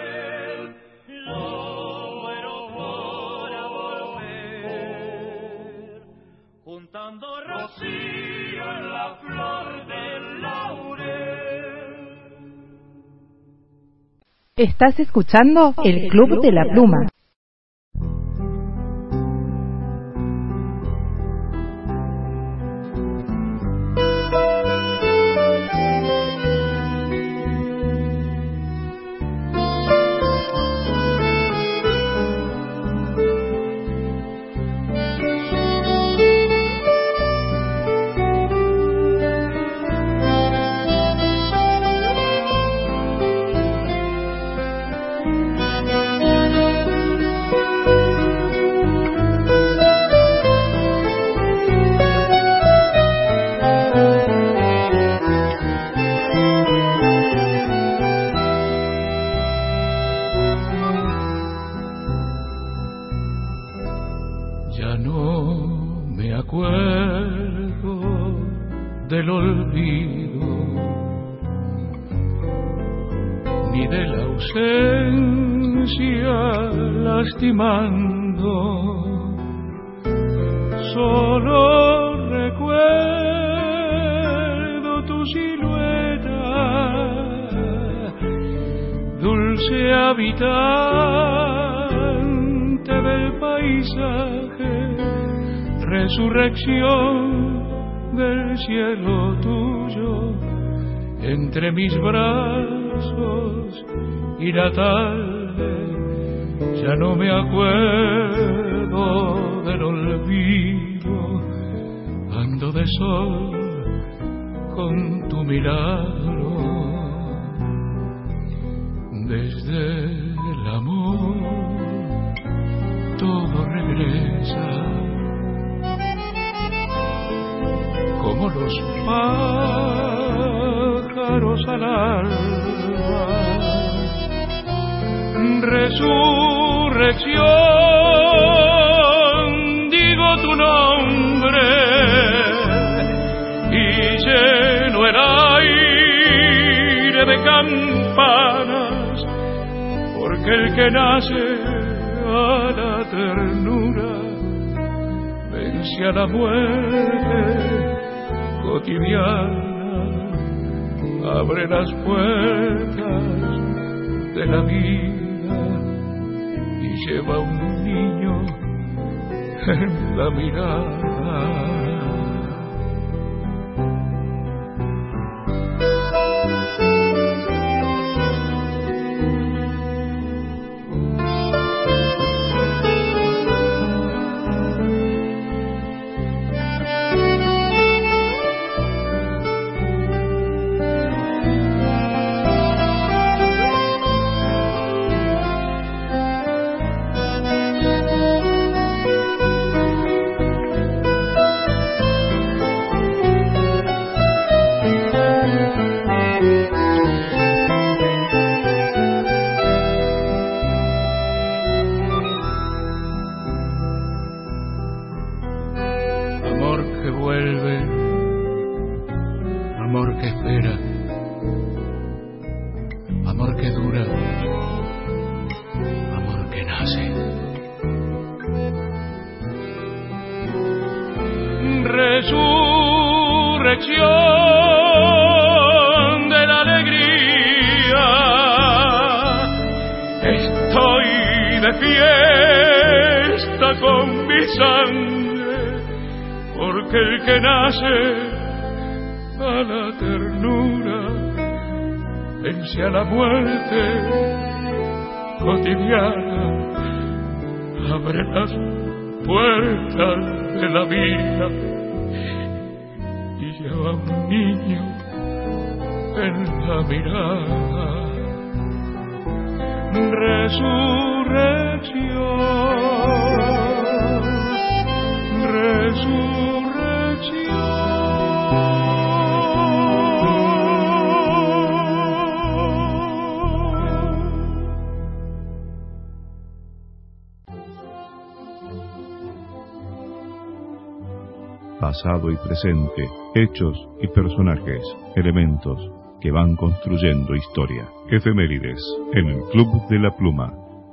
Juntando rocío en la flor del laurel. Estás escuchando El Club de la Pluma. Solo recuerdo tu silueta, dulce habitante del paisaje, resurrección del cielo tuyo, entre mis brazos y la tarde. Ya no me acuerdo del olvido, ando de sol con tu milagro. Desde el amor todo regresa, como los pájaros al alba. Resurrección, digo tu nombre y lleno el aire de campanas, porque el que nace a la ternura vence a la muerte cotidiana, abre las puertas de la vida y lleva un niño en la mirada. resurrección de la alegría. Estoy de fiesta con mi sangre, porque el que nace a la ternura vence a la muerte cotidiana, abre las puertas de la vida y lleva un niño en la mirada. Resurrección, pasado y presente, hechos y personajes, elementos que van construyendo historia. Efemérides en el Club de la Pluma.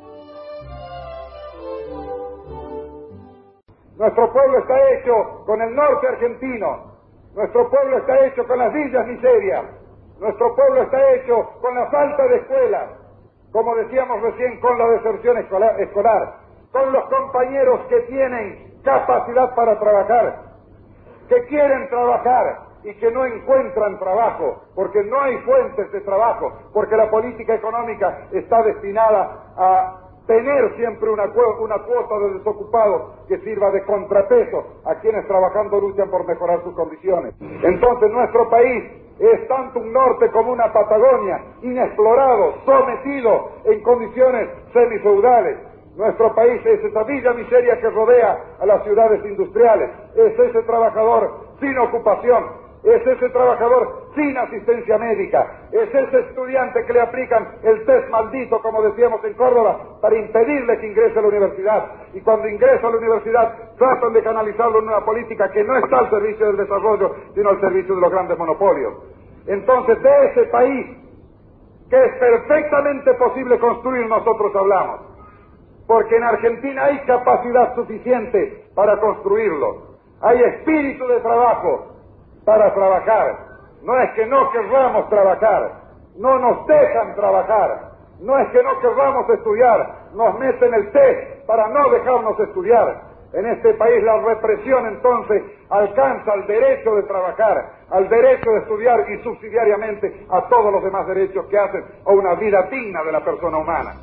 Nuestro pueblo está hecho con el norte argentino, nuestro pueblo está hecho con las villas miserias, nuestro pueblo está hecho con la falta de escuelas, como decíamos recién, con la deserción escolar, escolar, con los compañeros que tienen capacidad para trabajar, que quieren trabajar y que no encuentran trabajo, porque no hay fuentes de trabajo, porque la política económica está destinada a tener siempre una, una cuota de desocupados que sirva de contrapeso a quienes trabajando luchan por mejorar sus condiciones. Entonces nuestro país es tanto un norte como una Patagonia, inexplorado, sometido en condiciones semifeudales. Nuestro país es esa villa miseria que rodea a las ciudades industriales, es ese trabajador sin ocupación, es ese trabajador sin asistencia médica, es ese estudiante que le aplican el test maldito, como decíamos en Córdoba, para impedirle que ingrese a la universidad. Y cuando ingresa a la universidad, tratan de canalizarlo en una política que no está al servicio del desarrollo, sino al servicio de los grandes monopolios. Entonces, de ese país, que es perfectamente posible construir, nosotros hablamos. Porque en Argentina hay capacidad suficiente para construirlo. Hay espíritu de trabajo para trabajar. No es que no querramos trabajar, no nos dejan trabajar. No es que no querramos estudiar, nos meten el test para no dejarnos estudiar. En este país la represión entonces alcanza al derecho de trabajar, al derecho de estudiar y subsidiariamente a todos los demás derechos que hacen a una vida digna de la persona humana.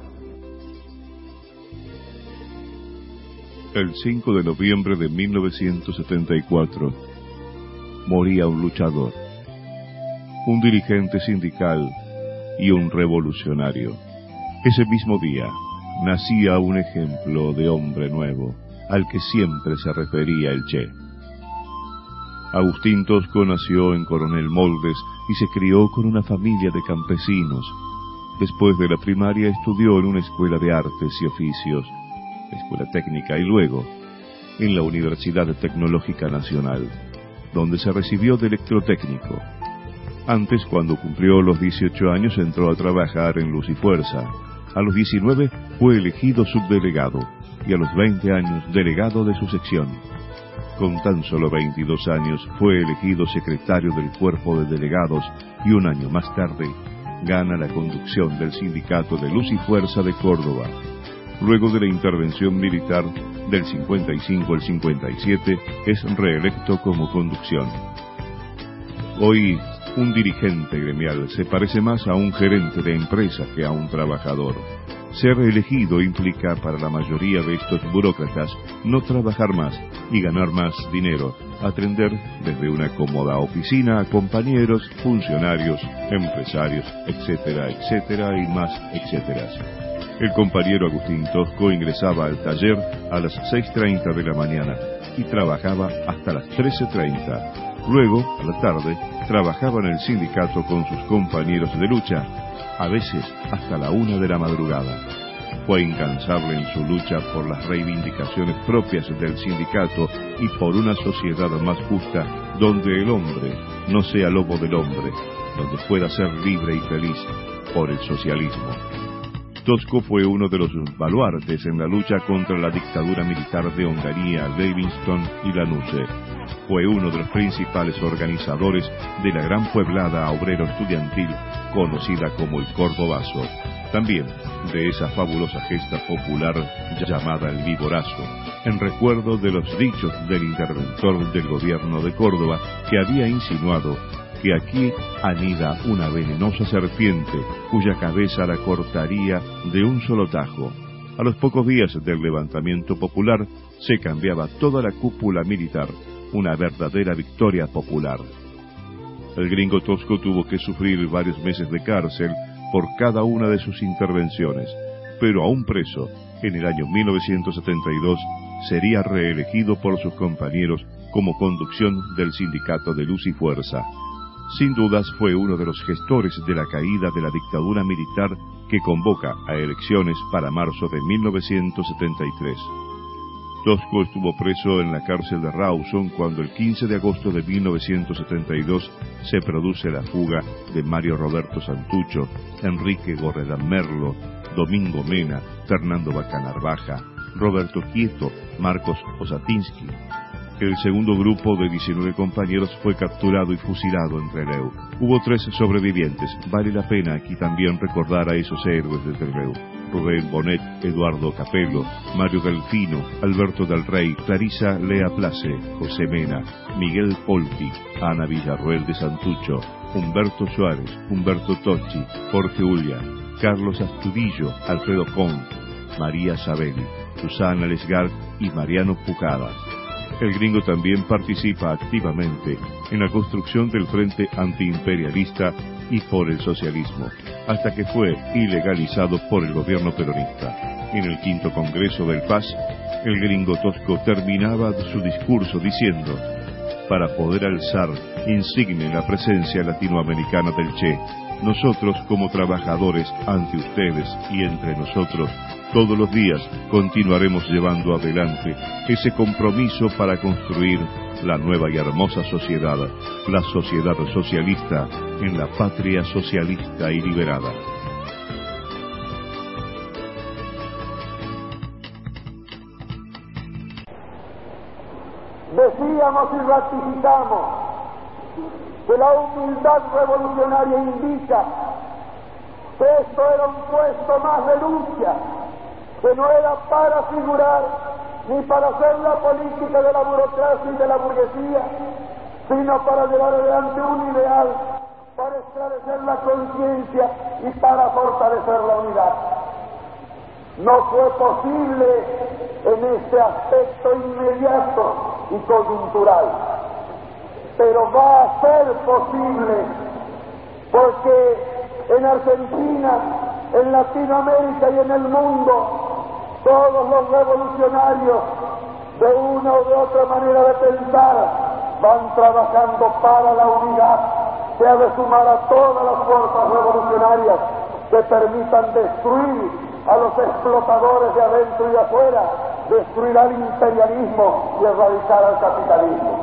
El cinco de noviembre de mil novecientos setenta y cuatro moría un luchador, un dirigente sindical y un revolucionario. Ese mismo día nacía un ejemplo de hombre nuevo al que siempre se refería el Che. Agustín Tosco nació en Coronel Moldes y se crió con una familia de campesinos. Después de la primaria estudió en una escuela de artes y oficios, escuela técnica, y luego en la Universidad Tecnológica Nacional, donde se recibió de electrotécnico. Antes, cuando cumplió los dieciocho años, entró a trabajar en Luz y Fuerza. A los diecinueve fue elegido subdelegado y a los veinte años delegado de su sección. Con tan solo veintidós años fue elegido secretario del cuerpo de delegados y un año más tarde gana la conducción del sindicato de Luz y Fuerza de Córdoba. Luego de la intervención militar del cincuenta y cinco al cincuenta y siete, es reelecto como conducción. Hoy, un dirigente gremial se parece más a un gerente de empresa que a un trabajador. Ser elegido implica para la mayoría de estos burócratas no trabajar más y ganar más dinero, atender desde una cómoda oficina a compañeros, funcionarios, empresarios, etcétera, etcétera y más etcétera. El compañero Agustín Tosco ingresaba al taller a las seis treinta de la mañana y trabajaba hasta las trece treinta. Luego, a la tarde, trabajaba en el sindicato con sus compañeros de lucha, a veces hasta la una de la madrugada. Fue incansable en su lucha por las reivindicaciones propias del sindicato y por una sociedad más justa, donde el hombre no sea lobo del hombre, donde pueda ser libre y feliz por el socialismo. Tosco fue uno de los baluartes en la lucha contra la dictadura militar de Onganía, Livingston y Lanusse. Fue uno de los principales organizadores de la gran pueblada obrero estudiantil conocida como el Cordobazo. También de esa fabulosa gesta popular llamada el Viborazo, en recuerdo de los dichos del interventor del gobierno de Córdoba, que había insinuado que aquí anida una venenosa serpiente cuya cabeza la cortaría de un solo tajo. A los pocos días del levantamiento popular se cambiaba toda la cúpula militar, una verdadera victoria popular. El gringo Tosco tuvo que sufrir varios meses de cárcel por cada una de sus intervenciones, pero aún preso, en el año mil novecientos setenta y dos sería reelegido por sus compañeros como conducción del Sindicato de Luz y Fuerza. Sin dudas fue uno de los gestores de la caída de la dictadura militar que convoca a elecciones para marzo de mil novecientos setenta y tres. Tosco estuvo preso en la cárcel de Rawson cuando el quince de agosto de mil novecientos setenta y dos se produce la fuga de Mario Roberto Santucho, Enrique Gorredán Merlo, Domingo Mena, Fernando Bacanar Baja, Roberto Quieto, Marcos Osatinsky. El segundo grupo de diecinueve compañeros fue capturado y fusilado en Trelew. Hubo tres sobrevivientes. Vale la pena aquí también recordar a esos héroes de Trelew: Rubén Bonet, Eduardo Capello, Mario Delfino, Alberto del Rey, Clarisa Lea Place, José Mena, Miguel Polti, Ana Villarroel de Santucho, Humberto Suárez, Humberto Tocci, Jorge Ulla, Carlos Astudillo, Alfredo Pont, María Sabelli, Susana Lesgar y Mariano Pucadas. El gringo también participa activamente en la construcción del Frente Antiimperialista y por el socialismo, hasta que fue ilegalizado por el gobierno peronista. En el quinto Congreso del P A S, el gringo Tosco terminaba su discurso diciendo: para poder alzar insigne la presencia latinoamericana del Che, nosotros como trabajadores ante ustedes y entre nosotros, todos los días continuaremos llevando adelante ese compromiso para construir la nueva y hermosa sociedad, la sociedad socialista en la patria socialista y liberada. Decíamos y ratificamos que la humildad revolucionaria indica que esto era un puesto más de lucha, que no era para figurar ni para hacer la política de la burocracia y de la burguesía, sino para llevar adelante un ideal, para esclarecer la conciencia y para fortalecer la unidad. No fue posible en este aspecto inmediato y coyuntural, pero va a ser posible, porque en Argentina, en Latinoamérica y en el mundo, todos los revolucionarios, de una u de otra manera de pensar, van trabajando para la unidad, que ha de sumar a todas las fuerzas revolucionarias que permitan destruir a los explotadores de adentro y de afuera, destruir al imperialismo y erradicar al capitalismo.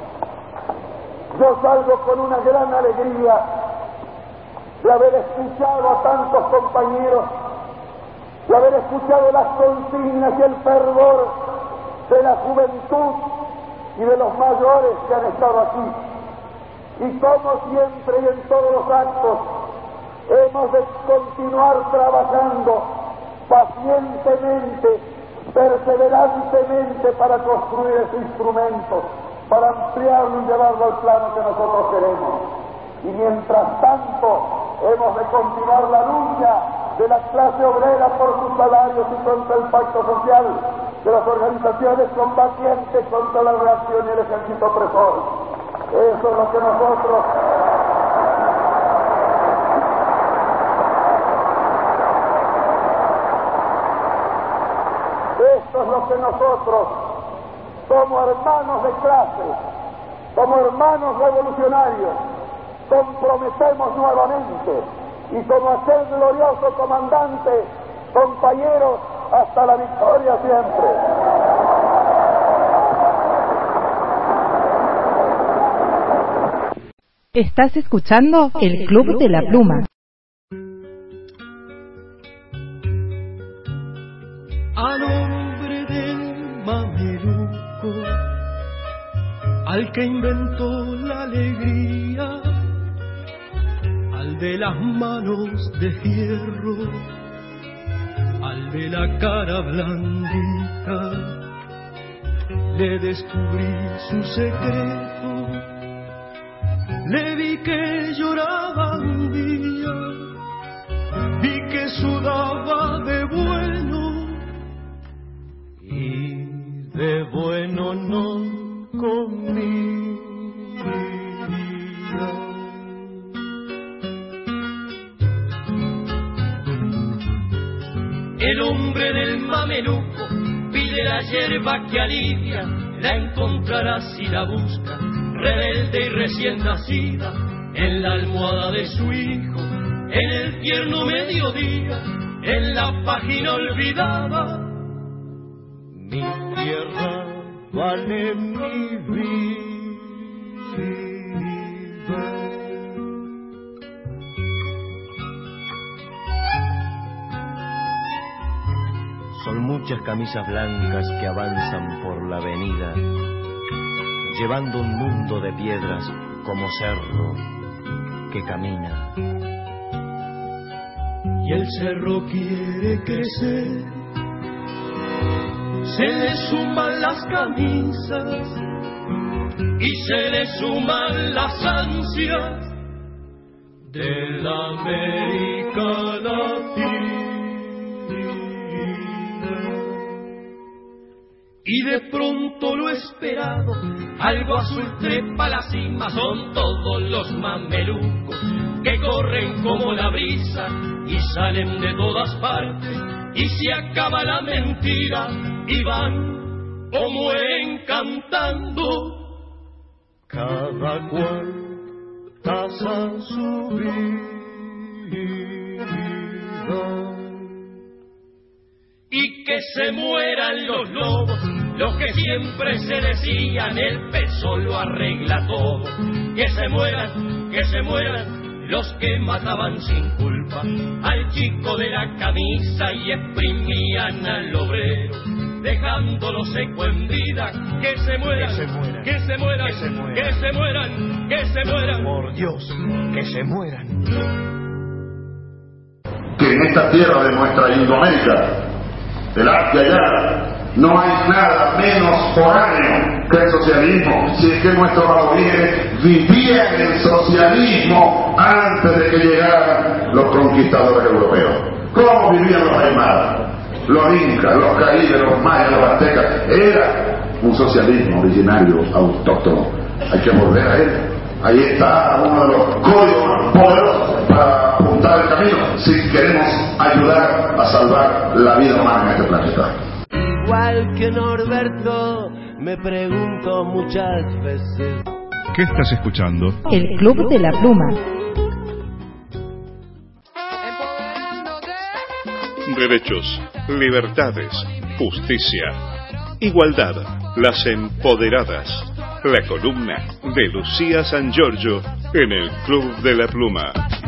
Yo salgo con una gran alegría de haber escuchado a tantos compañeros, de haber escuchado las consignas y el fervor de la juventud y de los mayores que han estado aquí. Y como siempre y en todos los actos, hemos de continuar trabajando pacientemente, perseverantemente para construir ese instrumento, para ampliarlo y llevarlo al plano que nosotros queremos. Y mientras tanto, hemos de continuar la lucha de la clase obrera por sus salarios y contra el pacto social, de las organizaciones combatientes contra la reacción y el ejército opresor. Eso es lo que nosotros... Esto es lo que nosotros, como hermanos de clase, como hermanos revolucionarios, comprometemos nuevamente, y como aquel glorioso comandante, compañeros, hasta la victoria siempre. Estás escuchando el Club de la Pluma. A nombre del mameluco, al que inventó la alegría, al de las manos de hierro, al de la cara blandita, le descubrí su secreto, le vi que lloraba un día, vi que sudaba de bueno, y de bueno no comía. El hombre del mameluco pide la hierba que alivia, la encontrará si la busca, rebelde y recién nacida, en la almohada de su hijo, en el tierno mediodía, en la página olvidada. Mi tierra vale mi vida. Son muchas camisas blancas que avanzan por la avenida, llevando un mundo de piedras como cerro que camina. Y el cerro quiere crecer, se le suman las camisas y se le suman las ansias de la América Latina. Y de pronto lo esperado, algo azul trepa la cima, son todos los mamelucos que corren como la brisa y salen de todas partes, y se acaba la mentira y van o mueren cantando, cada cual taza su vida. Y que se mueran los lobos, los que siempre se decían el peso lo arregla todo. Que se mueran, que se mueran los que mataban sin culpa al chico de la camisa y exprimían al obrero, dejándolo seco en vida. Que se mueran, que se mueran, que se mueran, que se mueran, que se mueran. Por Dios, que se mueran. Que en esta tierra de nuestra Indoamérica, del arte allá, no hay nada menos foráneo que el socialismo, si es que nuestros aborígenes vivían el socialismo antes de que llegaran los conquistadores europeos. ¿Cómo vivían los aymaras, los incas, los caídes, los mayas, los aztecas? Era un socialismo originario, autóctono. Hay que volver a él. Ahí está uno de los códigos más poderosos para apuntar el camino si queremos ayudar a salvar la vida humana en este planeta. Igual que Norberto, me pregunto muchas veces. ¿Qué estás escuchando? El Club de la Pluma. Derechos, libertades, justicia, igualdad, las empoderadas. La columna de Lucía San Giorgio en el Club de la Pluma.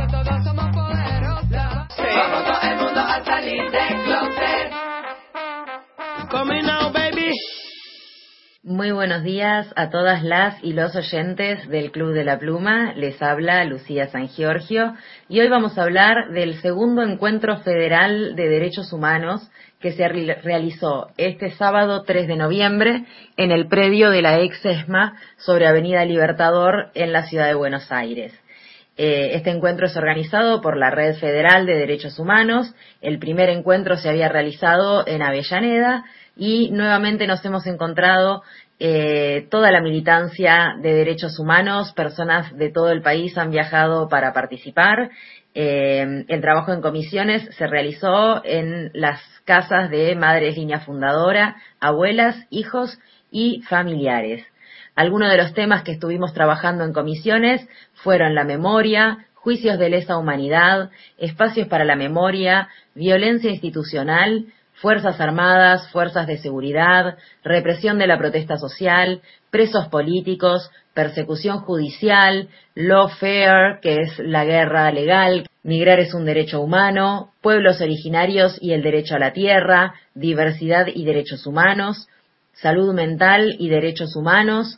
Muy buenos días a todas las y los oyentes del Club de la Pluma. Les habla Lucía San Giorgio y hoy vamos a hablar del segundo encuentro federal de derechos humanos que se realizó este sábado tres de noviembre en el predio de la ex ESMA sobre Avenida Libertador en la ciudad de Buenos Aires. Eh, este encuentro es organizado por la Red Federal de Derechos Humanos. El primer encuentro se había realizado en Avellaneda y nuevamente nos hemos encontrado eh, toda la militancia de derechos humanos, personas de todo el país han viajado para participar. Eh, el trabajo en comisiones se realizó en las casas de Madres Línea Fundadora, abuelas, hijos y familiares. Algunos de los temas que estuvimos trabajando en comisiones fueron la memoria, juicios de lesa humanidad, espacios para la memoria, violencia institucional, Fuerzas Armadas, fuerzas de seguridad, represión de la protesta social, presos políticos, persecución judicial, lawfare, que es la guerra legal, migrar es un derecho humano, pueblos originarios y el derecho a la tierra, diversidad y derechos humanos, salud mental y derechos humanos,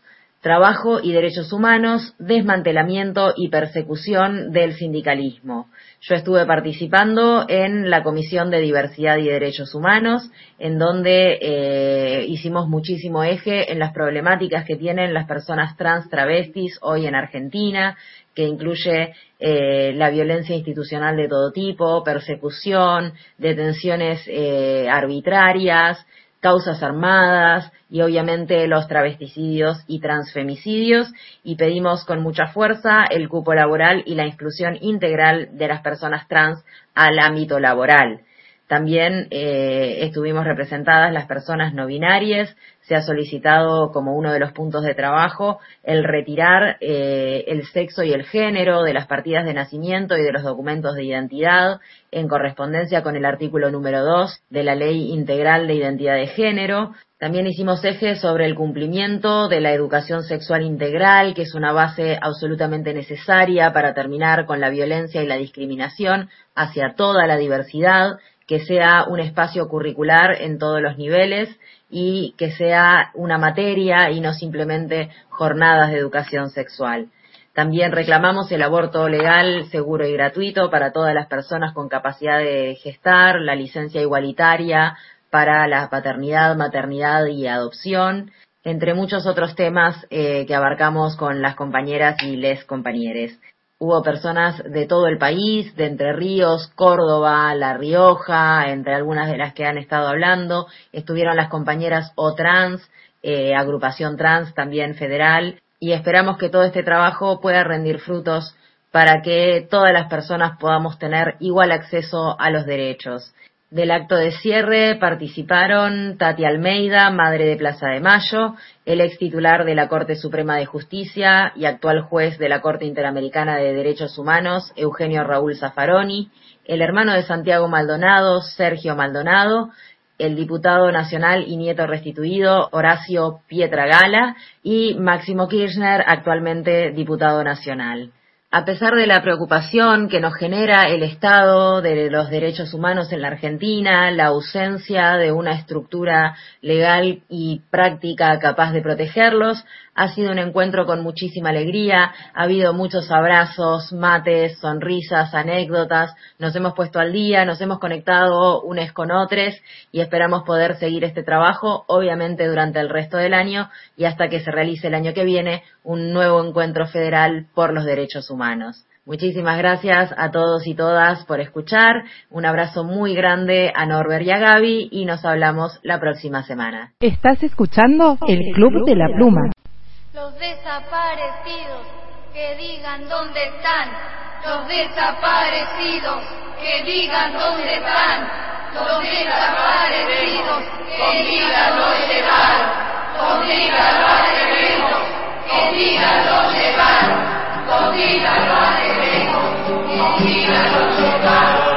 trabajo y derechos humanos, desmantelamiento y persecución del sindicalismo. Yo estuve participando en la Comisión de Diversidad y Derechos Humanos, en donde eh, hicimos muchísimo eje en las problemáticas que tienen las personas trans travestis hoy en Argentina, que incluye eh, la violencia institucional de todo tipo, persecución, detenciones eh, arbitrarias, causas armadas y obviamente los travesticidios y transfemicidios, y pedimos con mucha fuerza el cupo laboral y la inclusión integral de las personas trans al ámbito laboral. También eh, estuvimos representadas las personas no binarias. Se ha solicitado como uno de los puntos de trabajo el retirar eh, el sexo y el género de las partidas de nacimiento y de los documentos de identidad en correspondencia con el artículo número dos de la Ley Integral de Identidad de Género. También hicimos eje sobre el cumplimiento de la educación sexual integral, que es una base absolutamente necesaria para terminar con la violencia y la discriminación hacia toda la diversidad, que sea un espacio curricular en todos los niveles y que sea una materia y no simplemente jornadas de educación sexual. También reclamamos el aborto legal, seguro y gratuito para todas las personas con capacidad de gestar, la licencia igualitaria para la paternidad, maternidad y adopción, entre muchos otros temas eh, que abarcamos con las compañeras y les compañeres. Hubo personas de todo el país, de Entre Ríos, Córdoba, La Rioja, entre algunas de las que han estado hablando. Estuvieron las compañeras O-Trans, eh, agrupación trans también federal, y esperamos que todo este trabajo pueda rendir frutos para que todas las personas podamos tener igual acceso a los derechos. Del acto de cierre participaron Tati Almeida, madre de Plaza de Mayo, el ex titular de la Corte Suprema de Justicia y actual juez de la Corte Interamericana de Derechos Humanos, Eugenio Raúl Zaffaroni, el hermano de Santiago Maldonado, Sergio Maldonado, el diputado nacional y nieto restituido, Horacio Pietragala, y Máximo Kirchner, actualmente diputado nacional. A pesar de la preocupación que nos genera el estado de los derechos humanos en la Argentina, la ausencia de una estructura legal y práctica capaz de protegerlos, ha sido un encuentro con muchísima alegría, ha habido muchos abrazos, mates, sonrisas, anécdotas, nos hemos puesto al día, nos hemos conectado unos con otros y esperamos poder seguir este trabajo, obviamente durante el resto del año y hasta que se realice el año que viene un nuevo encuentro federal por los derechos humanos. Muchísimas gracias a todos y todas por escuchar, un abrazo muy grande a Norbert y a Gaby y nos hablamos la próxima semana. Estás escuchando el Club de la Pluma. Los desaparecidos, que digan dónde están. Los desaparecidos, que digan dónde están. Los desaparecidos, que digan dónde van. Los desaparecidos, que digan dónde van. Los desaparecidos, que digan dónde van.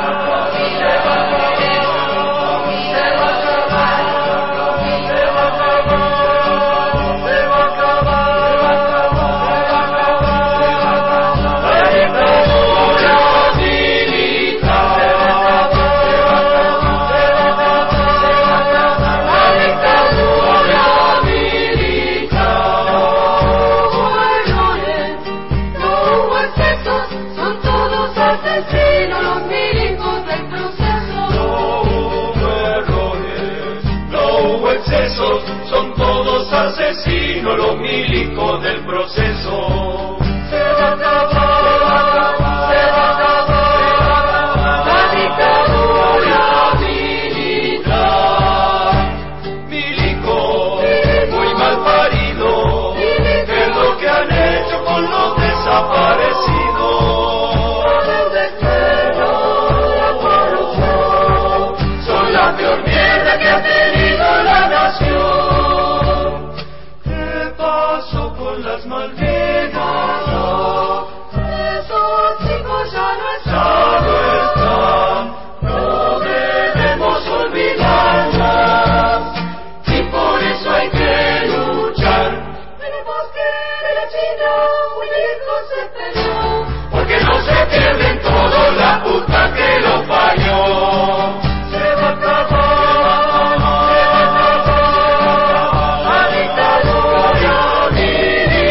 Son todos asesinos, los milicos del proceso. Se va a acabar, se va a acabar la dictadura militar. Milico, muy mal parido, es lo que han hecho con los desaparecidos. El destino, la corrupción, son la peor mierda que ha tenido la nación. ¿Qué pasó con las Malvinas? Esos chicos ya no están. Ya no están. No debemos olvidarlas. Y por eso hay que luchar. En el bosque de la China un hijo se perdió. Porque no se pierden todos la puta que lo parió. Se va a acabar. La dictadura militar.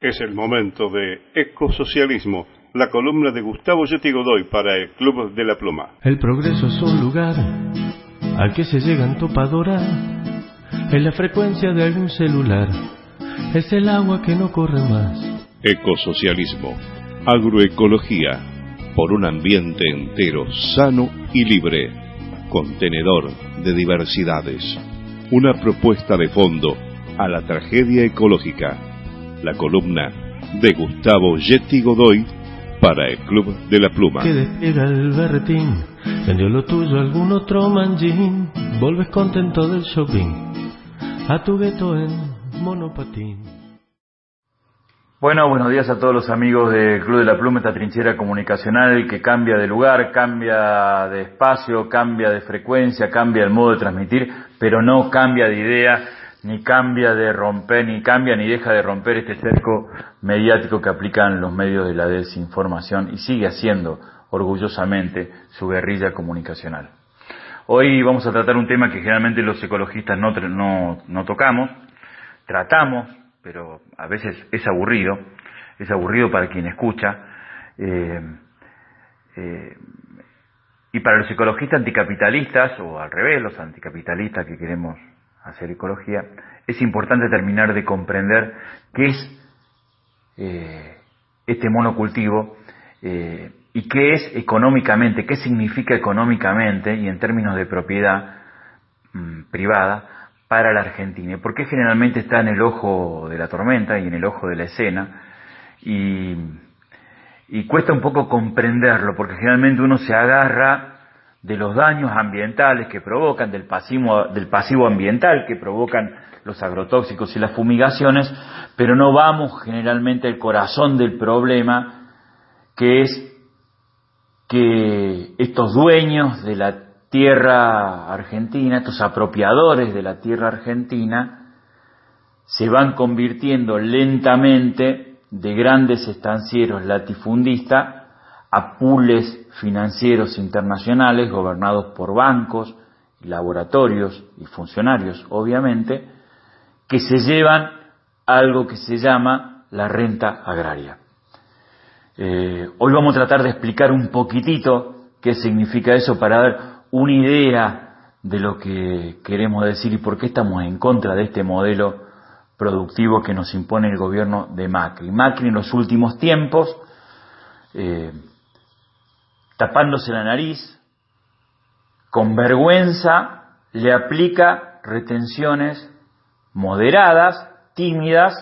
Es el momento de Ecosocialismo, la columna de Gustavo Yeti Godoy para el Club de la Pluma. El progreso es un lugar al que se llega en topadora, en la frecuencia de algún celular, es el agua que no corre más. Ecosocialismo, agroecología, por un ambiente entero, sano y libre, contenedor de diversidades. Una propuesta de fondo a la tragedia ecológica. La columna de Gustavo Yeti Godoy para el Club de la Pluma. Que despliega el berretín, vendió lo tuyo algún otro manjín, volves contento del shopping, a tu gueto en monopatín. Bueno, buenos días a todos los amigos del Club de la Pluma, esta trinchera comunicacional que cambia de lugar, cambia de espacio, cambia de frecuencia, cambia el modo de transmitir, pero no cambia de idea, ni cambia de romper, ni cambia ni deja de romper este cerco mediático que aplican los medios de la desinformación y sigue haciendo orgullosamente su guerrilla comunicacional. Hoy vamos a tratar un tema que generalmente los ecologistas no, no, no tocamos, tratamos, pero a veces es aburrido, es aburrido para quien escucha, eh, eh, y para los ecologistas anticapitalistas, o al revés, los anticapitalistas que queremos hacer ecología, es importante terminar de comprender qué es eh, este monocultivo eh, y qué es económicamente, qué significa económicamente y en términos de propiedad mmm, privada para la Argentina, y por qué generalmente está en el ojo de la tormenta y en el ojo de la escena, y, y cuesta un poco comprenderlo, porque generalmente uno se agarra de los daños ambientales que provocan, del pasivo, del pasivo ambiental que provocan los agrotóxicos y las fumigaciones, pero no vamos generalmente al corazón del problema, que es que estos dueños de la tierra argentina, estos apropiadores de la tierra argentina, se van convirtiendo lentamente de grandes estancieros latifundistas a pools financieros internacionales gobernados por bancos, laboratorios y funcionarios, obviamente, que se llevan algo que se llama la renta agraria. Eh, hoy vamos a tratar de explicar un poquitito qué significa eso para ver una idea de lo que queremos decir y por qué estamos en contra de este modelo productivo que nos impone el gobierno de Macri. Macri en los últimos tiempos, eh, tapándose la nariz, con vergüenza, le aplica retenciones moderadas, tímidas,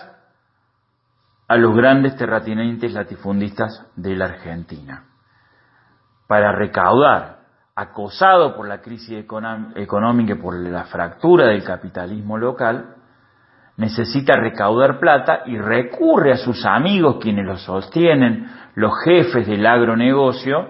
a los grandes terratenientes latifundistas de la Argentina, para recaudar, acosado por la crisis económica y por la fractura del capitalismo local, necesita recaudar plata y recurre a sus amigos, quienes lo sostienen, los jefes del agronegocio,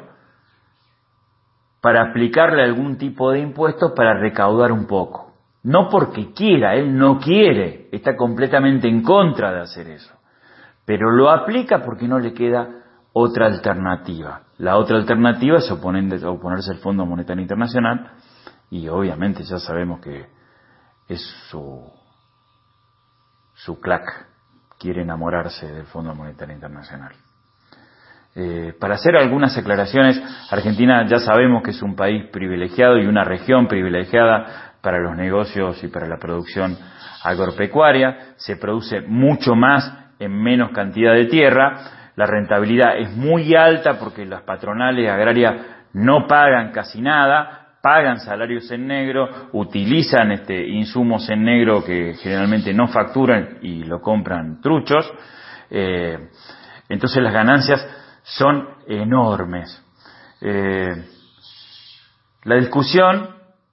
para aplicarle algún tipo de impuestos para recaudar un poco. No porque quiera, él no quiere, está completamente en contra de hacer eso, pero lo aplica porque no le queda otra alternativa. La otra alternativa es oponerse al Fondo Monetario Internacional, y obviamente ya sabemos que es su, su clac, quiere enamorarse del Fondo Monetario Internacional. Eh, para hacer algunas aclaraciones, Argentina ya sabemos que es un país privilegiado y una región privilegiada para los negocios y para la producción agropecuaria, se produce mucho más en menos cantidad de tierra. La rentabilidad es muy alta porque las patronales agrarias no pagan casi nada, pagan salarios en negro, utilizan este insumos en negro que generalmente no facturan y lo compran truchos. Eh, entonces las ganancias son enormes. Eh, la discusión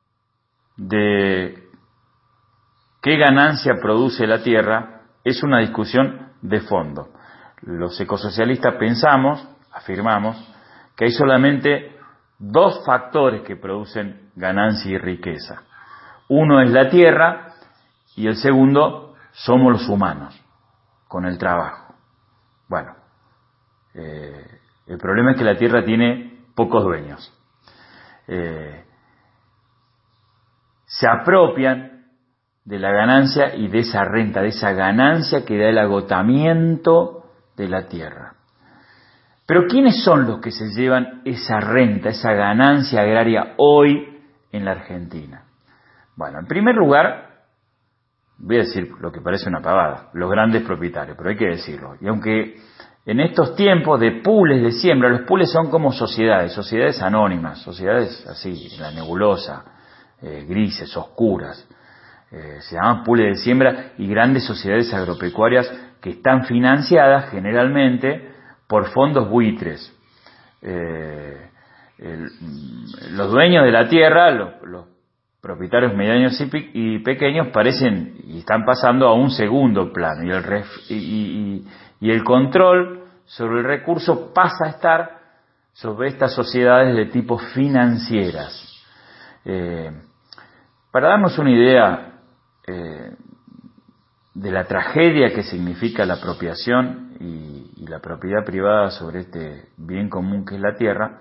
de qué ganancia produce la tierra es una discusión de fondo. Los ecosocialistas pensamos, afirmamos, que hay solamente dos factores que producen ganancia y riqueza. Uno es la tierra y el segundo somos los humanos, con el trabajo. Bueno, eh, el problema es que la tierra tiene pocos dueños. Eh, se apropian de la ganancia y de esa renta, de esa ganancia que da el agotamiento de la tierra. Pero ¿quiénes son los que se llevan esa renta, esa ganancia agraria hoy en la Argentina? Bueno, en primer lugar, voy a decir lo que parece una pavada, los grandes propietarios, pero hay que decirlo. Y aunque en estos tiempos de pools de siembra, los pools son como sociedades, sociedades anónimas, sociedades así, en la nebulosa, eh, grises, oscuras, eh, se llaman pools de siembra y grandes sociedades agropecuarias que están financiadas generalmente por fondos buitres. Eh, el, los dueños de la tierra, los, los propietarios medianos y, pe y pequeños parecen y están pasando a un segundo plano y el, ref y, y, y el control sobre el recurso pasa a estar sobre estas sociedades de tipo financieras. Eh, para darnos una idea eh, de la tragedia que significa la apropiación y, y la propiedad privada sobre este bien común que es la tierra,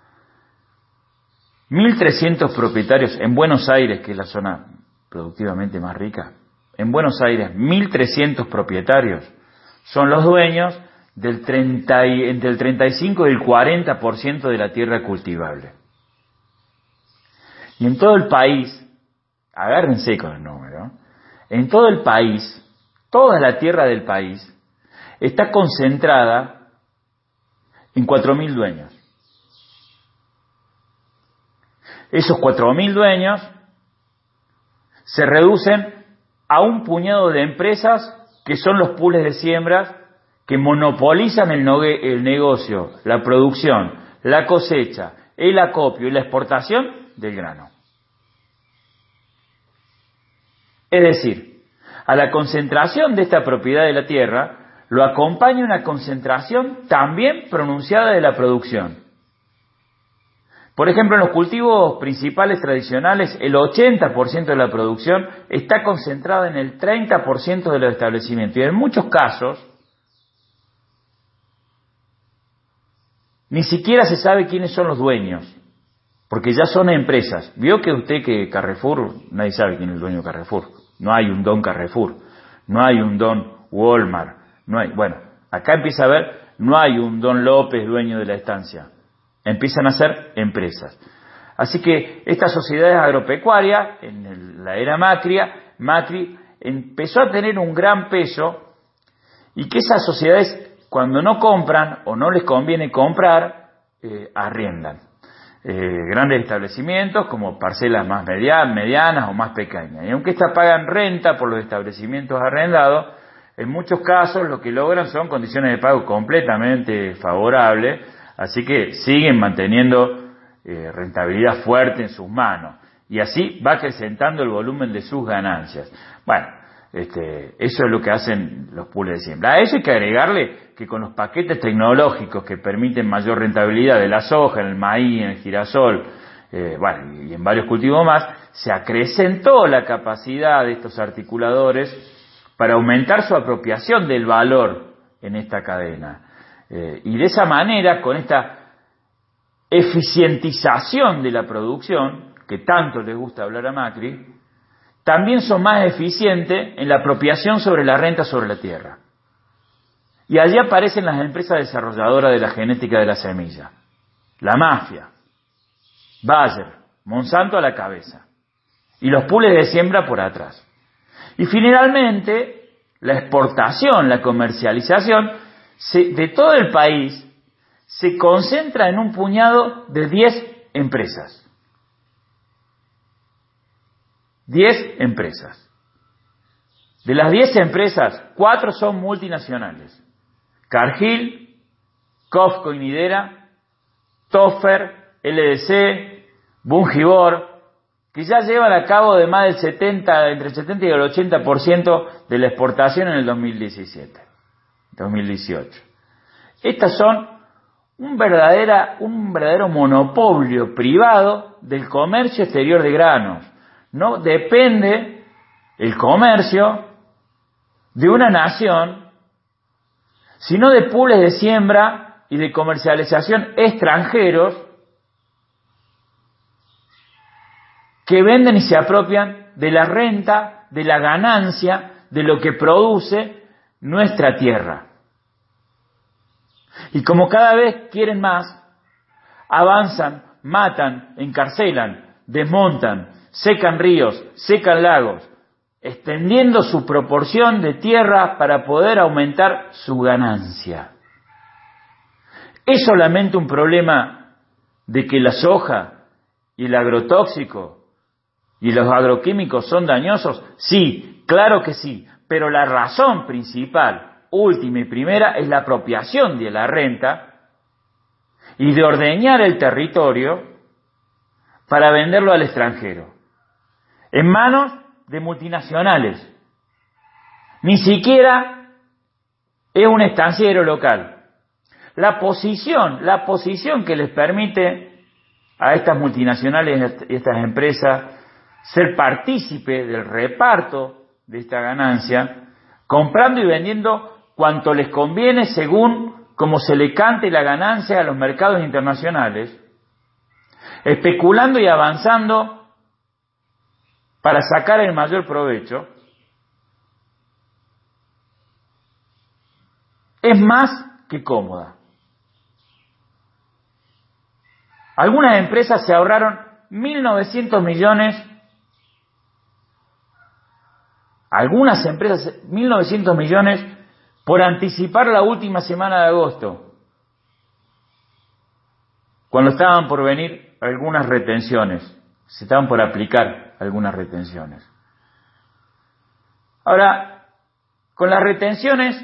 mil trescientos propietarios en Buenos Aires, que es la zona productivamente más rica, en Buenos Aires mil trescientos propietarios son los dueños del treinta y, entre el treinta y cinco y el cuarenta por ciento de la tierra cultivable. Y en todo el país, agárrense con el número, en todo el país, toda la tierra del país está concentrada en cuatro mil dueños. Esos cuatro mil dueños se reducen a un puñado de empresas que son los pools de siembras que monopolizan el, no el negocio, la producción, la cosecha, el acopio y la exportación del grano. Es decir, a la concentración de esta propiedad de la tierra lo acompaña una concentración también pronunciada de la producción. Por ejemplo, en los cultivos principales tradicionales, el ochenta por ciento de la producción está concentrada en el treinta por ciento de los establecimientos. Y en muchos casos, ni siquiera se sabe quiénes son los dueños, porque ya son empresas. Vio que usted que Carrefour, nadie sabe quién es el dueño de Carrefour. No hay un don Carrefour, no hay un don Walmart, no hay. Bueno, acá empieza a ver, no hay un don López dueño de la estancia. Empiezan a ser empresas. Así que estas sociedades agropecuarias, en la era Macri, Macri empezó a tener un gran peso y que esas sociedades, cuando no compran o no les conviene comprar, eh, arriendan. Eh, grandes establecimientos como parcelas más medianas, medianas o más pequeñas. Y aunque estas pagan renta por los establecimientos arrendados, en muchos casos lo que logran son condiciones de pago completamente favorables. Así que siguen manteniendo eh, rentabilidad fuerte en sus manos. Y así va acrecentando el volumen de sus ganancias. Bueno, este, eso es lo que hacen los pools de siembra. A eso hay que agregarle que con los paquetes tecnológicos que permiten mayor rentabilidad de la soja, en el maíz, en el girasol, eh, bueno, y en varios cultivos más, se acrecentó la capacidad de estos articuladores para aumentar su apropiación del valor en esta cadena. Eh, y de esa manera, con esta eficientización de la producción, que tanto les gusta hablar a Macri, también son más eficientes en la apropiación sobre la renta sobre la tierra. Y allí aparecen las empresas desarrolladoras de la genética de la semilla. La mafia, Bayer, Monsanto a la cabeza. Y los pools de siembra por atrás. Y finalmente, la exportación, la comercialización Se, de todo el país se concentra en un puñado de diez empresas. diez empresas. De las diez empresas, cuatro son multinacionales. Cargill, Cofco y Nidera, Toffer, L D C, Bungibor, que ya llevan a cabo de más del setenta, entre el setenta y el ochenta por ciento de la exportación en el dos mil diecisiete. dos mil dieciocho. Estas son un, verdadera, un verdadero monopolio privado del comercio exterior de granos. No depende el comercio de una nación, sino de pools de siembra y de comercialización extranjeros que venden y se apropian de la renta de la ganancia de lo que produce nuestra tierra. Y como cada vez quieren más, avanzan, matan, encarcelan, desmontan, secan ríos, secan lagos, extendiendo su proporción de tierra para poder aumentar su ganancia. ¿Es solamente un problema de que la soja y el agrotóxico y los agroquímicos son dañosos? Sí, claro que sí, pero la razón principal, última y primera, es la apropiación de la renta y de ordeñar el territorio para venderlo al extranjero, en manos de multinacionales. Ni siquiera es un estanciero local. La posición, la posición que les permite a estas multinacionales y estas empresas ser partícipe del reparto de esta ganancia, comprando y vendiendo cuanto les conviene según como se le cante la ganancia a los mercados internacionales, especulando y avanzando para sacar el mayor provecho, es más que cómoda. Algunas empresas se ahorraron mil novecientos millones, algunas empresas mil novecientos millones por anticipar la última semana de agosto, cuando estaban por venir algunas retenciones, se estaban por aplicar algunas retenciones. Ahora, con las retenciones,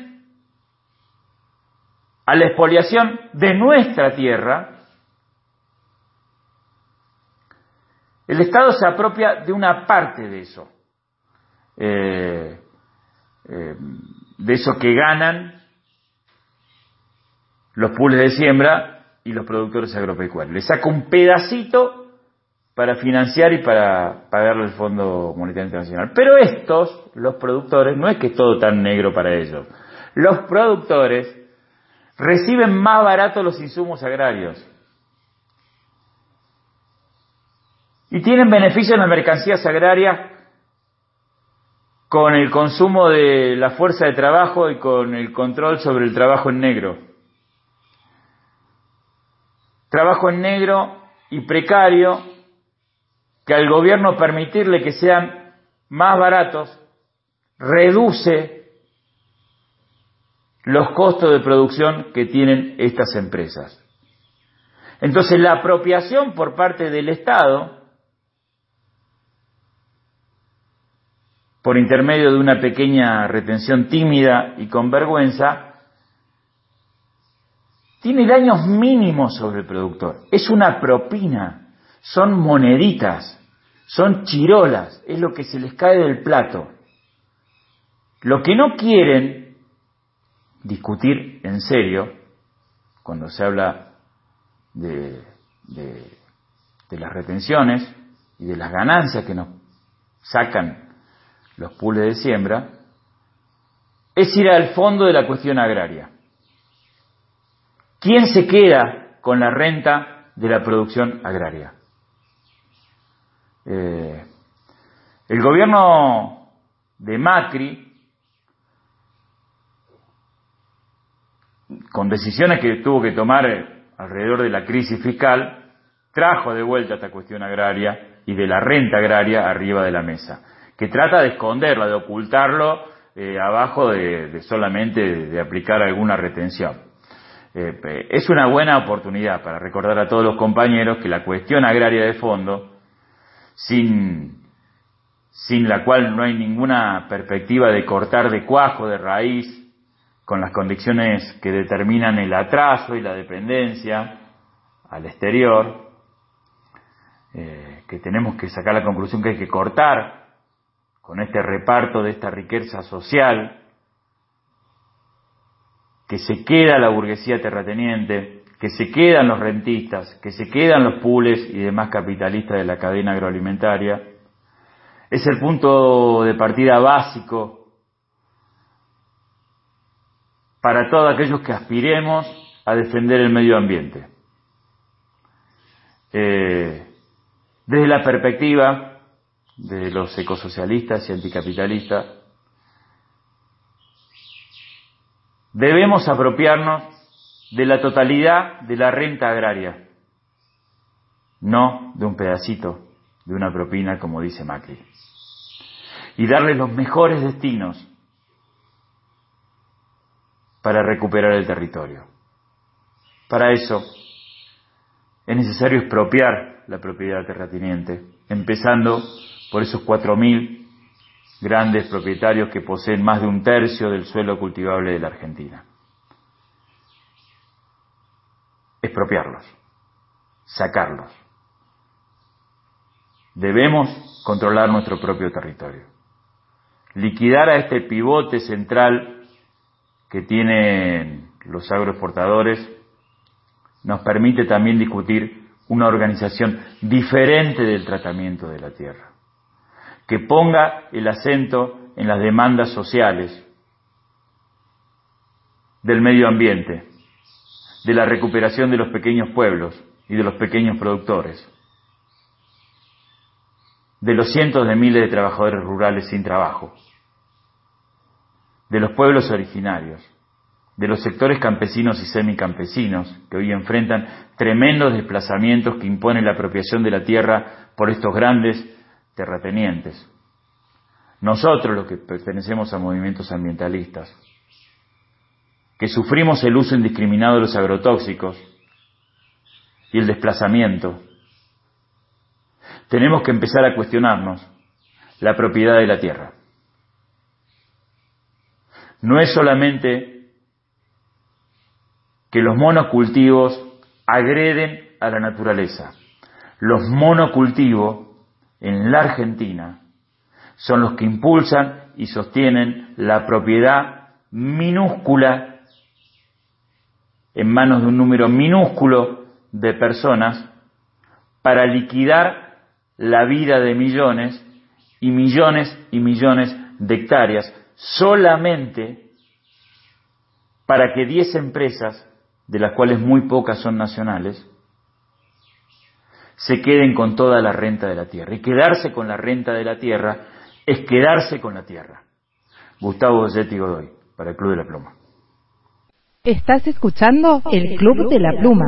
a la expoliación de nuestra tierra, el Estado se apropia de una parte de eso, eh, eh, de eso que ganan los pools de siembra y los productores agropecuarios. Le saca un pedacito para financiar y para pagarle el Fondo Monetario Internacional. Pero estos, los productores, no es que es todo tan negro para ellos. Los productores reciben más barato los insumos agrarios y tienen beneficios en las mercancías agrarias con el consumo de la fuerza de trabajo y con el control sobre el trabajo en negro. Trabajo en negro y precario que al gobierno permitirle que sean más baratos reduce los costos de producción que tienen estas empresas. Entonces la apropiación por parte del Estado, por intermedio de una pequeña retención tímida y con vergüenza, tiene daños mínimos sobre el productor. Es una propina, son moneditas, son chirolas, es lo que se les cae del plato. Lo que no quieren discutir en serio, cuando se habla de, de, de las retenciones y de las ganancias que nos sacan los pools de siembra, es ir al fondo de la cuestión agraria. ¿Quién se queda con la renta de la producción agraria? Eh, el gobierno de Macri, con decisiones que tuvo que tomar alrededor de la crisis fiscal, trajo de vuelta esta cuestión agraria y de la renta agraria arriba de la mesa, que trata de esconderla, de ocultarlo eh, abajo de, de solamente de, de aplicar alguna retención. Eh, es una buena oportunidad para recordar a todos los compañeros que la cuestión agraria de fondo, sin, sin la cual no hay ninguna perspectiva de cortar de cuajo, de raíz, con las condiciones que determinan el atraso y la dependencia al exterior, eh, que tenemos que sacar la conclusión que hay que cortar con este reparto de esta riqueza social, que se queda la burguesía terrateniente, que se quedan los rentistas, que se quedan los pools y demás capitalistas de la cadena agroalimentaria. Es el punto de partida básico para todos aquellos que aspiremos a defender el medio ambiente. Eh, desde la perspectiva de los ecosocialistas y anticapitalistas, debemos apropiarnos de la totalidad de la renta agraria, no de un pedacito, de una propina, como dice Macri, y darle los mejores destinos para recuperar el territorio. Para eso es necesario expropiar la propiedad terrateniente, empezando por esos cuatro mil grandes propietarios que poseen más de un tercio del suelo cultivable de la Argentina. Expropiarlos, sacarlos. Debemos controlar nuestro propio territorio. Liquidar a este pivote central que tienen los agroexportadores nos permite también discutir una organización diferente del tratamiento de la tierra, que ponga el acento en las demandas sociales, del medio ambiente, de la recuperación de los pequeños pueblos y de los pequeños productores, de los cientos de miles de trabajadores rurales sin trabajo, de los pueblos originarios, de los sectores campesinos y semicampesinos que hoy enfrentan tremendos desplazamientos que imponen la apropiación de la tierra por estos grandes terratenientes. Nosotros, los que pertenecemos a movimientos ambientalistas, que sufrimos el uso indiscriminado de los agrotóxicos y el desplazamiento, tenemos que empezar a cuestionarnos la propiedad de la tierra. No es solamente que los monocultivos agreden a la naturaleza. Los monocultivos en la Argentina son los que impulsan y sostienen la propiedad minúscula en manos de un número minúsculo de personas para liquidar la vida de millones y millones y millones de hectáreas solamente para que diez empresas, de las cuales muy pocas son nacionales, se queden con toda la renta de la tierra. Y quedarse con la renta de la tierra es quedarse con la tierra. Gustavo Dolcetti Godoy, para el Club de la Pluma. Estás escuchando el Club de la Pluma.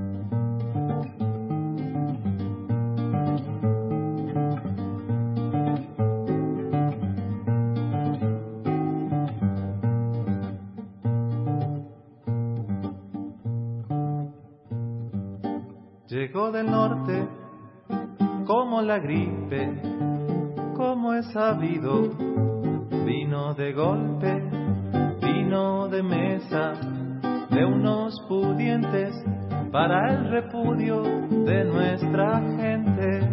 Llegó del norte como la gripe, como es sabido, vino de golpe, vino de mesa, de unos pudientes para el repudio de nuestra gente.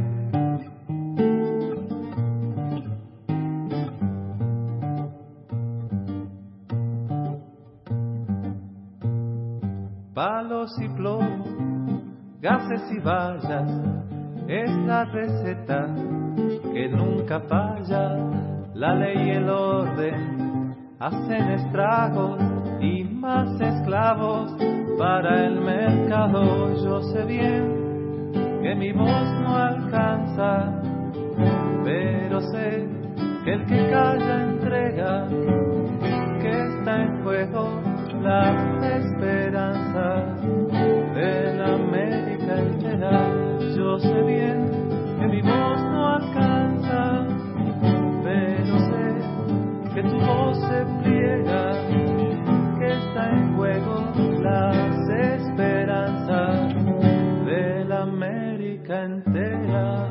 Palos y plomo, gases y vallas, es la receta que nunca falla. La ley y el orden hacen estragos y más esclavos para el mercado. Yo sé bien que mi voz no alcanza, pero sé que el que calla entrega, que está en juego la esperanza de la América entera. Yo sé bien que mi voz no alcanza, pero sé que tu voz se pliega, que está en juego las esperanzas de la América entera.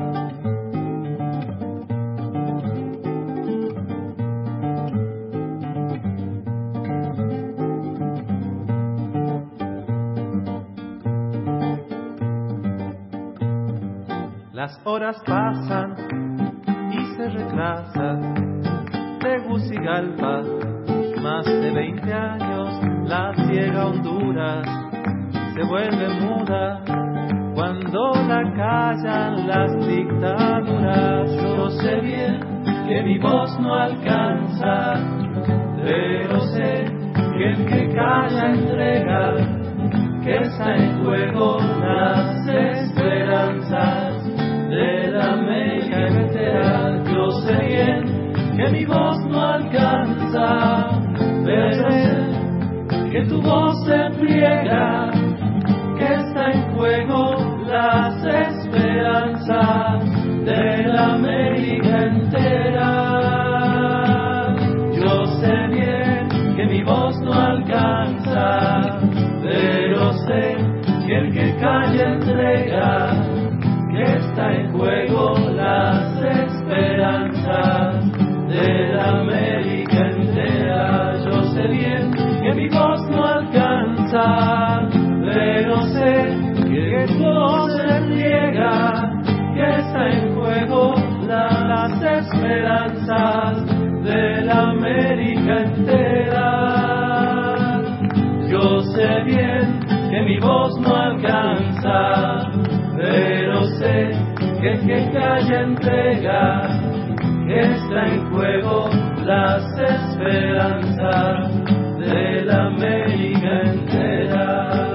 Las horas pasan y se retrasan. Tegucigalpa, más de veinte años, la ciega Honduras se vuelve muda cuando la callan las dictaduras. Yo sé bien que mi voz no alcanza, pero sé que el que calla entrega, que está en juego las esperanzas de la América entera. tu voz se pliega, que está en juego las esperanzas de la América entera. Yo sé bien que mi voz no alcanza, pero sé que el que calla entrega, que está en juego las esperanzas de la América entera. Yo sé bien que mi voz no alcanza, pero sé que tu voz se riega, que está en juego la- las esperanzas de la América entera. Yo sé bien que mi voz no alcanza, pero sé que el que calla entrega, que está en juego las esperanzas de la América entera.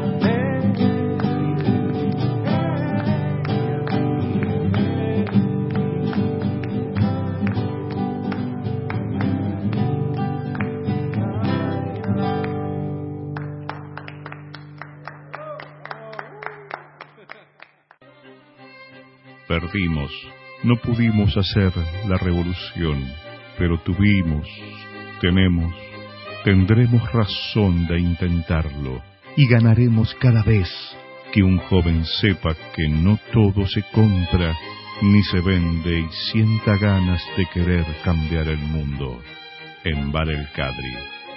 Perdimos, no pudimos hacer la revolución, pero tuvimos, tenemos, tendremos razón de intentarlo y ganaremos cada vez que un joven sepa que no todo se compra ni se vende y sienta ganas de querer cambiar el mundo. En Bar El Cadri.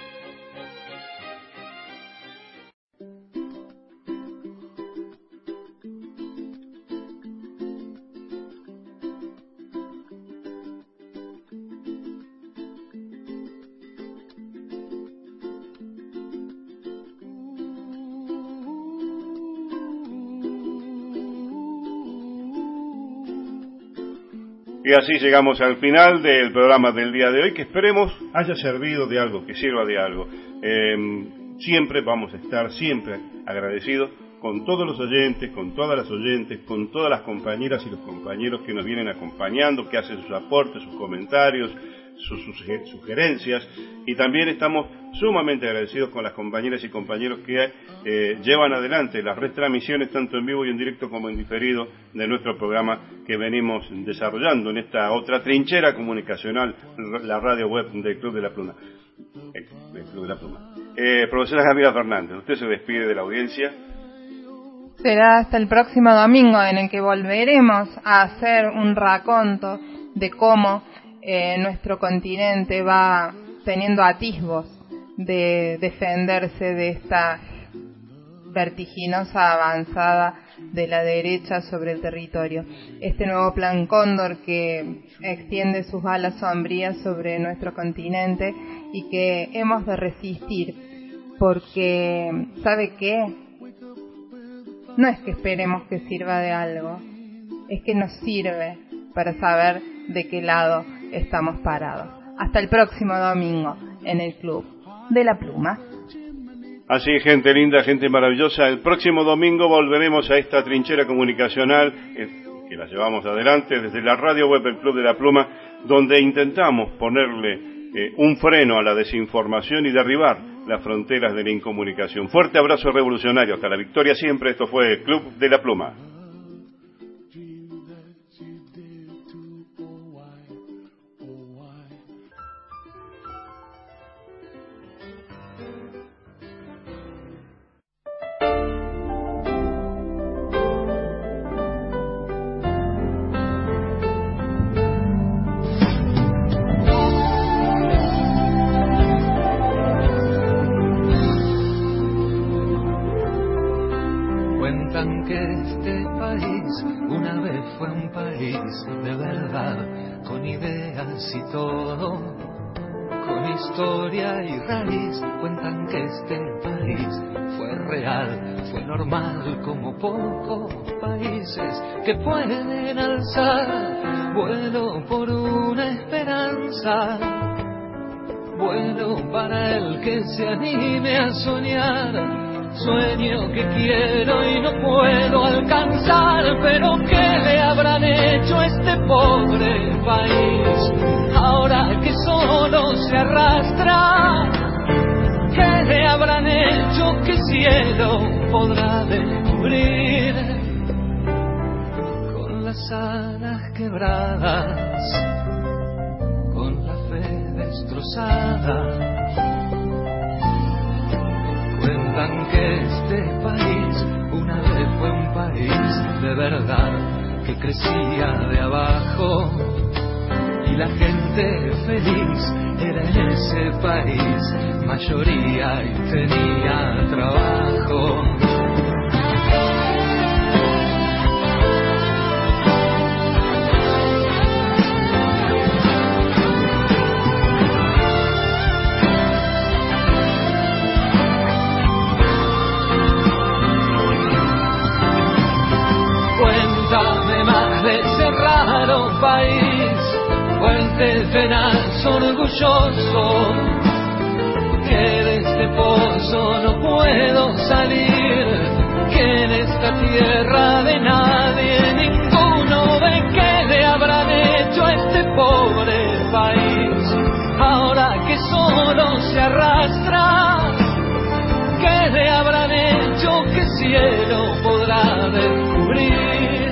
Y así llegamos al final del programa del día de hoy, que esperemos haya servido de algo, que sirva de algo. Eh, siempre vamos a estar, siempre agradecidos con todos los oyentes, con todas las oyentes, con todas las compañeras y los compañeros que nos vienen acompañando, que hacen sus aportes, sus comentarios, sus, sus sugerencias, y también estamos sumamente agradecidos con las compañeras y compañeros que eh, llevan adelante las retransmisiones tanto en vivo y en directo como en diferido de nuestro programa que venimos desarrollando en esta otra trinchera comunicacional, la radio web del Club de la Pluma. El, el Club de la Pluma. Eh, profesora Javiera Fernández, usted se despide de la audiencia. Será hasta el próximo domingo en el que volveremos a hacer un raconto de cómo eh, nuestro continente va teniendo atisbos de defenderse de esta vertiginosa avanzada de la derecha sobre el territorio. Este nuevo plan Cóndor que extiende sus alas sombrías sobre nuestro continente y que hemos de resistir porque, ¿sabe qué? No es que esperemos que sirva de algo, es que nos sirve para saber de qué lado estamos parados. Hasta el próximo domingo en el Club de la Pluma. Así, gente linda, gente maravillosa, el próximo domingo volveremos a esta trinchera comunicacional eh, que la llevamos adelante desde la radio web del Club de la Pluma, donde intentamos ponerle eh, un freno a la desinformación y derribar las fronteras de la incomunicación. Fuerte abrazo revolucionario, hasta la victoria siempre. Esto fue el Club de la Pluma. Y todo, con historia y raíz, cuentan que este país fue real, fue normal, como pocos países que pueden alzar vuelo por una esperanza, vuelo para el que se anime a soñar. Sueño que quiero y no puedo alcanzar, pero ¿qué le habrán hecho a este pobre país? Ahora que solo se arrastra ¿Qué le habrán hecho que cielo podrá descubrir? Con las alas quebradas, con la fe destrozada. Cuentan que este país una vez fue un país de verdad, que crecía de abajo y la gente feliz era en ese país mayoría y tenía trabajo. Cuéntame más de ese raro país, fuente tenaz, orgulloso, que de este pozo no puedo salir, que en esta tierra de nadie ninguno ve. ¿Qué le habrán hecho a este pobre país ahora que solo se arrastra? ¿Qué le habrán hecho que cielo podrá descubrir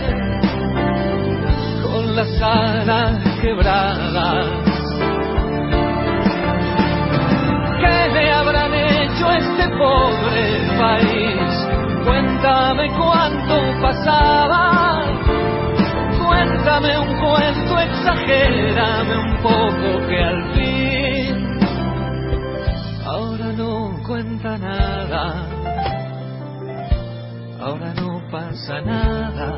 con las alas quebradas? ¿Qué le habrán hecho a este pobre país? Cuéntame cuánto pasaba, cuéntame un cuento, exagérame un poco que al fin ahora no cuenta nada, ahora no pasa nada.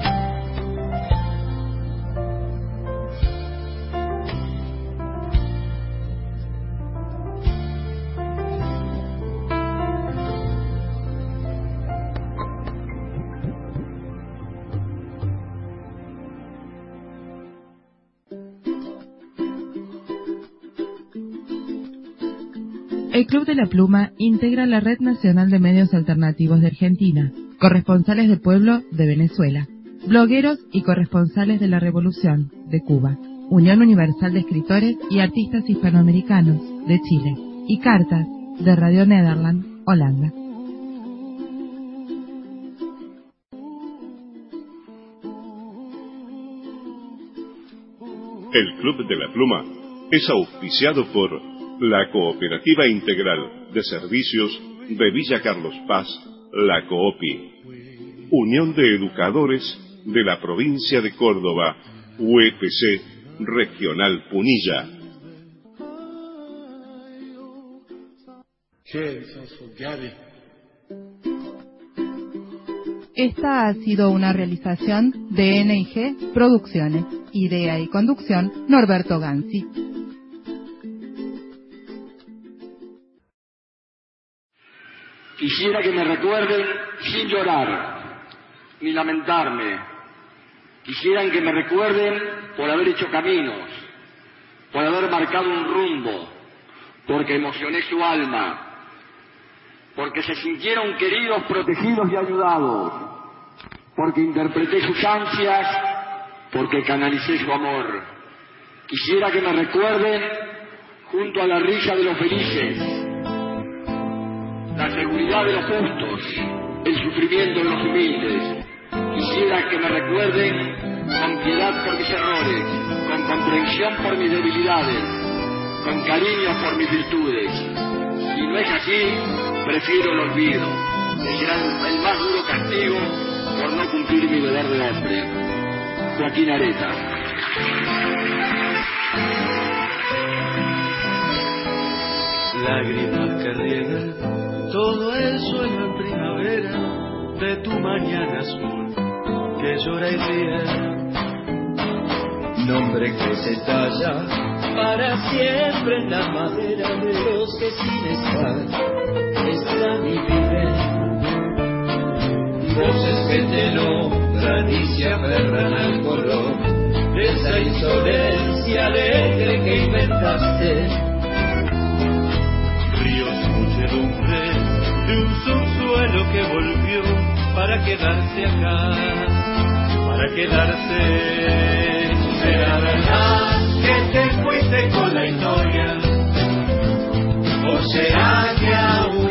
El Club de la Pluma integra la Red Nacional de Medios Alternativos de Argentina, corresponsales de pueblo de Venezuela, blogueros y corresponsales de la Revolución de Cuba, Unión Universal de Escritores y Artistas Hispanoamericanos de Chile y Cartas de Radio Nederland, Holanda. El Club de la Pluma es auspiciado por la Cooperativa Integral de Servicios de Villa Carlos Paz, la COOPI, Unión de Educadores de la Provincia de Córdoba, U E P C Regional Punilla. Esta ha sido una realización de N I G Producciones. Idea y conducción, Norberto Gansi. Quisiera que me recuerden sin llorar, ni lamentarme. Quisieran que me recuerden por haber hecho caminos, por haber marcado un rumbo, porque emocioné su alma, porque se sintieron queridos, protegidos y ayudados, porque interpreté sus ansias, porque canalicé su amor. Quisiera que me recuerden junto a la risa de los felices, la seguridad de los justos, el sufrimiento de los humildes. Quisiera que me recuerden con piedad por mis errores, con comprensión por mis debilidades, con cariño por mis virtudes. Si no es así, prefiero el olvido, que será el más duro castigo por no cumplir mi deber de hombre. Joaquín Areta. Lágrimas que riegan todo el sueño en primavera de tu mañana azul que llora y ríe. Nombre que se talla para siempre en la madera de los que sin estar están y viven. Voces que te nombran y se aferran al color de esa insolencia alegre que inventaste. De un subsuelo que volvió para quedarse acá, para quedarse. Será verdad que te fuiste con la historia, será que aún